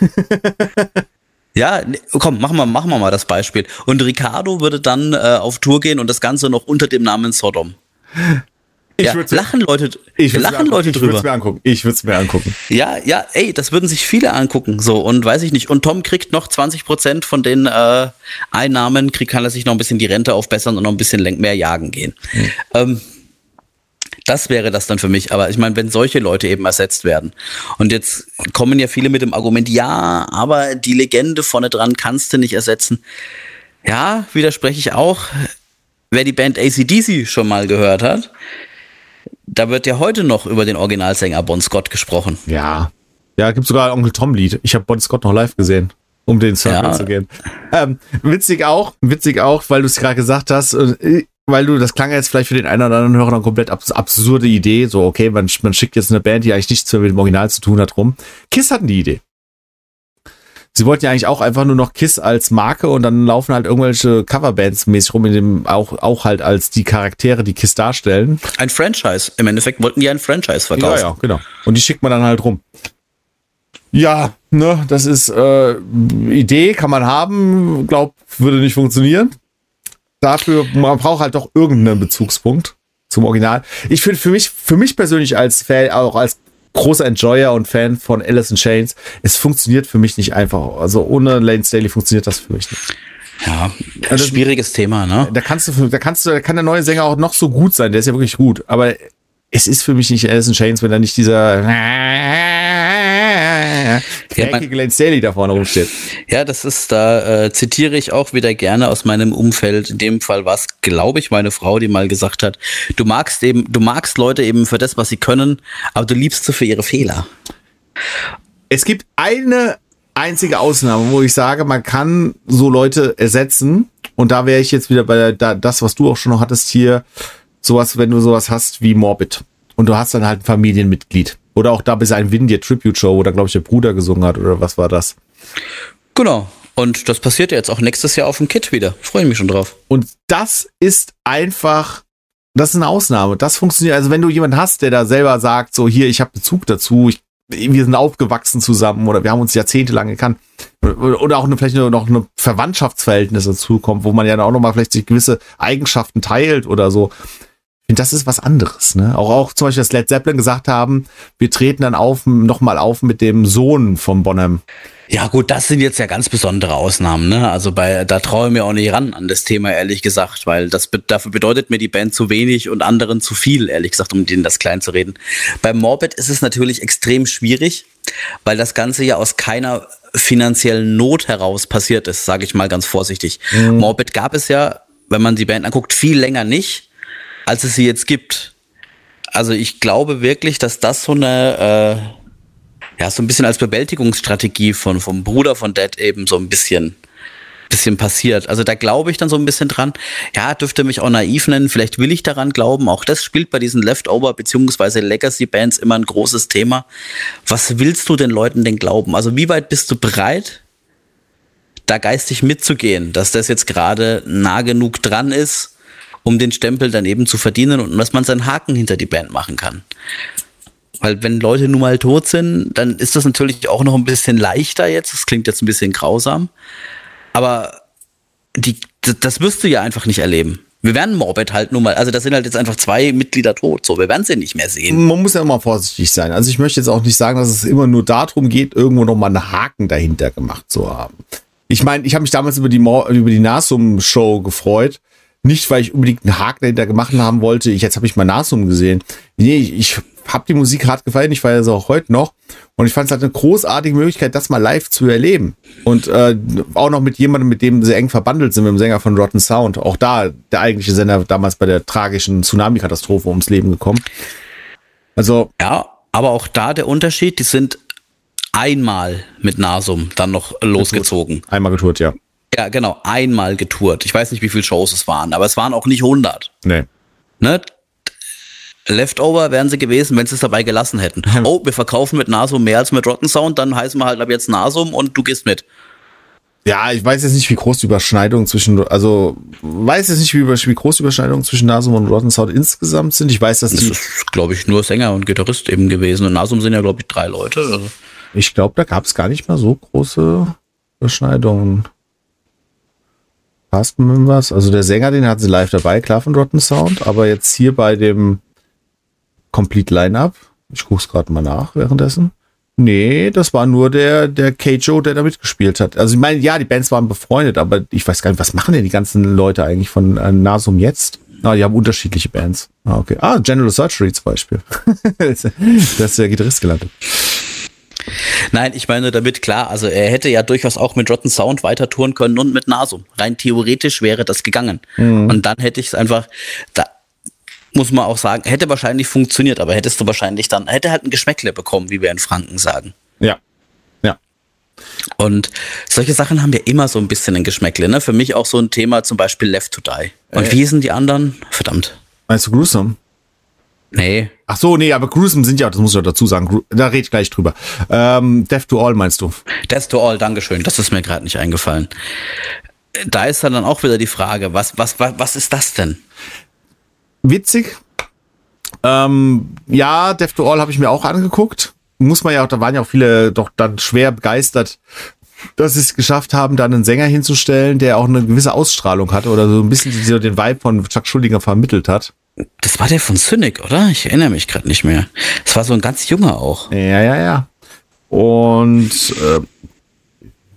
Ja, komm, machen wir, machen wir mal das Beispiel. Und Ricardo würde dann äh, auf Tour gehen und das Ganze noch unter dem Namen Sodom. Ich ja, lachen Leute, ich lachen Leute ich drüber. Ich würde es mir angucken. Ich würde es mir angucken. Ja, ja, ey, das würden sich viele angucken. So, und weiß ich nicht. Und Tom kriegt noch zwanzig Prozent von den äh, Einnahmen, kriegt, kann er sich noch ein bisschen die Rente aufbessern und noch ein bisschen mehr jagen gehen. Hm. Ähm, Das wäre das dann für mich. Aber ich meine, wenn solche Leute eben ersetzt werden. Und jetzt kommen ja viele mit dem Argument, ja, aber die Legende vorne dran kannst du nicht ersetzen. Ja, widerspreche ich auch. Wer die Band A C D C schon mal gehört hat, da wird ja heute noch über den Originalsänger Bon Scott gesprochen. Ja. Ja, gibt sogar ein Onkel Tom-Lied. Ich habe Bon Scott noch live gesehen, um den Circle ja. zu gehen. Ähm, witzig auch, witzig auch, weil du es gerade gesagt hast, äh, weil du, das klang jetzt vielleicht für den einen oder anderen Hörer eine komplett abs- absurde Idee, so okay, man, man schickt jetzt eine Band, die eigentlich nichts mehr mit dem Original zu tun hat, rum. Kiss hatten die Idee. Sie wollten ja eigentlich auch einfach nur noch Kiss als Marke und dann laufen halt irgendwelche Coverbands mäßig rum, in dem auch, auch halt als die Charaktere, die Kiss darstellen. Ein Franchise. Im Endeffekt wollten die ein Franchise verkaufen. Ja, ja, genau. Und die schickt man dann halt rum. Ja, ne, das ist äh, Idee, kann man haben, glaub, würde nicht funktionieren. Dafür, man braucht halt doch irgendeinen Bezugspunkt zum Original. Ich finde für mich, für mich persönlich als Fan, auch als großer Enjoyer und Fan von Alice in Chains, es funktioniert für mich nicht einfach. Also ohne Lane Staley funktioniert das für mich nicht. Ja, also, schwieriges Thema, ne? Da kannst du, da kannst du, da kann der neue Sänger auch noch so gut sein, der ist ja wirklich gut, aber es ist für mich nicht Alice in Chains, wenn da nicht dieser quäkige Glenn Staley da vorne rumsteht. Ja, das ist, da äh, zitiere ich auch wieder gerne aus meinem Umfeld. In dem Fall war es, glaube ich, meine Frau, die mal gesagt hat, du magst eben, du magst Leute eben für das, was sie können, aber du liebst sie für ihre Fehler. Es gibt eine einzige Ausnahme, wo ich sage, man kann so Leute ersetzen, und da wäre ich jetzt wieder bei der, da, das, was du auch schon noch hattest hier, sowas, wenn du sowas hast wie Morbid und du hast dann halt ein Familienmitglied oder auch da bis ein Wind dir Tribute Show, wo da glaube ich der Bruder gesungen hat oder was war das? Genau. Und das passiert ja jetzt auch nächstes Jahr auf dem Kit wieder. Freue mich schon drauf. Und das ist einfach, das ist eine Ausnahme. Das funktioniert. Also wenn du jemanden hast, der da selber sagt, so hier, ich habe Bezug dazu, ich, wir sind aufgewachsen zusammen oder wir haben uns jahrzehntelang gekannt oder auch eine, vielleicht noch eine Verwandtschaftsverhältnis dazu kommt, wo man ja auch noch mal vielleicht sich gewisse Eigenschaften teilt oder so. Ich finde, das ist was anderes, ne? Auch, auch zum Beispiel, dass Led Zeppelin gesagt haben, wir treten dann auf, nochmal auf mit dem Sohn von Bonham. Ja gut, das sind jetzt ja ganz besondere Ausnahmen, ne? Also bei, da traue ich mir auch nicht ran an das Thema, ehrlich gesagt, weil das dafür bedeutet mir die Band zu wenig und anderen zu viel, ehrlich gesagt, um denen das klein zu reden. Bei Morbid ist es natürlich extrem schwierig, weil das Ganze ja aus keiner finanziellen Not heraus passiert ist, sage ich mal ganz vorsichtig. Mhm. Morbid gab es ja, wenn man die Band anguckt, viel länger nicht, als es sie jetzt gibt. Also ich glaube wirklich, dass das so eine, äh, ja, so ein bisschen als Bewältigungsstrategie von, vom Bruder von Dead eben so ein bisschen, bisschen passiert. Also da glaube ich dann so ein bisschen dran. Ja, dürfte mich auch naiv nennen. Vielleicht will ich daran glauben. Auch das spielt bei diesen Leftover- bzw. Legacy-Bands immer ein großes Thema. Was willst du den Leuten denn glauben? Also wie weit bist du bereit, da geistig mitzugehen, dass das jetzt gerade nah genug dran ist, um den Stempel dann eben zu verdienen und dass man seinen Haken hinter die Band machen kann. Weil wenn Leute nun mal tot sind, dann ist das natürlich auch noch ein bisschen leichter jetzt. Das klingt jetzt ein bisschen grausam. Aber die, das wirst du ja einfach nicht erleben. Wir werden Morbid halt nun mal, also da sind halt jetzt einfach zwei Mitglieder tot. So, wir werden sie nicht mehr sehen. Man muss ja immer vorsichtig sein. Also ich möchte jetzt auch nicht sagen, dass es immer nur darum geht, irgendwo nochmal einen Haken dahinter gemacht zu haben. Ich meine, ich habe mich damals über die, Mo- über die Nasum-Show gefreut. Nicht, weil ich unbedingt einen Haken dahinter gemacht haben wollte. Ich, jetzt habe ich mal Nasum gesehen. Nee, ich, ich habe die Musik hart gefallen. Ich feiere es auch heute noch. Und ich fand es halt eine großartige Möglichkeit, das mal live zu erleben. Und äh, auch noch mit jemandem, mit dem sie eng verbandelt sind, mit dem Sänger von Rotten Sound. Auch da, der eigentliche Sänger, damals bei der tragischen Tsunami-Katastrophe ums Leben gekommen. Also ja, aber auch da der Unterschied, die sind einmal mit Nasum dann noch losgezogen. Einmal getourt, ja. Ja, genau, einmal getourt. Ich weiß nicht, wie viele Shows es waren, aber es waren auch nicht hundert. Nee. Ne? Leftover wären sie gewesen, wenn sie es dabei gelassen hätten. Oh, wir verkaufen mit Nasum mehr als mit Rotten Sound, dann heißen wir halt ab jetzt Nasum und du gehst mit. Ja, ich weiß jetzt nicht, wie groß die Überschneidungen zwischen, also weiß jetzt nicht, wie, wie groß die Überschneidungen zwischen Nasum und Rotten Sound insgesamt sind. Ich weiß, dass das die... Das ist, glaube ich, nur Sänger und Gitarrist eben gewesen. Und Nasum sind ja, glaube ich, drei Leute. Also. Ich glaube, da gab es gar nicht mal so große Überschneidungen. Passt mir was? Also der Sänger, den hatten sie live dabei, klar von Rotten Sound, aber jetzt hier bei dem Complete Line-Up, ich gucke es gerade mal nach währenddessen. Nee, das war nur der, der K-Joe, der da mitgespielt hat. Also ich meine, ja, die Bands waren befreundet, aber ich weiß gar nicht, was machen denn die ganzen Leute eigentlich von äh, Nasum jetzt? Ah, die haben unterschiedliche Bands. Ah, okay. Ah, General Surgery zum Beispiel. Das ist der Gitarrist gelandet. Nein, ich meine damit, klar, also er hätte ja durchaus auch mit Rotten Sound weiter touren können und mit Nasum. Rein theoretisch wäre das gegangen. Mhm. Und dann hätte ich es einfach, da muss man auch sagen, hätte wahrscheinlich funktioniert, aber hättest du wahrscheinlich dann, hätte halt ein Geschmäckle bekommen, wie wir in Franken sagen. Ja, ja. Und solche Sachen haben ja immer so ein bisschen ein Geschmäckle, ne? Für mich auch so ein Thema, zum Beispiel Left to Die. Und äh. wie hießen die anderen? Verdammt. Meinst du Gruesome? Nee. Ach so, nee, aber Gruesome sind ja, das muss ich auch dazu sagen, da red ich gleich drüber. Ähm, Death to All meinst du? Death to All, dankeschön, das ist mir gerade nicht eingefallen. Da ist dann auch wieder die Frage, was, was, was, was ist das denn? Witzig. Ähm, ja, Death to All habe ich mir auch angeguckt. Muss man ja auch, da waren ja auch viele doch dann schwer begeistert, dass sie es geschafft haben, da einen Sänger hinzustellen, der auch eine gewisse Ausstrahlung hatte oder so ein bisschen so den Vibe von Chuck Schuldiner vermittelt hat. Das war der von Cynic, oder? Ich erinnere mich gerade nicht mehr. Das war so ein ganz junger auch. Ja, ja, ja. Und äh,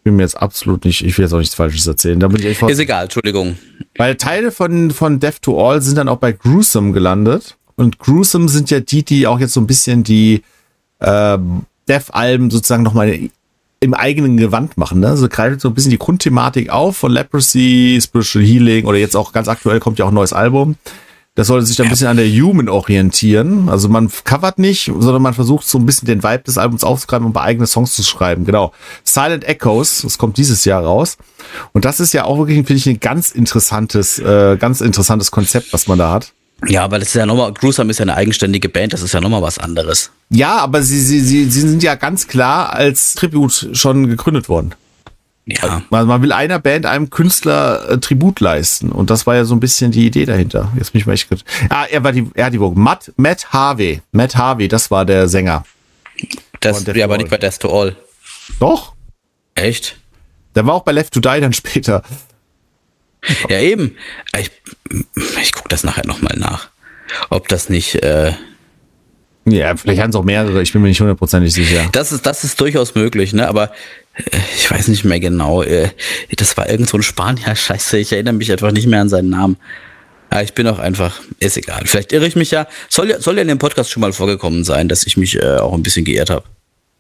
bin mir jetzt absolut nicht, ich will jetzt auch nichts Falsches erzählen. Da bin ich echt Ist egal, Entschuldigung. Weil Teile von, von Death to All sind dann auch bei Gruesome gelandet. Und Gruesome sind ja die, die auch jetzt so ein bisschen die äh, Death-Alben sozusagen nochmal im eigenen Gewand machen. Ne? Also greift so ein bisschen die Grundthematik auf von Leprosy, Spiritual Healing oder jetzt auch ganz aktuell kommt ja auch ein neues Album. Das sollte sich dann ein bisschen an der Human orientieren. Also man covert nicht, sondern man versucht so ein bisschen den Vibe des Albums aufzugreifen und ein paar eigene Songs zu schreiben. Genau. Silent Echoes, das kommt dieses Jahr raus. Und das ist ja auch wirklich, finde ich, ein ganz interessantes, äh, ganz interessantes Konzept, was man da hat. Ja, aber das ist ja nochmal, Gruesome ist ja eine eigenständige Band, das ist ja nochmal was anderes. Ja, aber sie, sie, sie, sie sind ja ganz klar als Tribut schon gegründet worden. Ja. Man, man will einer Band, einem Künstler äh, Tribut leisten. Und das war ja so ein bisschen die Idee dahinter. Jetzt bin ich mal echt gut. Ah, er war die, er hat die Vogue. Matt, Matt Harvey. Matt Harvey, das war der Sänger. Das, ja, aber nicht bei Death to All. Doch. Echt? Der war auch bei Left to Die dann später. Ja, eben. Ich, ich gucke das nachher nochmal nach. Ob das nicht... Äh ja, vielleicht haben es auch mehrere. Ich bin mir nicht hundertprozentig sicher. Das ist, das ist durchaus möglich, ne? Aber äh, ich weiß nicht mehr genau. Äh, das war irgend so ein Spanier. Scheiße, ich erinnere mich einfach nicht mehr an seinen Namen. Aber ich bin auch einfach... Ist egal. Vielleicht irre ich mich ja. Soll ja, soll ja in dem Podcast schon mal vorgekommen sein, dass ich mich äh, auch ein bisschen geirrt habe.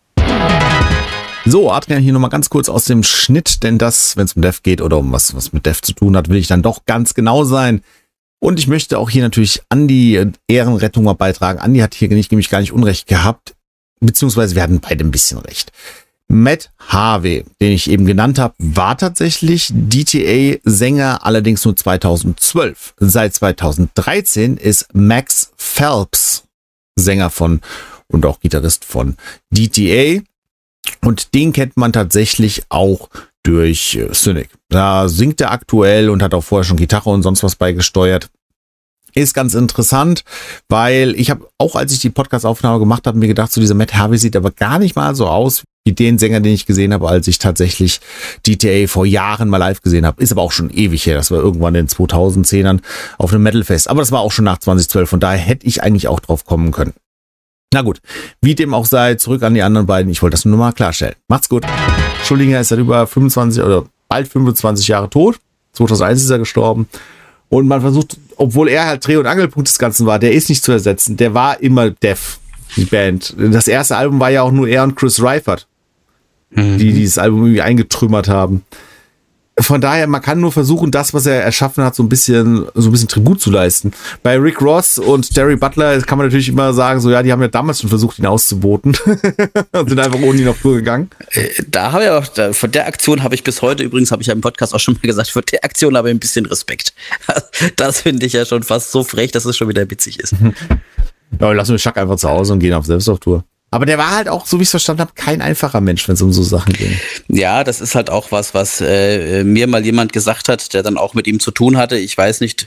So, Adrian hier nochmal ganz kurz aus dem Schnitt, denn das, wenn es um Death geht oder um was, was mit Death zu tun hat, will ich dann doch ganz genau sein. Und ich möchte auch hier natürlich Andi Ehrenrettung mal beitragen. Andi hat hier nicht, nämlich gar nicht Unrecht gehabt, beziehungsweise wir hatten beide ein bisschen recht. Matt Harvey, den ich eben genannt habe, war tatsächlich D T A-Sänger, allerdings nur zweitausendzwölf. Seit zweitausenddreizehn ist Max Phelps Sänger von und auch Gitarrist von D T A. Und den kennt man tatsächlich auch durch äh, Cynic. Da singt er aktuell und hat auch vorher schon Gitarre und sonst was beigesteuert. Ist ganz interessant, weil ich habe auch, als ich die Podcast-Aufnahme gemacht habe, mir gedacht, so dieser Matt Harvey sieht aber gar nicht mal so aus wie den Sänger, den ich gesehen habe, als ich tatsächlich D T A vor Jahren mal live gesehen habe. Ist aber auch schon ewig her. Das war irgendwann in den zweitausendzehnern auf einem Metalfest. Aber das war auch schon nach zweitausendzwölf. Von daher hätte ich eigentlich auch drauf kommen können. Na gut, wie dem auch sei, zurück an die anderen beiden. Ich wollte das nur mal klarstellen. Macht's gut. Schuldinger ist seit über fünfundzwanzig oder bald fünfundzwanzig Jahre tot. zweitausendeins ist er gestorben. Und man versucht, obwohl er halt Dreh- und Angelpunkt des Ganzen war, der ist nicht zu ersetzen. Der war immer Death, die Band. Das erste Album war ja auch nur er und Chris Reifert, mhm. die dieses Album irgendwie eingetrümmert haben. Von daher, man kann nur versuchen, das, was er erschaffen hat, so ein bisschen, so ein bisschen Tribut zu leisten. Bei Rick Ross und Terry Butler kann man natürlich immer sagen, so, ja, die haben ja damals schon versucht, ihn auszuboten. Und sind einfach ohne ihn auf Tour gegangen. Da habe ich auch, da, von der Aktion habe ich bis heute, übrigens habe ich ja im Podcast auch schon mal gesagt, von der Aktion habe ich ein bisschen Respekt. Das finde ich ja schon fast so frech, dass es schon wieder witzig ist. Ja, lassen wir Chuck einfach zu Hause und gehen auf selbst auf Tour. Aber der war halt auch, so wie ich es verstanden habe, kein einfacher Mensch, wenn es um so Sachen ging. Ja, das ist halt auch was, was äh, mir mal jemand gesagt hat, der dann auch mit ihm zu tun hatte. Ich weiß nicht,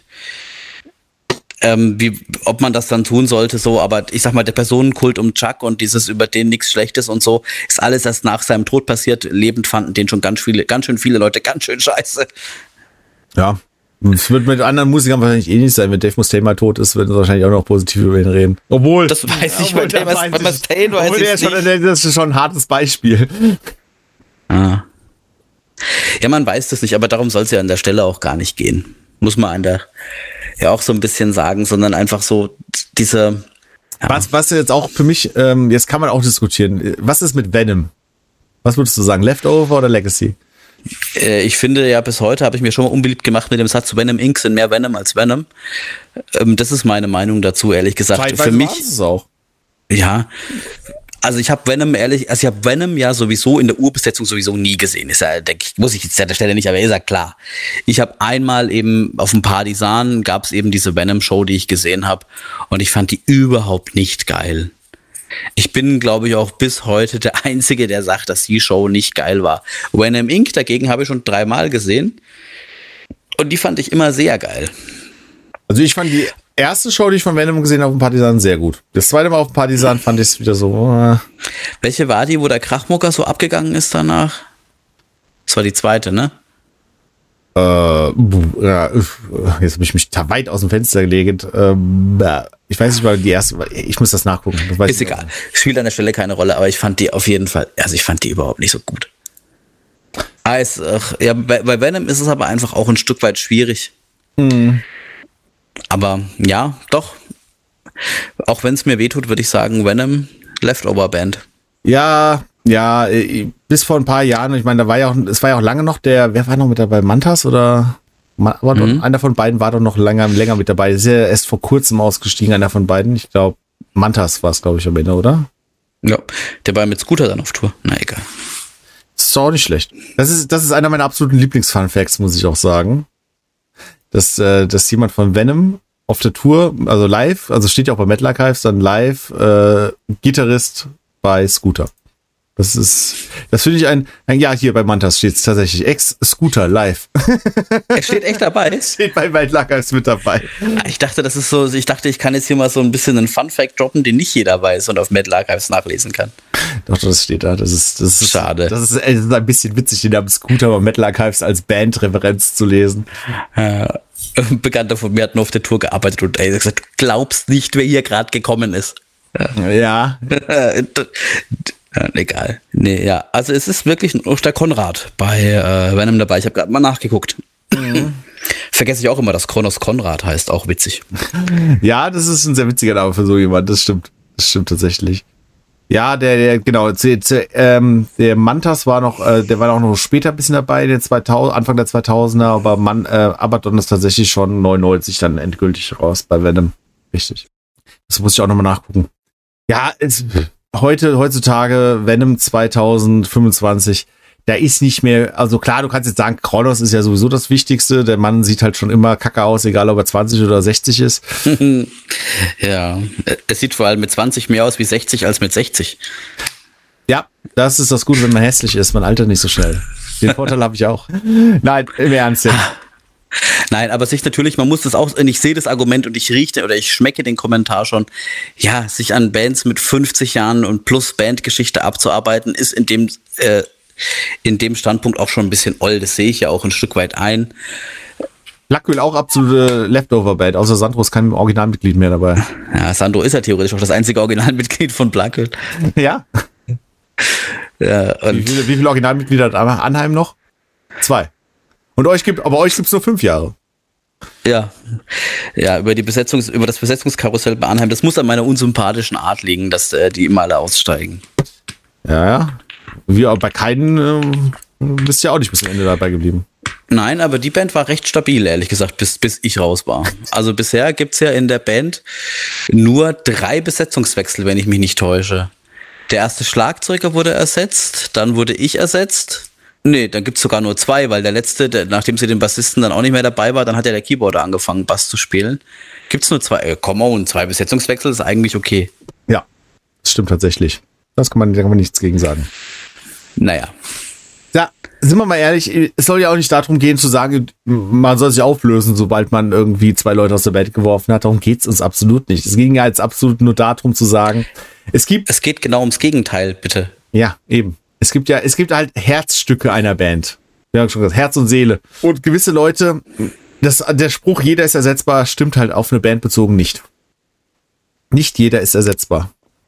ähm, wie, ob man das dann tun sollte, so, aber ich sag mal, der Personenkult um Chuck und dieses über den nichts Schlechtes und so, ist alles erst nach seinem Tod passiert. Lebend fanden den schon ganz viele, ganz schön viele Leute ganz schön scheiße. Ja. Es wird mit anderen Musikern wahrscheinlich ähnlich sein. Wenn Dave Mustaine mal tot ist, werden sie wahrscheinlich auch noch positiv über ihn reden. Obwohl. Das weiß ich, bei Dave Mustaine weiß ich nicht. Schon, das ist schon ein hartes Beispiel. Ah. Ja, man weiß das nicht, aber darum soll es ja an der Stelle auch gar nicht gehen. Muss man an der, ja auch so ein bisschen sagen, sondern einfach so diese. Ja. Was, was jetzt auch für mich, ähm, jetzt kann man auch diskutieren. Was ist mit Venom? Was würdest du sagen? Leftover oder Legacy? Ich finde ja, bis heute habe ich mir schon mal unbeliebt gemacht mit dem Satz, Venom Incorporated sind mehr Venom als Venom. Das ist meine Meinung dazu, ehrlich gesagt. Zeitweise für mich war es auch. Ja, also ich habe Venom ehrlich, also ich habe Venom ja sowieso in der Urbesetzung sowieso nie gesehen. Ist ja, denke ich, muss ich jetzt an der Stelle nicht, aber ist ja klar. Ich habe einmal eben auf dem Partisan gab es eben diese Venom-Show, die ich gesehen habe, und ich fand die überhaupt nicht geil. Ich bin, glaube ich, auch bis heute der Einzige, der sagt, dass die Show nicht geil war. Venom Incorporated dagegen habe ich schon dreimal gesehen. Und die fand ich immer sehr geil. Also ich fand die erste Show, die ich von Venom gesehen habe, auf dem Partisan sehr gut. Das zweite Mal auf dem Partisan fand ich es wieder so. Äh. Welche war die, wo der Krachmucker so abgegangen ist danach? Das war die zweite, ne? Äh, ja, jetzt habe ich mich da weit aus dem Fenster gelegt. Ähm, ich weiß nicht mal, die erste, ich muss das nachgucken. Das weiß ist egal, spielt an der Stelle keine Rolle, aber ich fand die auf jeden Fall, also ich fand die überhaupt nicht so gut. Ah, ist, ach, ja, bei, bei Venom ist es aber einfach auch ein Stück weit schwierig. Mhm. Aber ja, doch. Auch wenn es mir wehtut, würde ich sagen, Venom, Leftover Band. Ja, ja, bis vor ein paar Jahren, ich meine, da war ja auch, es war ja auch lange noch der, wer war noch mit dabei, Mantas oder? Aber mhm. einer von beiden war doch noch länger, länger mit dabei. Ist ja erst vor kurzem ausgestiegen, einer von beiden. Ich glaube, Mantas war es, glaube ich, am Ende, oder? Ja, der war mit Scooter dann auf Tour. Na egal. Ist auch nicht schlecht. Das ist, das ist einer meiner absoluten Lieblings-Fun-Facts, muss ich auch sagen. Dass, äh, dass jemand von Venom auf der Tour, also live, also steht ja auch bei Metal Archives, dann live, äh, Gitarrist bei Scooter. Das ist, das finde ich ein, ein, ja, hier bei Mantas steht es tatsächlich, Ex-Scooter live. Er steht echt dabei? Steht bei Metal Archives mit dabei. Ich dachte, das ist so, ich dachte, ich kann jetzt hier mal so ein bisschen einen Fun-Fact droppen, den nicht jeder weiß und auf Metal Archives nachlesen kann. Doch, das steht da, das ist, das ist, schade. Das ist, das ist ein bisschen witzig, den Namen Scooter bei Metal Archives als Band-Referenz zu lesen. Ja. Ein Bekannter von mir hat nur auf der Tour gearbeitet und er hat gesagt, du glaubst nicht, wer hier gerade gekommen ist. Ja. Ja, egal. Nee, ja. Also es ist wirklich nur der Konrad bei äh, Venom dabei. Ich habe gerade mal nachgeguckt. Mhm. Vergesse ich auch immer, dass Kronos Konrad heißt. Auch witzig. Ja, das ist ein sehr witziger Name für so jemand. Das stimmt. Das stimmt tatsächlich. Ja, der, der genau, zu, zu, ähm, der Mantas war noch, äh, der war auch noch später ein bisschen dabei, der zweitausend, Anfang der zweitausender, aber Man, äh, Abaddon ist tatsächlich schon neunundneunzig dann endgültig raus bei Venom. Richtig. Das muss ich auch nochmal nachgucken. Ja, es, heute, heutzutage, Venom zweitausendfünfundzwanzig, da ist nicht mehr, also klar, du kannst jetzt sagen, Kronos ist ja sowieso das Wichtigste, der Mann sieht halt schon immer kacke aus, egal ob er zwanzig oder sechzig ist. Ja, es sieht vor allem mit zwanzig mehr aus wie sechzig als mit sechzig. Ja, das ist das Gute, wenn man hässlich ist, man altert nicht so schnell. Den Vorteil habe ich auch. Nein, im Ernst jetzt. Nein, aber sich natürlich, man muss das auch, ich sehe das Argument und ich rieche oder ich schmecke den Kommentar schon, ja, sich an Bands mit fünfzig Jahren und plus Bandgeschichte abzuarbeiten, ist in dem, äh, in dem Standpunkt auch schon ein bisschen oll, das sehe ich ja auch ein Stück weit ein. Blackwell auch absolute Leftover-Band, außer Sandro ist kein Originalmitglied mehr dabei. Ja, Sandro ist ja theoretisch auch das einzige Originalmitglied von Blackwell. Ja. Ja, und wie, viele, wie viele Originalmitglieder hat Anheim noch? Zwei. Und euch gibt, aber euch gibt es nur fünf Jahre. Ja, ja, über die Besetzungs, über das Besetzungskarussell bei Anheim, das muss an meiner unsympathischen Art liegen, dass äh, die immer alle aussteigen. Ja, ja. Wie auch bei keinen äh, bist du ja auch nicht bis zum Ende dabei geblieben. Nein, aber die Band war recht stabil, ehrlich gesagt, bis, bis ich raus war. Also bisher gibt's ja in der Band nur drei Besetzungswechsel, wenn ich mich nicht täusche. Der erste Schlagzeuger wurde ersetzt, dann wurde ich ersetzt. Nee, dann gibt's sogar nur zwei, weil der letzte, der, nachdem sie den Bassisten dann auch nicht mehr dabei war, dann hat ja der Keyboarder angefangen, Bass zu spielen. Gibt's nur zwei, äh, come on, zwei Besetzungswechsel ist eigentlich okay. Ja, das stimmt tatsächlich. Das kann man, da kann man nichts gegen sagen. Naja. Ja, sind wir mal ehrlich, es soll ja auch nicht darum gehen zu sagen, man soll sich auflösen, sobald man irgendwie zwei Leute aus der Band geworfen hat. Darum geht's uns absolut nicht. Es ging ja jetzt absolut nur darum zu sagen, es gibt... Es geht genau ums Gegenteil, bitte. Ja, eben. Es gibt ja, es gibt halt Herzstücke einer Band. Wir haben schon gesagt, Herz und Seele. Und gewisse Leute, das, der Spruch, jeder ist ersetzbar, stimmt halt auf eine Band bezogen nicht. Nicht jeder ist ersetzbar.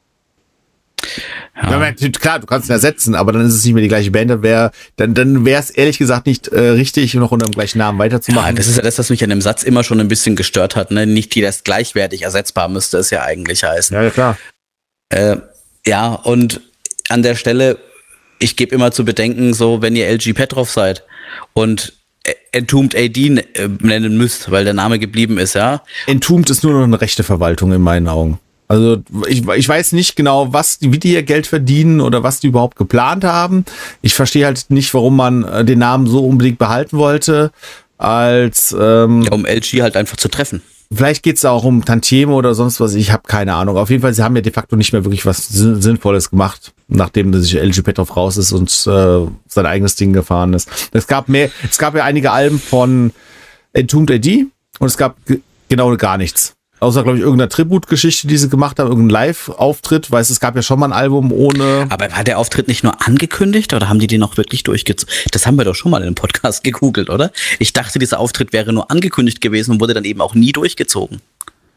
Ja. Ja, klar, du kannst ihn ersetzen, aber dann ist es nicht mehr die gleiche Band. Dann wäre dann, dann wäre es ehrlich gesagt nicht äh, richtig, noch unter dem gleichen Namen weiterzumachen. Ja, das ist ja das, was mich an dem Satz immer schon ein bisschen gestört hat. Ne? Nicht jeder ist gleichwertig ersetzbar, müsste es ja eigentlich heißen. Ja, ja klar. Äh, ja, und an der Stelle, ich gebe immer zu bedenken, so, wenn ihr L G Petrov seid und Entombed A D nennen müsst, weil der Name geblieben ist, ja. Entombed ist nur noch eine rechte Verwaltung in meinen Augen. Also ich, ich weiß nicht genau, was wie die ihr Geld verdienen oder was die überhaupt geplant haben. Ich verstehe halt nicht, warum man den Namen so unbedingt behalten wollte, als ähm, ja, um L G halt einfach zu treffen. Vielleicht geht's da auch um Tantieme oder sonst was, ich habe keine Ahnung. Auf jeden Fall, sie haben ja de facto nicht mehr wirklich was Sinnvolles gemacht, nachdem sich L G Petrov raus ist und äh, sein eigenes Ding gefahren ist. Es gab mehr, es gab ja einige Alben von Entombed A D und es gab g- genau gar nichts. Außer, glaube ich, irgendeine Tributgeschichte, die sie gemacht haben, irgendein Live-Auftritt. Weißt du, es gab ja schon mal ein Album ohne... Aber war der Auftritt nicht nur angekündigt oder haben die den noch wirklich durchgezogen? Das haben wir doch schon mal in dem Podcast gegoogelt, oder? Ich dachte, dieser Auftritt wäre nur angekündigt gewesen und wurde dann eben auch nie durchgezogen.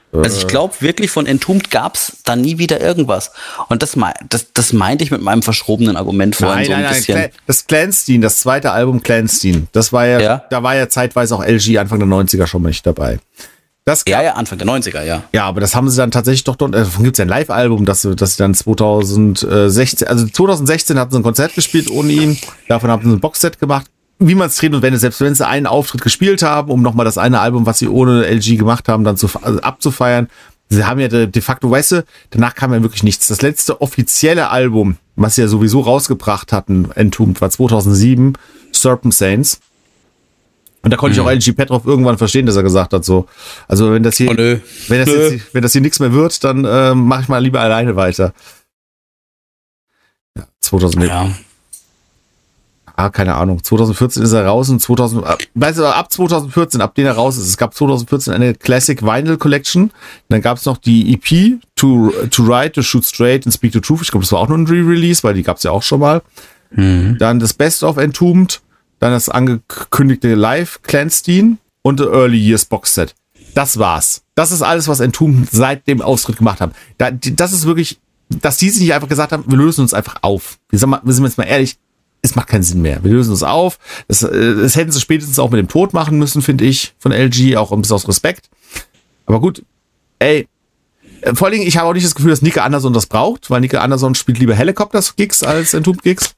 Also ich glaube wirklich, von Entombed gab's da nie wieder irgendwas. Und das, mein, das, das meinte ich mit meinem verschrobenen Argument vorhin nein, so ein nein, bisschen. Nein, das Clandestine, das zweite Album Clandestine, das war ja, ja, da war ja zeitweise auch L G Anfang der neunziger schon mal nicht dabei. Das ja, ja, Anfang der neunziger, ja. Ja, aber das haben sie dann tatsächlich doch, äh, gibt es ja ein Live-Album, das, das sie dann zweitausendsechzehn, also zweitausendsechzehn hatten sie ein Konzert gespielt ohne ihn, davon haben sie ein Boxset gemacht. Wie man es dreht und wendet, selbst wenn sie einen Auftritt gespielt haben, um nochmal das eine Album, was sie ohne L G gemacht haben, dann zu, also abzufeiern. Sie haben ja de, de facto, weißt du, danach kam ja wirklich nichts. Das letzte offizielle Album, was sie ja sowieso rausgebracht hatten, Entombed, war zweitausendsieben, Serpent Saints. Und da konnte mhm. ich auch L G Petrov irgendwann verstehen, dass er gesagt hat, so, also wenn das hier, oh, nö. wenn das nö. jetzt, wenn das hier nichts mehr wird, dann äh, mache ich mal lieber alleine weiter. Ja, zweitausend. Ja. Ah, keine Ahnung. zweitausendvierzehn ist er raus und zweitausend, weißt du, ab zweitausendvierzehn, ab dem er raus ist. Es gab zweitausendvierzehn eine Classic Vinyl Collection. Dann gab es noch die E P To, to Write, To Shoot Straight and Speak to Truth. Ich glaube, das war auch nur ein Re-Release, weil die gab es ja auch schon mal. Mhm. Dann das Best of Entombed. Dann das angekündigte Live Clandestine und The Early Years Box Set. Das war's. Das ist alles, was Entombed seit dem Austritt gemacht haben. Da, das ist wirklich, dass die sich nicht einfach gesagt haben, wir lösen uns einfach auf. Wir sind, mal, wir sind jetzt mal ehrlich, es macht keinen Sinn mehr. Wir lösen uns auf. Das, das hätten sie spätestens auch mit dem Tod machen müssen, finde ich, von L G, auch ein bisschen aus Respekt. Aber gut, ey, vor allen Dingen, ich habe auch nicht das Gefühl, dass Nicke Anderson das braucht, weil Nicke Anderson spielt lieber Helicopters-Gigs als Entombed-Gigs.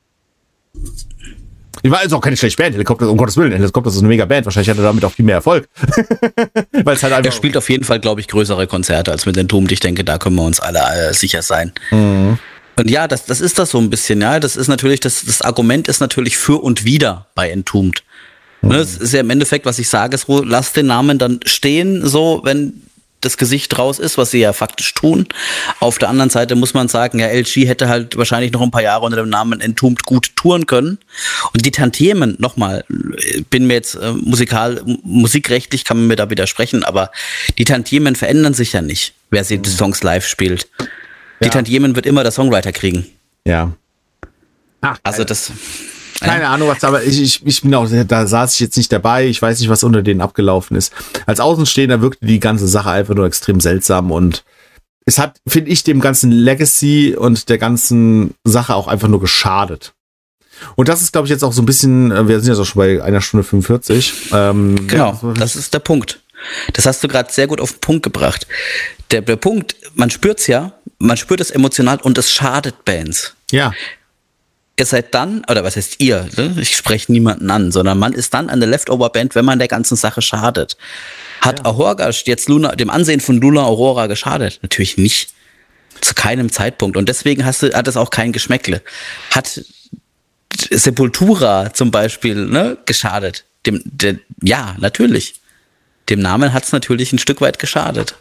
Ich war also auch keine schlechte Band, Helicopters, um Gottes Willen, Helicopters ist eine mega Band, wahrscheinlich hat er damit auch viel mehr Erfolg. Weil es halt einfach er spielt auf jeden Fall, glaube ich, größere Konzerte als mit Entombed. Ich denke, da können wir uns alle äh, sicher sein. Mhm. Und ja, das, das ist das so ein bisschen, ja. Das ist natürlich, das, das Argument ist natürlich für und wider bei Entombed. Mhm. Ne, das ist ja im Endeffekt, was ich sage, ist, lass den Namen dann stehen, so, wenn das Gesicht raus ist, was sie ja faktisch tun. Auf der anderen Seite muss man sagen, ja, L G hätte halt wahrscheinlich noch ein paar Jahre unter dem Namen Entombed gut touren können. Und die Tantiemen, nochmal, bin mir jetzt äh, musikal, musikrechtlich kann man mir da widersprechen, aber die Tantiemen verändern sich ja nicht, wer sie mhm. die Songs live spielt. Die ja. Tantiemen wird immer der Songwriter kriegen. Ja. Ach, also das... Keine Ahnung, was, aber ich, ich, ich bin auch, da saß ich jetzt nicht dabei, ich weiß nicht, was unter denen abgelaufen ist. Als Außenstehender wirkte die ganze Sache einfach nur extrem seltsam und es hat, finde ich, dem ganzen Legacy und der ganzen Sache auch einfach nur geschadet. Und das ist, glaube ich, jetzt auch so ein bisschen, wir sind jetzt auch schon bei einer Stunde fünfundvierzig. Ähm, genau, das ist der Punkt. Das hast du gerade sehr gut auf den Punkt gebracht. Der, der Punkt, man spürt's ja, man spürt es emotional und es schadet Bands. Ja. Ihr seid dann, oder was heißt ihr, ne? Ich spreche niemanden an, sondern man ist dann eine Leftover-Band, wenn man der ganzen Sache schadet. Hat ja. Ahorga jetzt Luna, dem Ansehen von Luna Aurora geschadet? Natürlich nicht. Zu keinem Zeitpunkt. Und deswegen hast du, hat es auch kein Geschmäckle. Hat Sepultura zum Beispiel ne, geschadet? Dem, der, ja, natürlich. Dem Namen hat es natürlich ein Stück weit geschadet.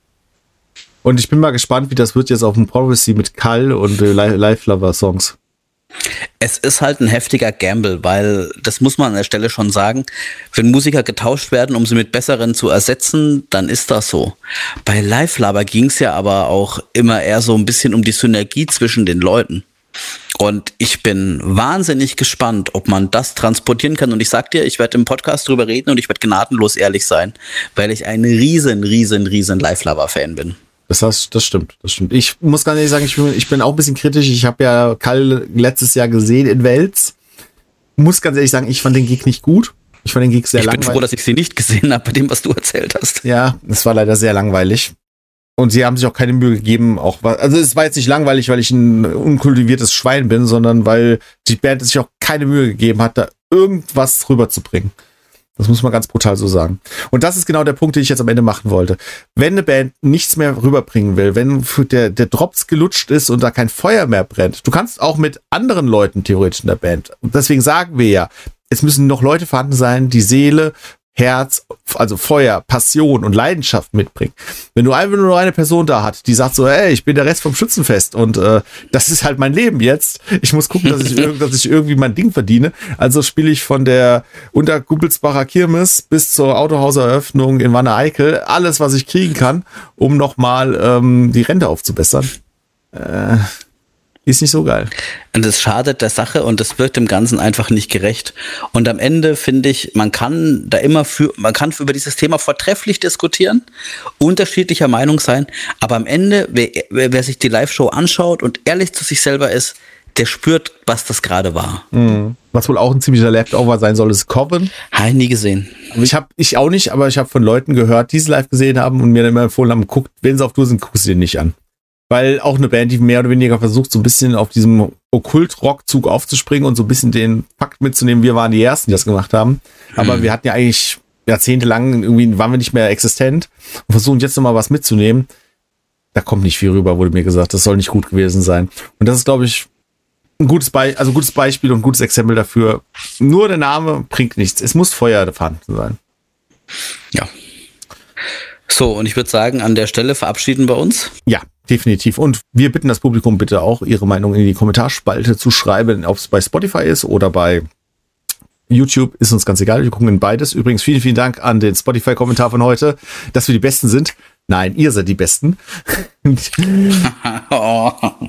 Und ich bin mal gespannt, wie das wird jetzt auf dem Prophecy mit Kall und äh, Live-Lover-Songs. Es ist halt ein heftiger Gamble, weil, das muss man an der Stelle schon sagen, wenn Musiker getauscht werden, um sie mit besseren zu ersetzen, dann ist das so. Bei Live Lover ging es ja aber auch immer eher so ein bisschen um die Synergie zwischen den Leuten. Und ich bin wahnsinnig gespannt, ob man das transportieren kann. Und ich sag dir, ich werde im Podcast drüber reden und ich werde gnadenlos ehrlich sein, weil ich ein riesen, riesen, riesen Live Lover Fan bin. Das heißt, das stimmt, das stimmt. Ich muss ganz ehrlich sagen, ich bin, ich bin auch ein bisschen kritisch. Ich habe ja Kall letztes Jahr gesehen in Wels. Muss ganz ehrlich sagen, ich fand den Gig nicht gut. Ich fand den Gig sehr langweilig. Ich bin froh, dass ich sie nicht gesehen habe, bei dem, was du erzählt hast. Ja, es war leider sehr langweilig. Und sie haben sich auch keine Mühe gegeben, auch also es war jetzt nicht langweilig, weil ich ein unkultiviertes Schwein bin, sondern weil die Band sich auch keine Mühe gegeben hat, da irgendwas rüberzubringen. Das muss man ganz brutal so sagen. Und das ist genau der Punkt, den ich jetzt am Ende machen wollte. Wenn eine Band nichts mehr rüberbringen will, wenn der, der Drops gelutscht ist und da kein Feuer mehr brennt, du kannst auch mit anderen Leuten theoretisch in der Band. Und deswegen sagen wir ja, es müssen noch Leute vorhanden sein, die Seele, Herz, also Feuer, Passion und Leidenschaft mitbringen. Wenn du einfach nur eine Person da hast, die sagt so, hey, ich bin der Rest vom Schützenfest und äh, das ist halt mein Leben jetzt. Ich muss gucken, dass ich, irg- dass ich irgendwie mein Ding verdiene. Also spiele ich von der Untergubbelsbacher Kirmes bis zur Autohauseröffnung in Wanne-Eickel alles, was ich kriegen kann, um nochmal ähm, die Rente aufzubessern. Äh, ist nicht so geil. Und das schadet der Sache und das wird dem Ganzen einfach nicht gerecht. Und am Ende finde ich, man kann da immer für, man kann über dieses Thema vortrefflich diskutieren, unterschiedlicher Meinung sein, aber am Ende, wer, wer sich die Live-Show anschaut und ehrlich zu sich selber ist, der spürt, was das gerade war. Mhm. Was wohl auch ein ziemlicher Leftover sein soll, ist Coven. Habe ich nie gesehen. Ich habe, ich auch nicht, aber ich habe von Leuten gehört, die es live gesehen haben und mir dann immer empfohlen haben, guckt, wenn sie auf Tour sind, guck sie dir nicht an. Weil auch eine Band, die mehr oder weniger versucht, so ein bisschen auf diesem Okkult-Rock-Zug aufzuspringen und so ein bisschen den Fakt mitzunehmen, wir waren die Ersten, die das gemacht haben. Aber mhm. wir hatten ja eigentlich jahrzehntelang, irgendwie waren wir nicht mehr existent und versuchen jetzt nochmal was mitzunehmen. Da kommt nicht viel rüber, wurde mir gesagt. Das soll nicht gut gewesen sein. Und das ist, glaube ich, ein gutes, Be- also gutes Beispiel und ein gutes Exempel dafür. Nur der Name bringt nichts. Es muss Feuer vorhanden sein. Ja. So, und ich würde sagen, an der Stelle verabschieden wir uns. Ja, definitiv. Und wir bitten das Publikum bitte auch, ihre Meinung in die Kommentarspalte zu schreiben, ob es bei Spotify ist oder bei YouTube. Ist uns ganz egal. Wir gucken in beides. Übrigens, vielen, vielen Dank an den Spotify-Kommentar von heute, dass wir die Besten sind. Nein, ihr seid die Besten. oh.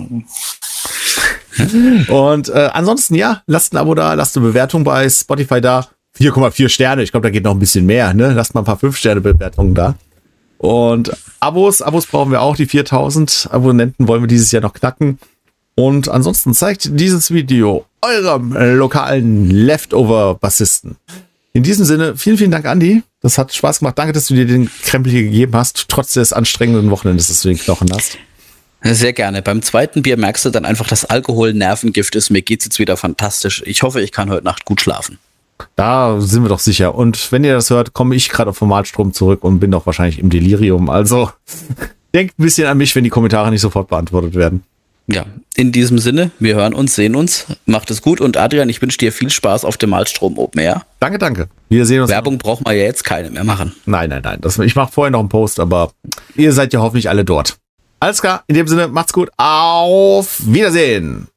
Und äh, ansonsten, ja, lasst ein Abo da, lasst eine Bewertung bei Spotify da. vier Komma vier Sterne. Ich glaube, da geht noch ein bisschen mehr. Ne? Lasst mal ein paar fünf Sterne Bewertungen da. Und Abos, Abos brauchen wir auch. Die viertausend Abonnenten wollen wir dieses Jahr noch knacken. Und ansonsten zeigt dieses Video eurem lokalen Leftover-Bassisten. In diesem Sinne, vielen, vielen Dank, Andi. Das hat Spaß gemacht. Danke, dass du dir den Krempel hier gegeben hast, trotz des anstrengenden Wochenendes, dass du den Knochen hast. Sehr gerne. Beim zweiten Bier merkst du dann einfach, dass Alkohol Nervengift ist. Mir geht's jetzt wieder fantastisch. Ich hoffe, ich kann heute Nacht gut schlafen. Da sind wir doch sicher. Und wenn ihr das hört, komme ich gerade auf Formatstrom zurück und bin doch wahrscheinlich im Delirium. Also denkt ein bisschen an mich, wenn die Kommentare nicht sofort beantwortet werden. Ja, in diesem Sinne, wir hören uns, sehen uns. Macht es gut. Und Adrian, ich wünsche dir viel Spaß auf dem Malstrom Open Air. Danke, danke. Wir sehen uns. Werbung brauchen wir ja jetzt keine mehr machen. Nein, nein, nein. Das, ich mache vorher noch einen Post, aber ihr seid ja hoffentlich alle dort. Alles klar, in dem Sinne, macht's gut. Auf Wiedersehen.